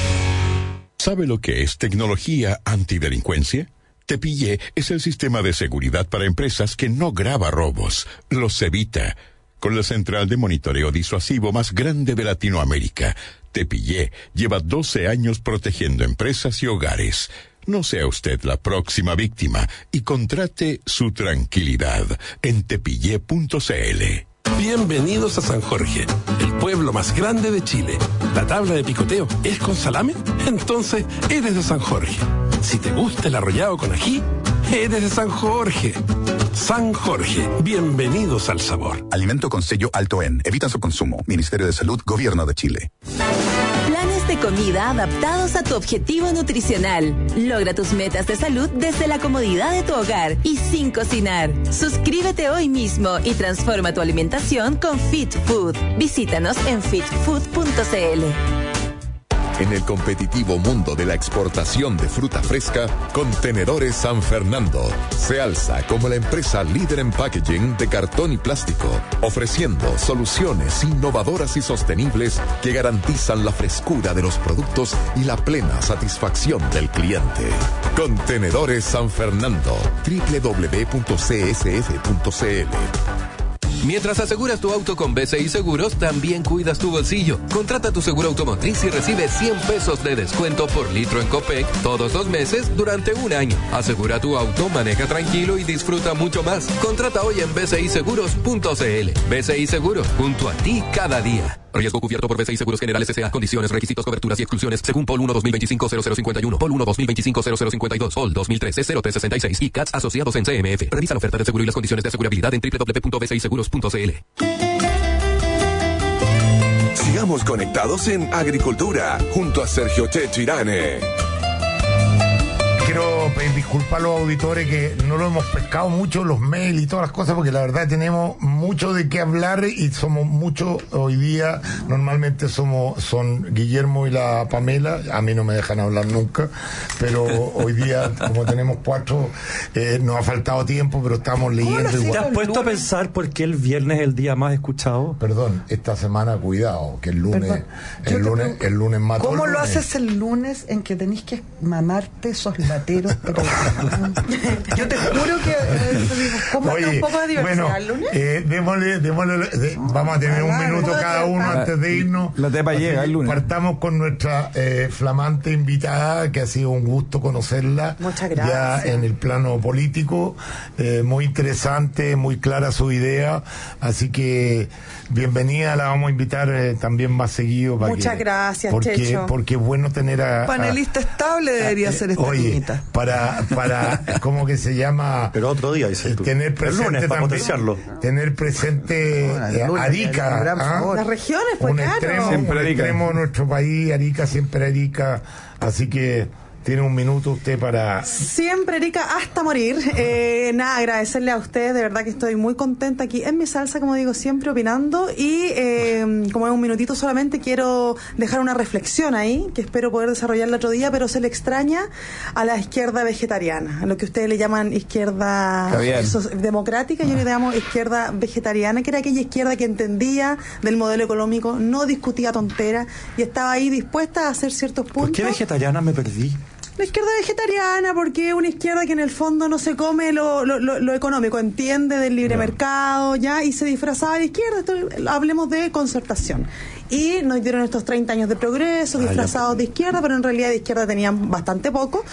¿Sabe lo que es tecnología antidelincuencia? Tepillé es el sistema de seguridad para empresas que no graba robos, los evita. Con la central de monitoreo disuasivo más grande de Latinoamérica, Tepillé lleva doce años protegiendo empresas y hogares. No sea usted la próxima víctima y contrate su tranquilidad en tepillé punto c l. Bienvenidos a San Jorge, el pueblo más grande de Chile. ¿La tabla de picoteo es con salame? Entonces eres de San Jorge. Si te gusta el arrollado con ají, eres de San Jorge. San Jorge, bienvenidos al sabor. Alimento con sello alto en. Evita su consumo. Ministerio de Salud, Gobierno de Chile. Planes de comida adaptados a tu objetivo nutricional. Logra tus metas de salud desde la comodidad de tu hogar y sin cocinar. Suscríbete hoy mismo y transforma tu alimentación con Fit Food. Visítanos en fit food punto c l. En el competitivo mundo de la exportación de fruta fresca, Contenedores San Fernando se alza como la empresa líder en packaging de cartón y plástico, ofreciendo soluciones innovadoras y sostenibles que garantizan la frescura de los productos y la plena satisfacción del cliente. Contenedores San Fernando, doble u doble u doble u punto c s f punto c l. Mientras aseguras tu auto con B C I Seguros, también cuidas tu bolsillo. Contrata tu seguro automotriz y recibe cien pesos de descuento por litro en Copec todos los meses durante un año. Asegura tu auto, maneja tranquilo y disfruta mucho más. Contrata hoy en b c i seguros punto c l. B C I Seguros, junto a ti cada día. Riesgo cubierto por B C I Seguros Generales S A. Condiciones, requisitos, coberturas y exclusiones según P O L uno dos mil veinticinco cero cero cincuenta y uno, P O L uno dos mil veinticinco cero cero cincuenta y dos, P O L dos mil trece cero tres sesenta y seis y C A T S asociados en C M F. Revisa la oferta de seguro y las condiciones de asegurabilidad en doble u doble u doble u punto b c i seguros punto c l. Sigamos conectados en Agricultura junto a Sergio Checho Irane. Quiero pedir disculpas a los auditores que no lo hemos pescado mucho, los mails y todas las cosas, porque la verdad tenemos mucho de qué hablar y somos muchos hoy día. Normalmente somos son Guillermo y la Pamela, a mí no me dejan hablar nunca, pero hoy día, como tenemos cuatro, eh, nos ha faltado tiempo, pero estamos leyendo igual. ¿Te has puesto a pensar por qué el viernes es el día más escuchado? Perdón, esta semana cuidado, que el lunes, el lunes, el lunes mató. ¿Cómo el lo lunes. haces el lunes en que tenés que mamarte esos lateros? Pero yo te juro que ¿cómo Oye, un poco de diversidad bueno, el lunes? Eh, démosle, démosle, de, vamos a tener un minuto cada uno antes de irnos. La tepa llega el lunes. Partamos con nuestra eh, flamante invitada, que ha sido un gusto conocerla. Muchas gracias. Ya en el plano político, eh, muy interesante, muy clara su idea, así que bienvenida, la vamos a invitar eh, también más seguido. Para Muchas que, gracias, porque, Checho. porque es bueno tener a... Panelista a, estable debería a, ser esta oye, niñita. para, para, ¿cómo que se llama? Pero otro día, dices tú. Tener El presente lunes, para también, potenciarlo. tener presente Bueno, el eh, lunes, Arica, el gran ¿ah? favor. Las regiones, pues un claro. extremo, Siempre un Arica. extremo de nuestro país, Arica, siempre Arica, así que tiene un minuto usted para... Siempre, Erika, hasta morir. Eh, nada, agradecerle a ustedes, de verdad que estoy muy contenta aquí en mi salsa, como digo, siempre opinando. Y eh, como es un minutito solamente, quiero dejar una reflexión ahí, que espero poder desarrollarla otro día, pero se le extraña a la izquierda vegetariana, a lo que ustedes le llaman izquierda eso, democrática, yo le llamo izquierda vegetariana, que era aquella izquierda que entendía del modelo económico, no discutía tonteras y estaba ahí dispuesta a hacer ciertos puntos. ¿Por qué vegetariana me perdí? La izquierda vegetariana, porque es una izquierda que en el fondo no se come lo, lo, lo, lo económico, entiende del libre Yeah. mercado, ya, y se disfrazaba de izquierda. Esto, hablemos de concertación. Y nos dieron estos treinta años de progreso, disfrazados Ah, de izquierda, pero en realidad de izquierda tenían bastante poco.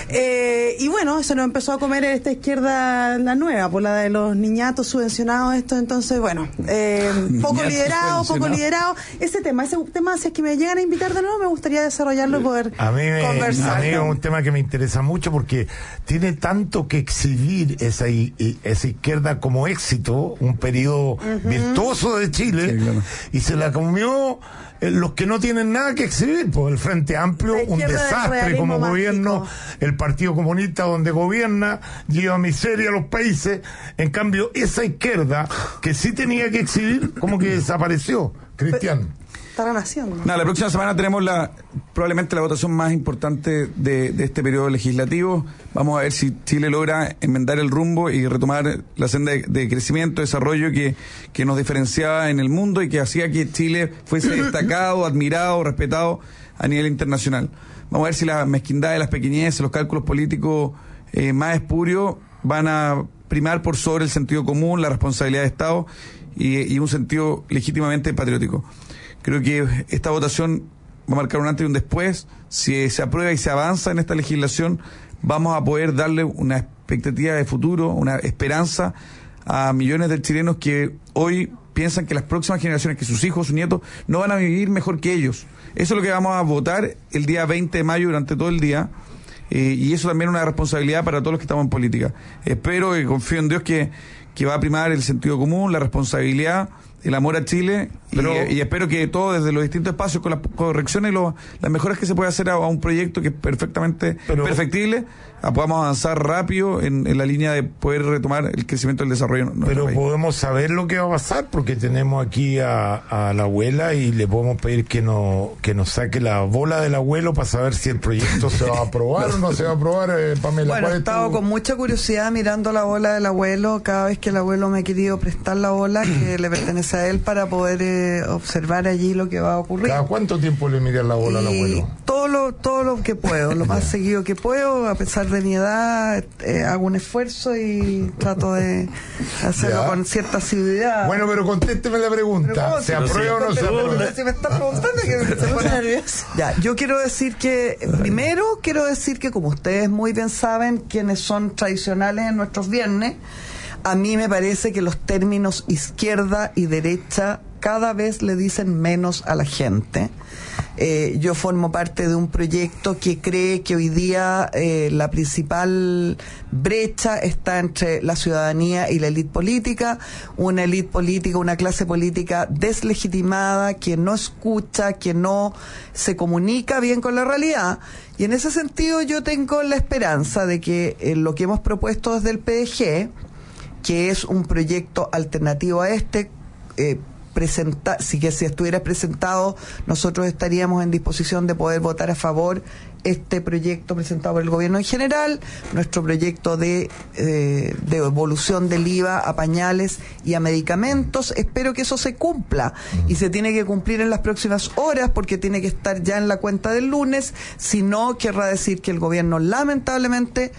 Eh, y bueno, eso nos empezó a comer esta izquierda, la nueva, por la de los niñatos subvencionados, esto, entonces, bueno, eh, poco Niñatos liderado, poco subvencionados. liderado. Ese tema, ese tema, si es que me llegan a invitar de nuevo, me gustaría desarrollarlo y poder A mí, me, conversar. a mí es un tema que me interesa mucho porque tiene tanto que exhibir esa, i- i- esa izquierda como éxito, un periodo virtuoso de Chile, Sí, claro. y se la comió eh, los que no tienen nada que exhibir, pues el Frente Amplio, La un izquierda del desastre realismo como mágico. gobierno, el Partido Comunista donde gobierna, lleva miseria a los países, en cambio esa izquierda que sí tenía que exhibir, como que desapareció, Cristian. Estarán haciendo. Nada, la próxima semana tenemos la probablemente la votación más importante de, de este periodo legislativo. Vamos a ver si Chile logra enmendar el rumbo y retomar la senda de, de crecimiento, desarrollo que, que nos diferenciaba en el mundo y que hacía que Chile fuese destacado, admirado, respetado a nivel internacional. Vamos a ver si la mezquindad de las pequeñeces, los cálculos políticos eh, más espurios van a primar por sobre el sentido común, la responsabilidad de Estado y, y un sentido legítimamente patriótico. Creo que esta votación va a marcar un antes y un después. Si se aprueba y se avanza en esta legislación, vamos a poder darle una expectativa de futuro, una esperanza a millones de chilenos que hoy piensan que las próximas generaciones, que sus hijos, sus nietos, no van a vivir mejor que ellos. Eso es lo que vamos a votar el día veinte de mayo durante todo el día. Eh, y eso también es una responsabilidad para todos los que estamos en política. Espero y confío en Dios que, que va a primar el sentido común, la responsabilidad, el amor a Chile, Pero- y, y espero que todos desde los distintos espacios, con las correcciones y lo- las mejoras que se puede hacer a, a un proyecto que es perfectamente Pero- perfectible, a- podamos avanzar rápido en, en la línea de poder retomar el crecimiento del desarrollo en nuestro Pero país. podemos saber lo que va a pasar porque tenemos aquí a, a la abuela y le podemos pedir que nos que nos saque la bola del abuelo para saber si el proyecto se va a aprobar o no se va a aprobar, eh, Pamela. Bueno, ¿cuál he es tu- estado con mucha curiosidad mirando la bola del abuelo cada vez que el abuelo me ha querido prestar la bola que le pertenece a él para poder eh, observar allí lo que va a ocurrir. ¿Cada cuánto tiempo le miras la bola al Y abuelo? todo lo, todo lo que puedo, lo más seguido que puedo, a pesar de mi edad, eh, hago un esfuerzo y trato de hacerlo Ya. con cierta asiduidad. Bueno, pero contésteme la pregunta. Pero ¿cómo ¿Se si- aprueba o no se pero aprueba? si me está preguntando que se pone nervioso. Ya, yo quiero decir que, primero quiero decir que como ustedes muy bien saben, quienes son tradicionales en nuestros viernes, a mí me parece que los términos izquierda y derecha cada vez le dicen menos a la gente. Eh, yo formo parte de un proyecto que cree que hoy día eh, la principal brecha está entre la ciudadanía y la élite política, una élite política, una clase política deslegitimada, que no escucha, que no se comunica bien con la realidad. Y en ese sentido yo tengo la esperanza de que eh, lo que hemos propuesto desde el P D G, que es un proyecto alternativo a este, eh, presenta, si que si estuviera presentado, nosotros estaríamos en disposición de poder votar a favor este proyecto presentado por el gobierno en general, nuestro proyecto de, eh, de evolución del I V A a pañales y a medicamentos. Espero que eso se cumpla y se tiene que cumplir en las próximas horas porque tiene que estar ya en la cuenta del lunes, si no querrá decir que el gobierno lamentablemente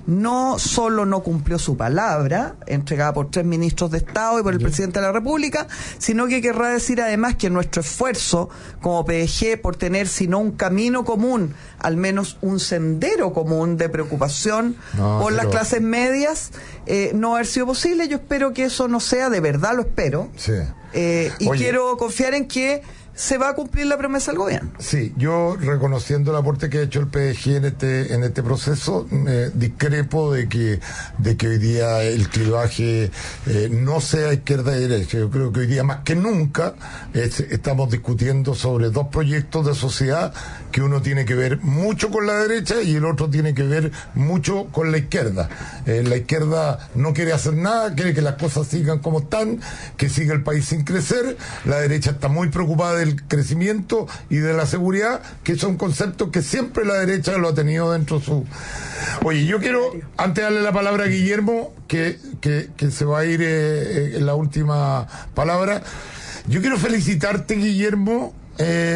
no solo no cumplió su palabra, entregada por tres ministros de Estado y por el presidente de la República, sino que querrá decir además que nuestro esfuerzo como P D G por tener, si no un camino común, al menos un sendero común de preocupación No, por las pero- clases medias, eh, no haber sido posible. Yo espero que eso no sea, de verdad lo espero. Sí. Eh, y Oye. quiero confiar en que se va a cumplir la promesa del gobierno. Sí, yo reconociendo el aporte que ha hecho el P D G en este en este proceso, eh, discrepo de que de que hoy día el clivaje eh, no sea izquierda y derecha. Yo creo que hoy día más que nunca es- estamos discutiendo sobre dos proyectos de sociedad que uno tiene que ver mucho con la derecha y el otro tiene que ver mucho con la izquierda. Eh, la izquierda no quiere hacer nada, quiere que las cosas sigan como están, que siga el país sin crecer. La derecha está muy preocupada del crecimiento y de la seguridad, que son conceptos que siempre la derecha lo ha tenido dentro de su... Oye, yo quiero, antes de darle la palabra a Guillermo, que, que, que se va a ir eh, eh, en la última palabra, yo quiero felicitarte, Guillermo, eh,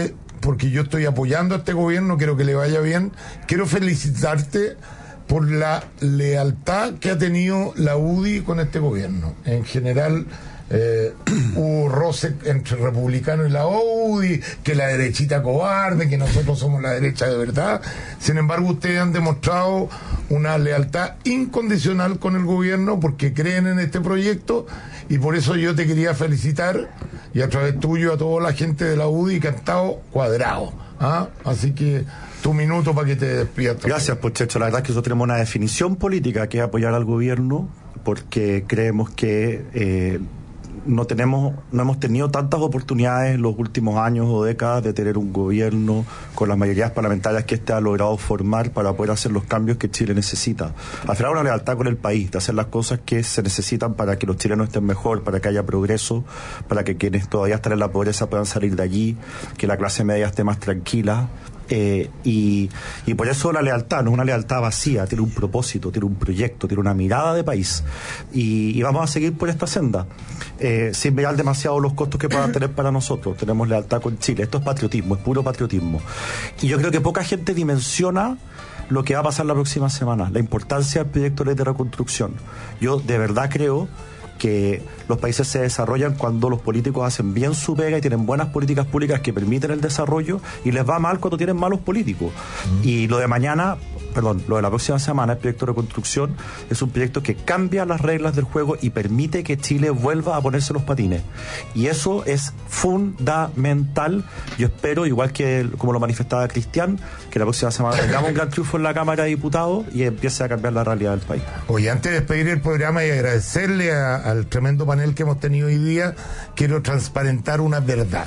porque yo estoy apoyando a este gobierno, quiero que le vaya bien. Quiero felicitarte por la lealtad que ha tenido la U D I con este gobierno. En general, eh, hubo roce entre republicanos y la U D I, que la derechita cobarde, que nosotros somos la derecha de verdad. Sin embargo, ustedes han demostrado una lealtad incondicional con el gobierno porque creen en este proyecto, y por eso yo te quería felicitar, y a través tuyo a toda la gente de la U D I que ha estado cuadrado. ¿Ah? Así que tu minuto para que te despidas. Gracias, Pochecho. La verdad es que nosotros tenemos una definición política que es apoyar al gobierno, porque creemos que eh, no tenemos, no hemos tenido tantas oportunidades en los últimos años o décadas de tener un gobierno con las mayorías parlamentarias que éste ha logrado formar para poder hacer los cambios que Chile necesita. Al final, una lealtad con el país, de hacer las cosas que se necesitan para que los chilenos estén mejor, para que haya progreso, para que quienes todavía están en la pobreza puedan salir de allí, que la clase media esté más tranquila. Eh, y, y por eso la lealtad no es una lealtad vacía, tiene un propósito, tiene un proyecto, tiene una mirada de país, y, y vamos a seguir por esta senda, eh, sin mirar demasiado los costos que puedan tener para nosotros. Tenemos lealtad con Chile, esto es patriotismo, es puro patriotismo, y yo creo que poca gente dimensiona lo que va a pasar la próxima semana, la importancia del proyecto de ley de reconstrucción. Yo de verdad creo que los países se desarrollan cuando los políticos hacen bien su pega y tienen buenas políticas públicas que permiten el desarrollo, y les va mal cuando tienen malos políticos. Mm. Y lo de mañana, perdón, lo de la próxima semana, el proyecto de reconstrucción, es un proyecto que cambia las reglas del juego y permite que Chile vuelva a ponerse los patines. Y eso es fundamental. Yo espero, igual que como lo manifestaba Cristian, que la próxima semana tengamos un gran triunfo en la Cámara de Diputados y empiece a cambiar la realidad del país. Oye, antes de despedir el programa y agradecerle a, al tremendo panel que hemos tenido hoy día, quiero transparentar una verdad.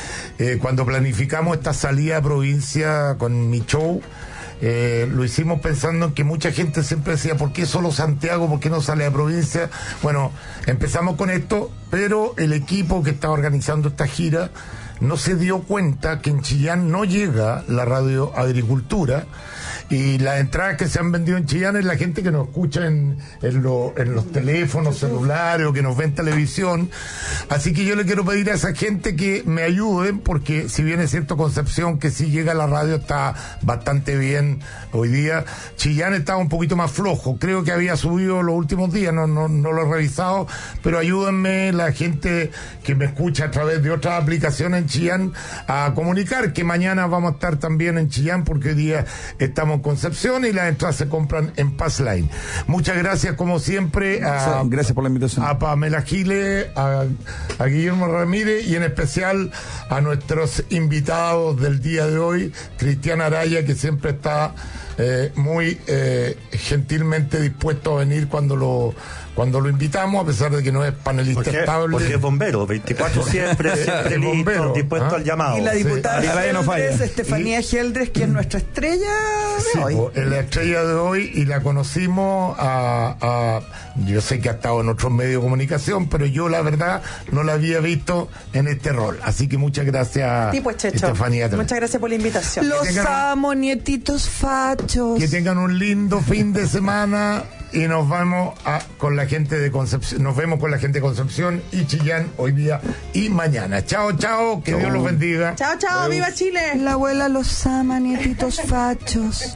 Eh, cuando planificamos esta salida a provincia con mi show, Eh, lo hicimos pensando en que mucha gente siempre decía, ¿por qué solo Santiago? ¿Por qué no sale a provincia? Bueno, empezamos con esto, pero el equipo que está organizando esta gira no se dio cuenta que en Chillán no llega la radio Agricultura, y las entradas que se han vendido en Chillán es la gente que nos escucha en, en, lo, en los teléfonos celulares o que nos ve en televisión. Así que yo le quiero pedir a esa gente que me ayuden, porque si bien es cierto Concepción, que sí llega a la radio, está bastante bien hoy día, Chillán estaba un poquito más flojo, creo que había subido los últimos días, no, no, no lo he revisado, pero ayúdenme la gente que me escucha a través de otras aplicaciones en Chillán a comunicar que mañana vamos a estar también en Chillán, porque hoy día estamos en Concepción y las entradas se compran en Pass Line. Muchas gracias como siempre a, gracias por la invitación, a Pamela Giles, a, a Guillermo Ramírez, y en especial a nuestros invitados del día de hoy, Cristian Araya, que siempre está eh, muy eh, gentilmente dispuesto a venir cuando lo cuando lo invitamos, a pesar de que no es panelista porque, estable. Porque es bombero, veinticuatro siempre, siempre listo, bombero, dispuesto ¿ah? al llamado. Y la diputada sí. Geldres, no falla. Estefanía Geldres, que es nuestra estrella de sí, hoy. Es la estrella de hoy, y la conocimos a, a... Yo sé que ha estado en otros medios de comunicación, pero yo la verdad no la había visto en este rol. Así que muchas gracias, sí, pues, Checho. Estefanía. Muchas gracias por la invitación. Los tengan, amo, nietitos fachos. Que tengan un lindo fin de semana. Y nos vamos a, con la gente de Concepción, nos vemos con la gente de Concepción y Chillán hoy día y mañana. Chao, chao, que chao. Dios los bendiga. Chao, chao, Adiós. Viva Chile. La abuela los ama, nietitos fachos.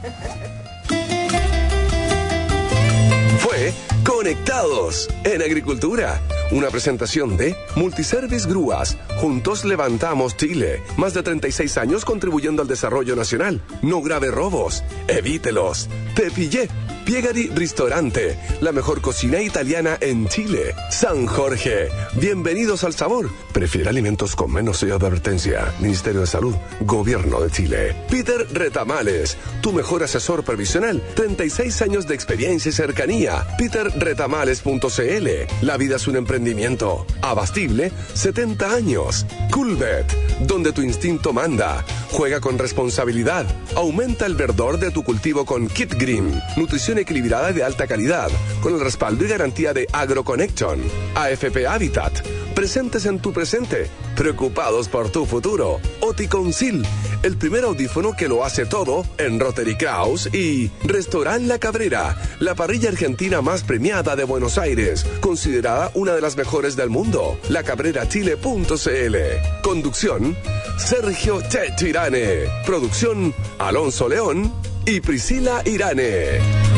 Fue Conectados en Agricultura, una presentación de Multiservice Grúas. Juntos levantamos Chile. Más de treinta y seis años contribuyendo al desarrollo nacional. No grave robos, evítelos. Te pillé. Piegari Ristorante, la mejor cocina italiana en Chile. San Jorge, bienvenidos al sabor. Prefiere alimentos con menos sello de advertencia. Ministerio de Salud, Gobierno de Chile. Peter Retamales, tu mejor asesor previsional. treinta y seis años de experiencia y cercanía. peter retamales punto c l. La vida es un emprendimiento. Abastible, setenta años. Coolbet, donde tu instinto manda. Juega con responsabilidad. Aumenta el verdor de tu cultivo con Kit Green. Nutrición equilibrada y de alta calidad, con el respaldo y garantía de AgroConnection. A F P Habitat, presentes en tu presente, preocupados por tu futuro. Oticoncil, el primer audífono que lo hace todo en Rotary Kraus. Y Restaurant La Cabrera, la parrilla argentina más premiada de Buenos Aires, considerada una de las mejores del mundo. la cabrera chile punto c l. Conducción Sergio Checho Irane. Producción Alonso León y Priscila Irane.